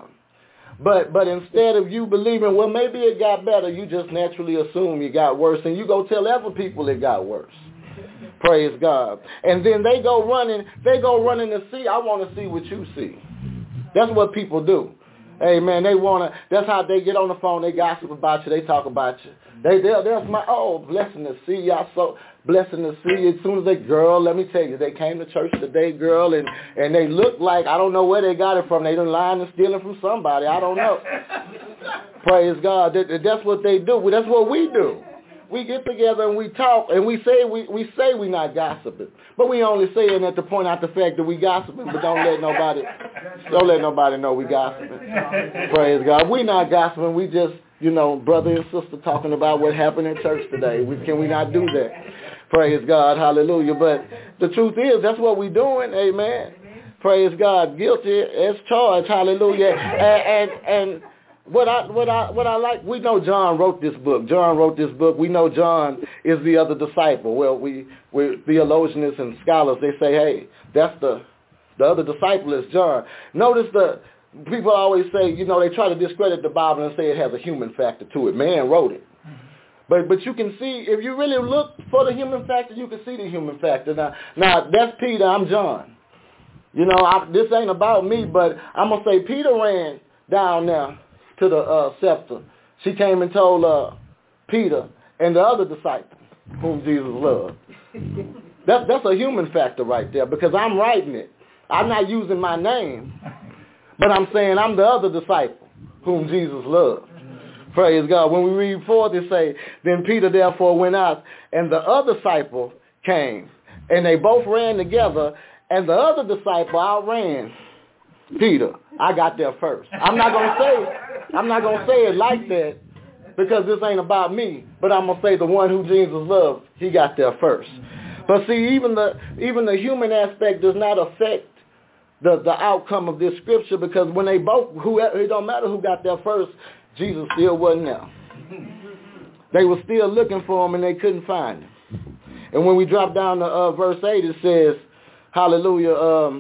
Speaker 15: But instead of you believing, well, maybe it got better, you just naturally assume it got worse, and you go tell other people it got worse. Praise God. And then they go running to see, I want to see what you see. That's what people do. Amen. That's how they get on the phone, they gossip about you, they talk about you. They're my, blessing to see you. So blessing to see you. As soon as they, girl, let me tell you, they came to church today, girl, and they look like, I don't know where they got it from. They done lying and stealing from somebody. I don't know. Praise God. That's what they do. That's what we do. We get together and we talk and we say we not gossiping, but we only say it at to point out the fact that we gossiping, but don't let nobody know we gossiping. Praise God. We not gossiping. We just, brother and sister talking about what happened in church today. Can we not do that? Praise God. Hallelujah. But the truth is, that's what we doing. Amen. Praise God. Guilty as charged. Hallelujah. And what I like, we know John wrote this book. We know John is the other disciple. Well, we're theologians and scholars. They say, hey, that's the other disciple is John. Notice people always say, they try to discredit the Bible and say it has a human factor to it. Man wrote it. But you can see, if you really look for the human factor, you can see the human factor. Now that's Peter, I'm John. This ain't about me, but I'm going to say Peter ran down there to the scepter. She came and told Peter and the other disciple whom Jesus loved. That's a human factor right there, because I'm writing it. I'm not using my name, but I'm saying I'm the other disciple whom Jesus loved. Praise God. When we read forth, it say, then Peter therefore went out, and the other disciple came, and they both ran together, and the other disciple outran Peter. I got there first. I'm not gonna say it like that, because this ain't about me, but I'm gonna say the one who Jesus loved, he got there first. But see, even the human aspect does not affect the outcome of this scripture, because when it don't matter who got there first, Jesus still wasn't there. They were still looking for him and they couldn't find him. And when we drop down to verse 8, it says, hallelujah,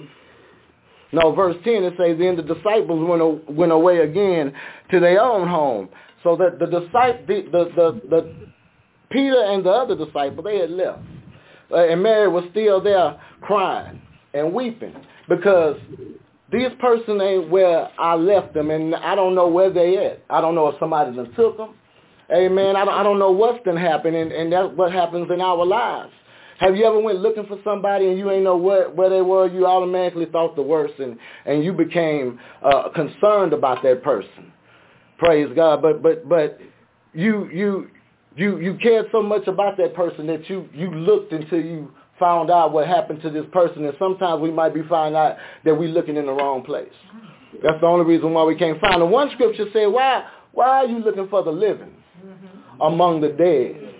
Speaker 15: verse 10, it says, then the disciples went away again to their own home. So that the Peter and the other disciple, they had left. And Mary was still there crying and weeping, because this person ain't where I left them, and I don't know where they at. I don't know if somebody done took them. Amen. I don't know what's done happened, and that's what happens in our lives. Have you ever went looking for somebody and you ain't know where they were? You automatically thought the worst, and you became concerned about that person. Praise God. But you cared so much about that person that you looked until you found out what happened to this person, and sometimes we might be finding out that we're looking in the wrong place. That's the only reason why we can't find them. One scripture said, why are you looking for the living among the dead?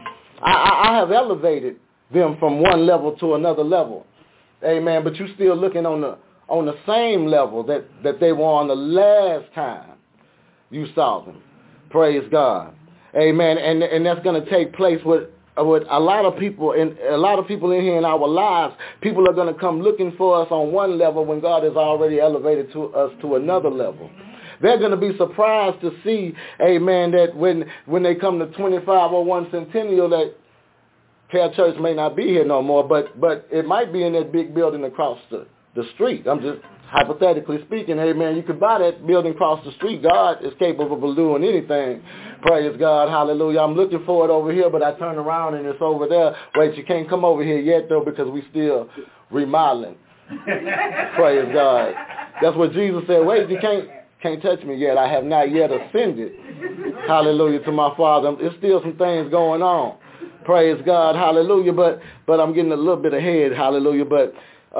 Speaker 15: I have elevated them from one level to another level. Amen. But you're still looking on the same level that they were on the last time you saw them. Praise God. Amen. And that's going to take place with a lot of people in here in our lives. People are going to come looking for us on one level when God has already elevated us to another level. They're going to be surprised to see, amen, that when they come to 2501 Centennial, that Care Church may not be here no more, but it might be in that big building across the street. I'm just hypothetically speaking, amen. You could buy that building across the street. God is capable of doing anything. Praise God, hallelujah. I'm looking for it over here, but I turn around and it's over there. Wait, you can't come over here yet, though, because we still remodeling. Praise God. That's what Jesus said. Wait, you can't touch me yet. I have not yet ascended. Hallelujah to my Father. There's still some things going on. Praise God, hallelujah. But I'm getting a little bit ahead, hallelujah. But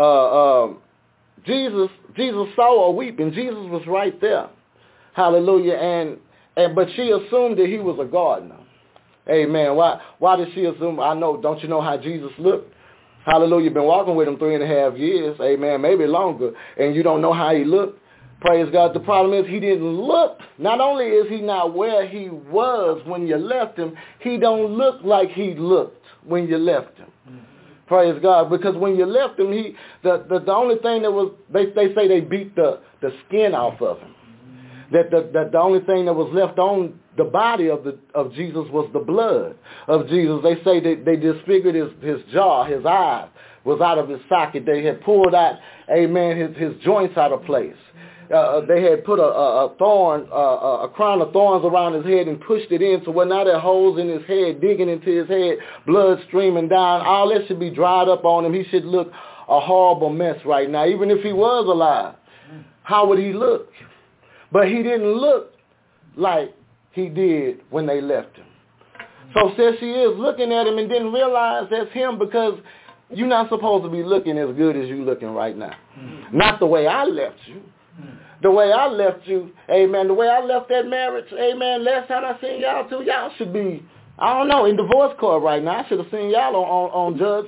Speaker 15: Jesus saw her weeping. Jesus was right there, hallelujah. But she assumed that he was a gardener. Amen. Why did she assume? I know. Don't you know how Jesus looked? Hallelujah. You've been walking with him 3.5 years. Amen. Maybe longer. And you don't know how he looked. Praise God. The problem is he didn't look. Not only is he not where he was when you left him, he don't look like he looked when you left him. Praise God. Because when you left him, the only thing that was, they say they beat the skin off of him. That the only thing that was left on the body of Jesus was the blood of Jesus. They say that they disfigured his jaw, his eye was out of his socket. They had pulled out, amen, his joints out of place. They had put a crown of thorns around his head and pushed it in, so where now there are holes in his head, digging into his head, blood streaming down. All that should be dried up on him. He should look a horrible mess right now. Even if he was alive, how would he look? But he didn't look like he did when they left him. So there she is looking at him and didn't realize that's him, because you're not supposed to be looking as good as you looking right now. Not the way I left you. The way I left you, amen, the way I left that marriage, amen, last time I seen y'all two, y'all should be, I don't know, in divorce court right now. I should have seen y'all on Judge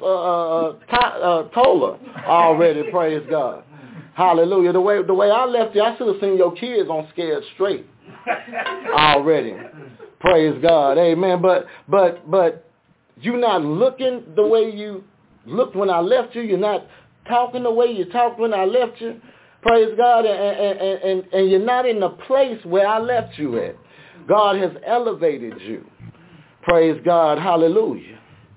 Speaker 15: Tola already, praise God. Hallelujah. The way I left you, I should have seen your kids on Scared Straight already. Praise God. Amen. But you're not looking the way you looked when I left you. You're not talking the way you talked when I left you. Praise God. And you're not in the place where I left you at. God has elevated you. Praise God. Hallelujah.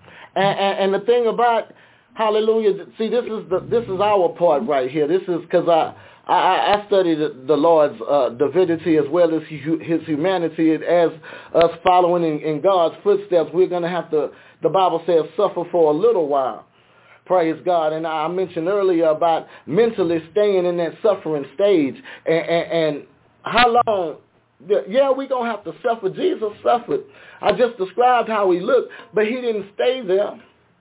Speaker 15: And the thing about hallelujah, see, this is our part right here. This is because I studied the Lord's divinity as well as his humanity. As us following in God's footsteps, we're going to have to, the Bible says, suffer for a little while. Praise God. And I mentioned earlier about mentally staying in that suffering stage. And how long? Yeah, we're going to have to suffer. Jesus suffered. I just described how he looked, but he didn't stay there.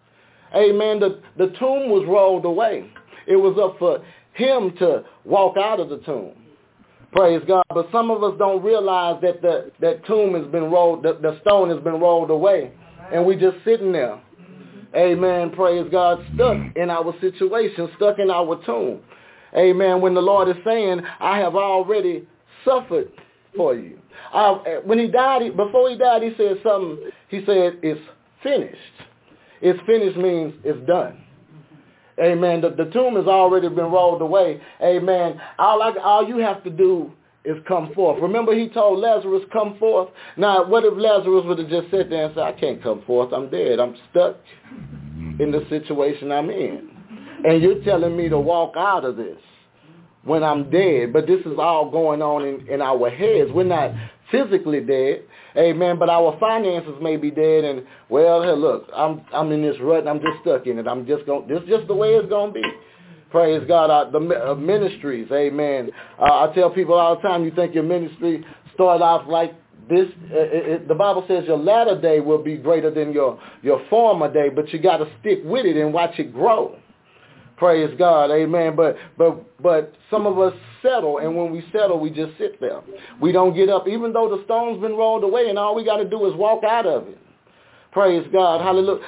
Speaker 15: Amen. The tomb was rolled away. It was up for him to walk out of the tomb. Praise God. But some of us don't realize that that tomb has been rolled, the stone has been rolled away. And we just sitting there. Amen. Praise God. Stuck in our situation, stuck in our tomb. Amen. When the Lord is saying, I have already suffered for you. When he died, before he died, he said something. He said, it's finished. It's finished means it's done. Amen. The tomb has already been rolled away. Amen. All you have to do is come forth. Remember he told Lazarus, come forth. Now, what if Lazarus would have just sat there and said, I can't come forth. I'm dead. I'm stuck in the situation I'm in. And you're telling me to walk out of this when I'm dead. But this is all going on in our heads. We're not physically dead. Amen. But our finances may be dead. And, well, hey, look, I'm in this rut and I'm just stuck in it. This is just the way it's going to be. Praise God. The ministries, amen. I tell people all the time, you think your ministry started off like this. The Bible says your latter day will be greater than your former day, but you got to stick with it and watch it grow. Praise God, amen. But some of us settle, and when we settle, we just sit there. We don't get up, even though the stone's been rolled away, and all we got to do is walk out of it. Praise God, hallelujah.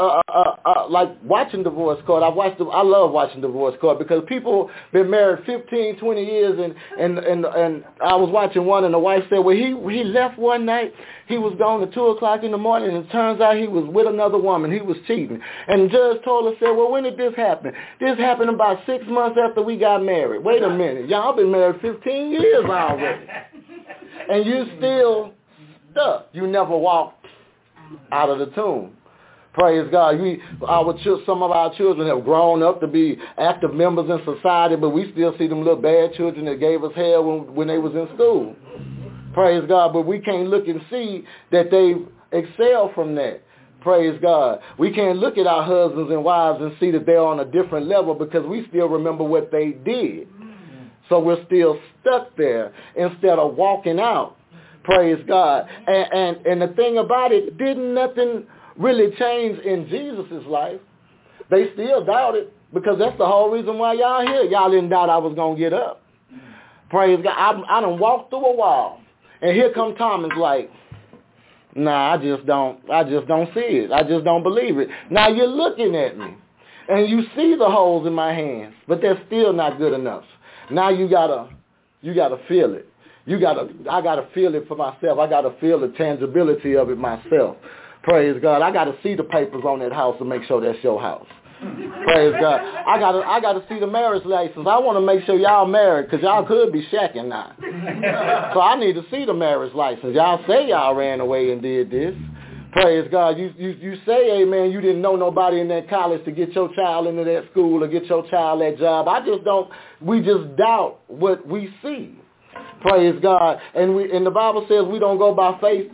Speaker 15: Like watching divorce court. I love watching divorce court because people been married 15, 20 years, and I was watching one, and the wife said, well, he left one night. He was gone at 2 o'clock in the morning, and it turns out he was with another woman. He was cheating. And the judge told her, said, well, when did this happen? This happened about 6 months after we got married. Wait a minute. Y'all been married 15 years already. And you still stuck. You never walked out of the tomb. Praise God. Some of our children have grown up to be active members in society, but we still see them little bad children that gave us hell when they was in school. Praise God. But we can't look and see that they excel from that. Praise God. We can't look at our husbands and wives and see that they're on a different level because we still remember what they did. So we're still stuck there instead of walking out. Praise God. And the thing about it, didn't nothing really change in Jesus' life. They still doubted because that's the whole reason why y'all here. Y'all didn't doubt I was going to get up. Praise God. I done walked through a wall. And here come Thomas like, nah, I just don't see it. I just don't believe it. Now you're looking at me and you see the holes in my hands, but that's still not good enough. Now you gotta feel it. I gotta feel it for myself. I gotta feel the tangibility of it myself. Praise God. I gotta see the papers on that house to make sure that's your house. Praise God. I gotta see the marriage license. I want to make sure y'all married because y'all could be shacking now. So I need to see the marriage license. Y'all say y'all ran away and did this. Praise God. You say, amen, you didn't know nobody in that college to get your child into that school or get your child that job. We just doubt what we see. Praise God. And the Bible says we don't go by faith.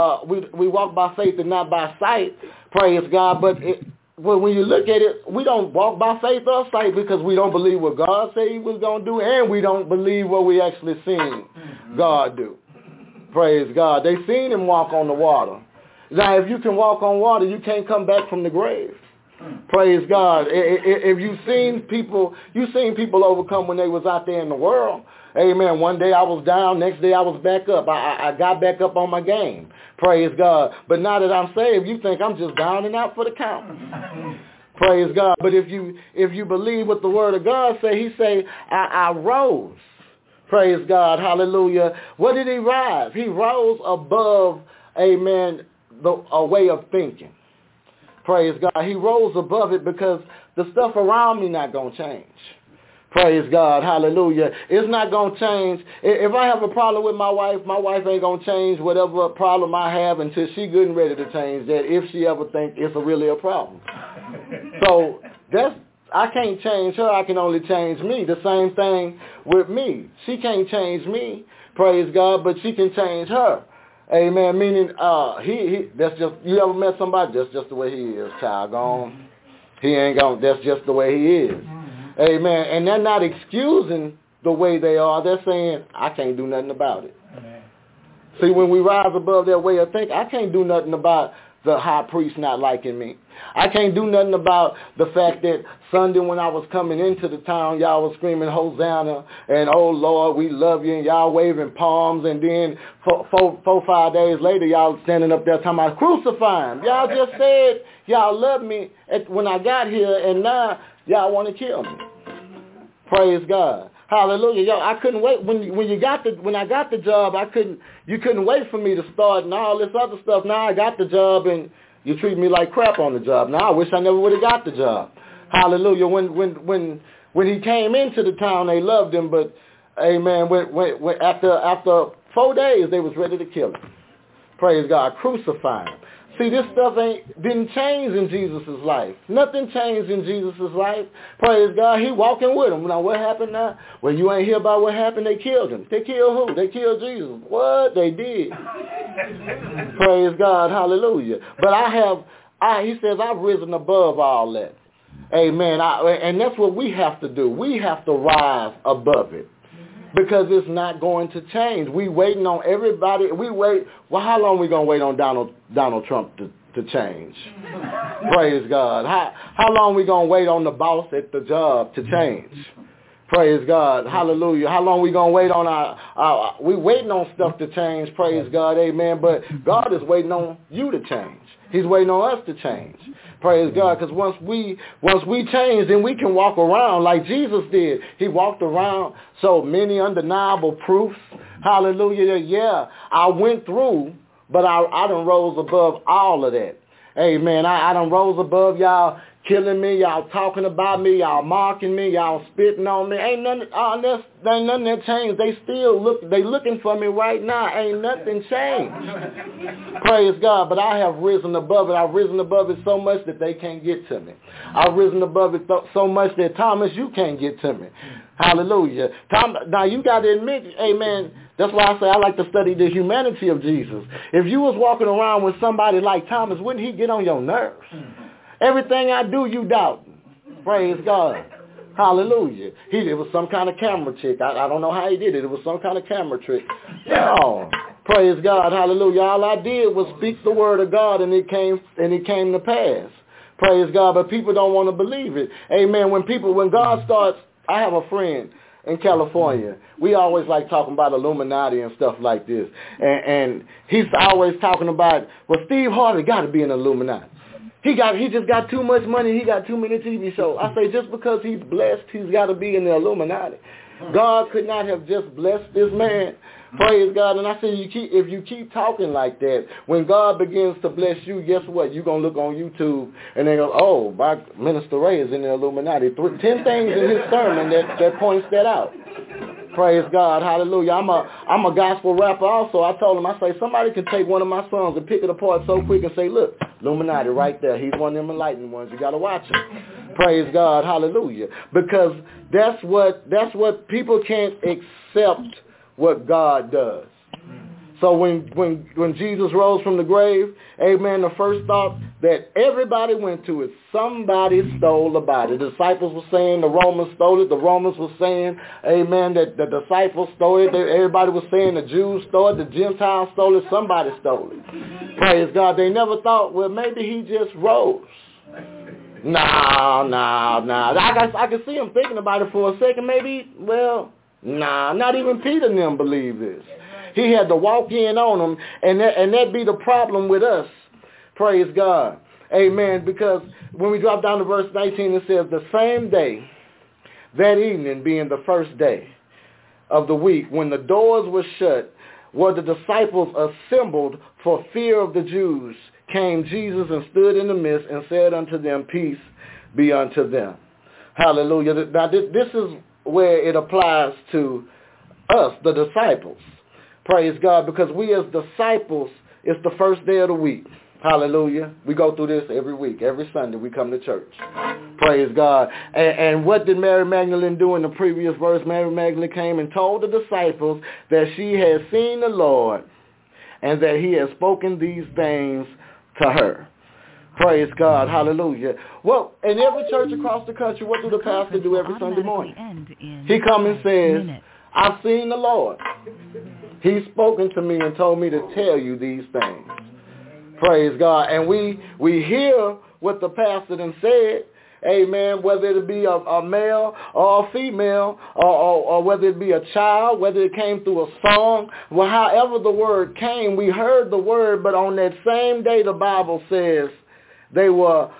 Speaker 15: We walk by faith and not by sight. Praise God. But when you look at it, we don't walk by faith or sight because we don't believe what God said he was going to do, and we don't believe what we actually seen God do. Praise God. They seen him walk on the water. Now, if you can walk on water, you can't come back from the grave. Praise God. If you've seen people overcome when they was out there in the world. Amen. One day I was down, next day I was back up. I got back up on my game. Praise God. But now that I'm saved, you think I'm just down and out for the count. Praise God. But if you believe what the word of God say, he say, I rose. Praise God. Hallelujah. What did he rise? He rose above, amen, a way of thinking. Praise God. He rose above it because the stuff around me not going to change. Praise God. Hallelujah. It's not going to change. If I have a problem with my wife ain't going to change whatever problem I have until she good and ready to change that, if she ever think it's really a problem. So I can't change her. I can only change me. The same thing with me. She can't change me. Praise God. But she can change her. Amen. Meaning, that's just, you ever met somebody? That's just the way he is, child. Gone. He ain't gone. That's just the way he is. Amen. And they're not excusing the way they are. They're saying, I can't do nothing about it. Amen. See, when we rise above that way of thinking, I can't do nothing about the high priest not liking me. I can't do nothing about the fact that Sunday when I was coming into the town, y'all was screaming Hosanna and oh Lord, we love you, and y'all waving palms, and then 5 days later, y'all standing up there talking about crucifying. Y'all just said y'all love me when I got here, and now y'all want to kill me. Praise God. Hallelujah. Yo, I couldn't wait when I got the job, you couldn't wait for me to start and all this other stuff. Now I got the job and you treat me like crap on the job. Now I wish I never would have got the job. Hallelujah. When he came into the town, they loved him, but amen, when after 4 days they was ready to kill him. Praise God. Crucify him. See, this stuff didn't change in Jesus' life. Nothing changed in Jesus' life. Praise God. He walking with him. Now, what happened now? Well, you ain't hear about what happened. They killed him. They killed who? They killed Jesus. What? They did. Praise God. Hallelujah. But he says, I've risen above all that. Amen. And that's what we have to do. We have to rise above it. Because it's not going to change. We waiting on everybody. Well, how long we going to wait on Donald Trump to change? Praise God. How long we going to wait on the boss at the job to change? Praise God. Hallelujah. How long we going to wait on we waiting on stuff to change. Praise God. Amen. But God is waiting on you to change. He's waiting on us to change. Praise God. Because once we change, then we can walk around like Jesus did. He walked around so many undeniable proofs. Hallelujah. Yeah, I went through, but I done rose above all of that. Amen. I done rose above y'all killing me, y'all talking about me, y'all mocking me, y'all spitting on me. Ain't nothing that changed. They still looking for me right now. Ain't nothing changed. Praise God. But I have risen above it. I've risen above it so much that they can't get to me. I've risen above it so much that, Thomas, you can't get to me. Hallelujah. Now you got to admit, amen, that's why I say I like to study the humanity of Jesus. If you was walking around with somebody like Thomas, wouldn't he get on your nerves? Everything I do, you doubt. Praise God. Hallelujah. It was some kind of camera trick. I don't know how he did it. It was some kind of camera trick. No. Praise God. Hallelujah. All I did was speak the word of God, and it came to pass. Praise God. But people don't want to believe it. Amen. When God starts, I have a friend in California. We always like talking about Illuminati and stuff like this. And he's always talking about, well, Steve Harvey got to be an Illuminati. He just got too much money. He got too many TV shows. I say just because he's blessed, he's got to be in the Illuminati. God could not have just blessed this man. Praise God. And I say if you keep talking like that, when God begins to bless you, guess what? You're going to look on YouTube and they go, oh, my Minister Ray is in the Illuminati. 10 things in his sermon that points that out. Praise God. Hallelujah. I'm a gospel rapper also. I told him, I say, somebody can take one of my songs and pick it apart so quick and say, look, Illuminati right there. He's one of them enlightened ones. You got to watch him. Praise God. Hallelujah. Because that's what people can't accept what God does. So when Jesus rose from the grave, amen, the first thought that everybody went to is somebody stole the body. The disciples were saying the Romans stole it. The Romans were saying, amen, that the disciples stole it. Everybody was saying the Jews stole it. The Gentiles stole it. Somebody stole it. Praise God. They never thought, well, maybe he just rose. No. I can see him thinking about it for a second. Maybe, well, not even Peter and them believe this. He had to walk in on them, and that be the problem with us. Praise God. Amen. Because when we drop down to verse 19, it says, the same day, that evening being the first day of the week, when the doors were shut, where the disciples assembled for fear of the Jews, came Jesus and stood in the midst and said unto them, peace be unto them. Hallelujah. Now this is where it applies to us, the disciples. Praise God, because we as disciples, it's the first day of the week. Hallelujah. We go through this every week. Every Sunday we come to church. Praise God. And what did Mary Magdalene do in the previous verse? Mary Magdalene came and told the disciples that she had seen the Lord and that he had spoken these things to her. Praise God. Hallelujah. Well, in every church across the country, what do the pastor do every Sunday morning? He comes and says, I've seen the Lord. He's spoken to me and told me to tell you these things. Praise God. And we hear what the pastor then said, amen, whether it be a male or a female, or whether it be a child, whether it came through a song, well, however the word came, we heard the word, but on that same day, the Bible says they were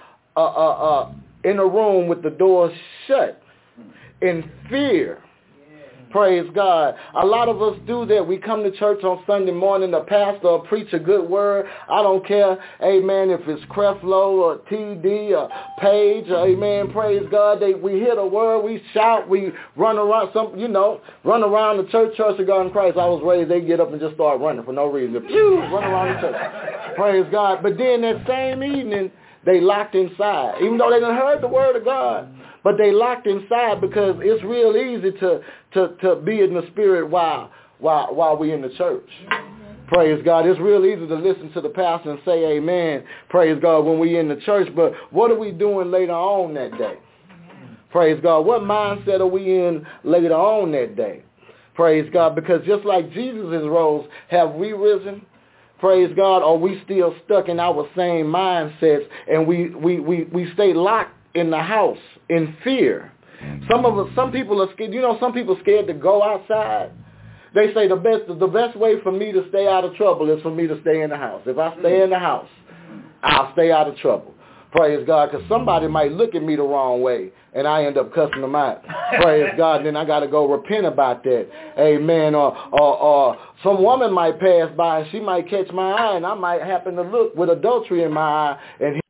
Speaker 15: in a room with the doors shut in fear. Praise God. A lot of us do that. We come to church on Sunday morning, the pastor will preach a good word. I don't care, amen, if it's Creflo or TD or Page, amen, praise God. We hear the word, we shout, we run around, run around the church of God in Christ. I was raised, they get up and just start running for no reason. Run around the church. Praise God. But then that same evening, they locked inside. Even though they done heard the word of God, but they locked inside because it's real easy to be in the spirit while we in the church. Praise God. It's real easy to listen to the pastor and say amen. Praise God when we in the church. But what are we doing later on that day? Praise God. What mindset are we in later on that day? Praise God. Because just like Jesus is rose, have we risen? Praise God. Or we still stuck in our same mindsets and we stay locked in the house in fear. Some people are scared. Some people are scared to go outside. They say the best way for me to stay out of trouble is for me to stay in the house. If I stay in the house, I'll stay out of trouble. Praise God, because somebody might look at me the wrong way, and I end up cussing them out. Praise God, and then I got to go repent about that. Amen. Or some woman might pass by, and she might catch my eye, and I might happen to look with adultery in my eye, and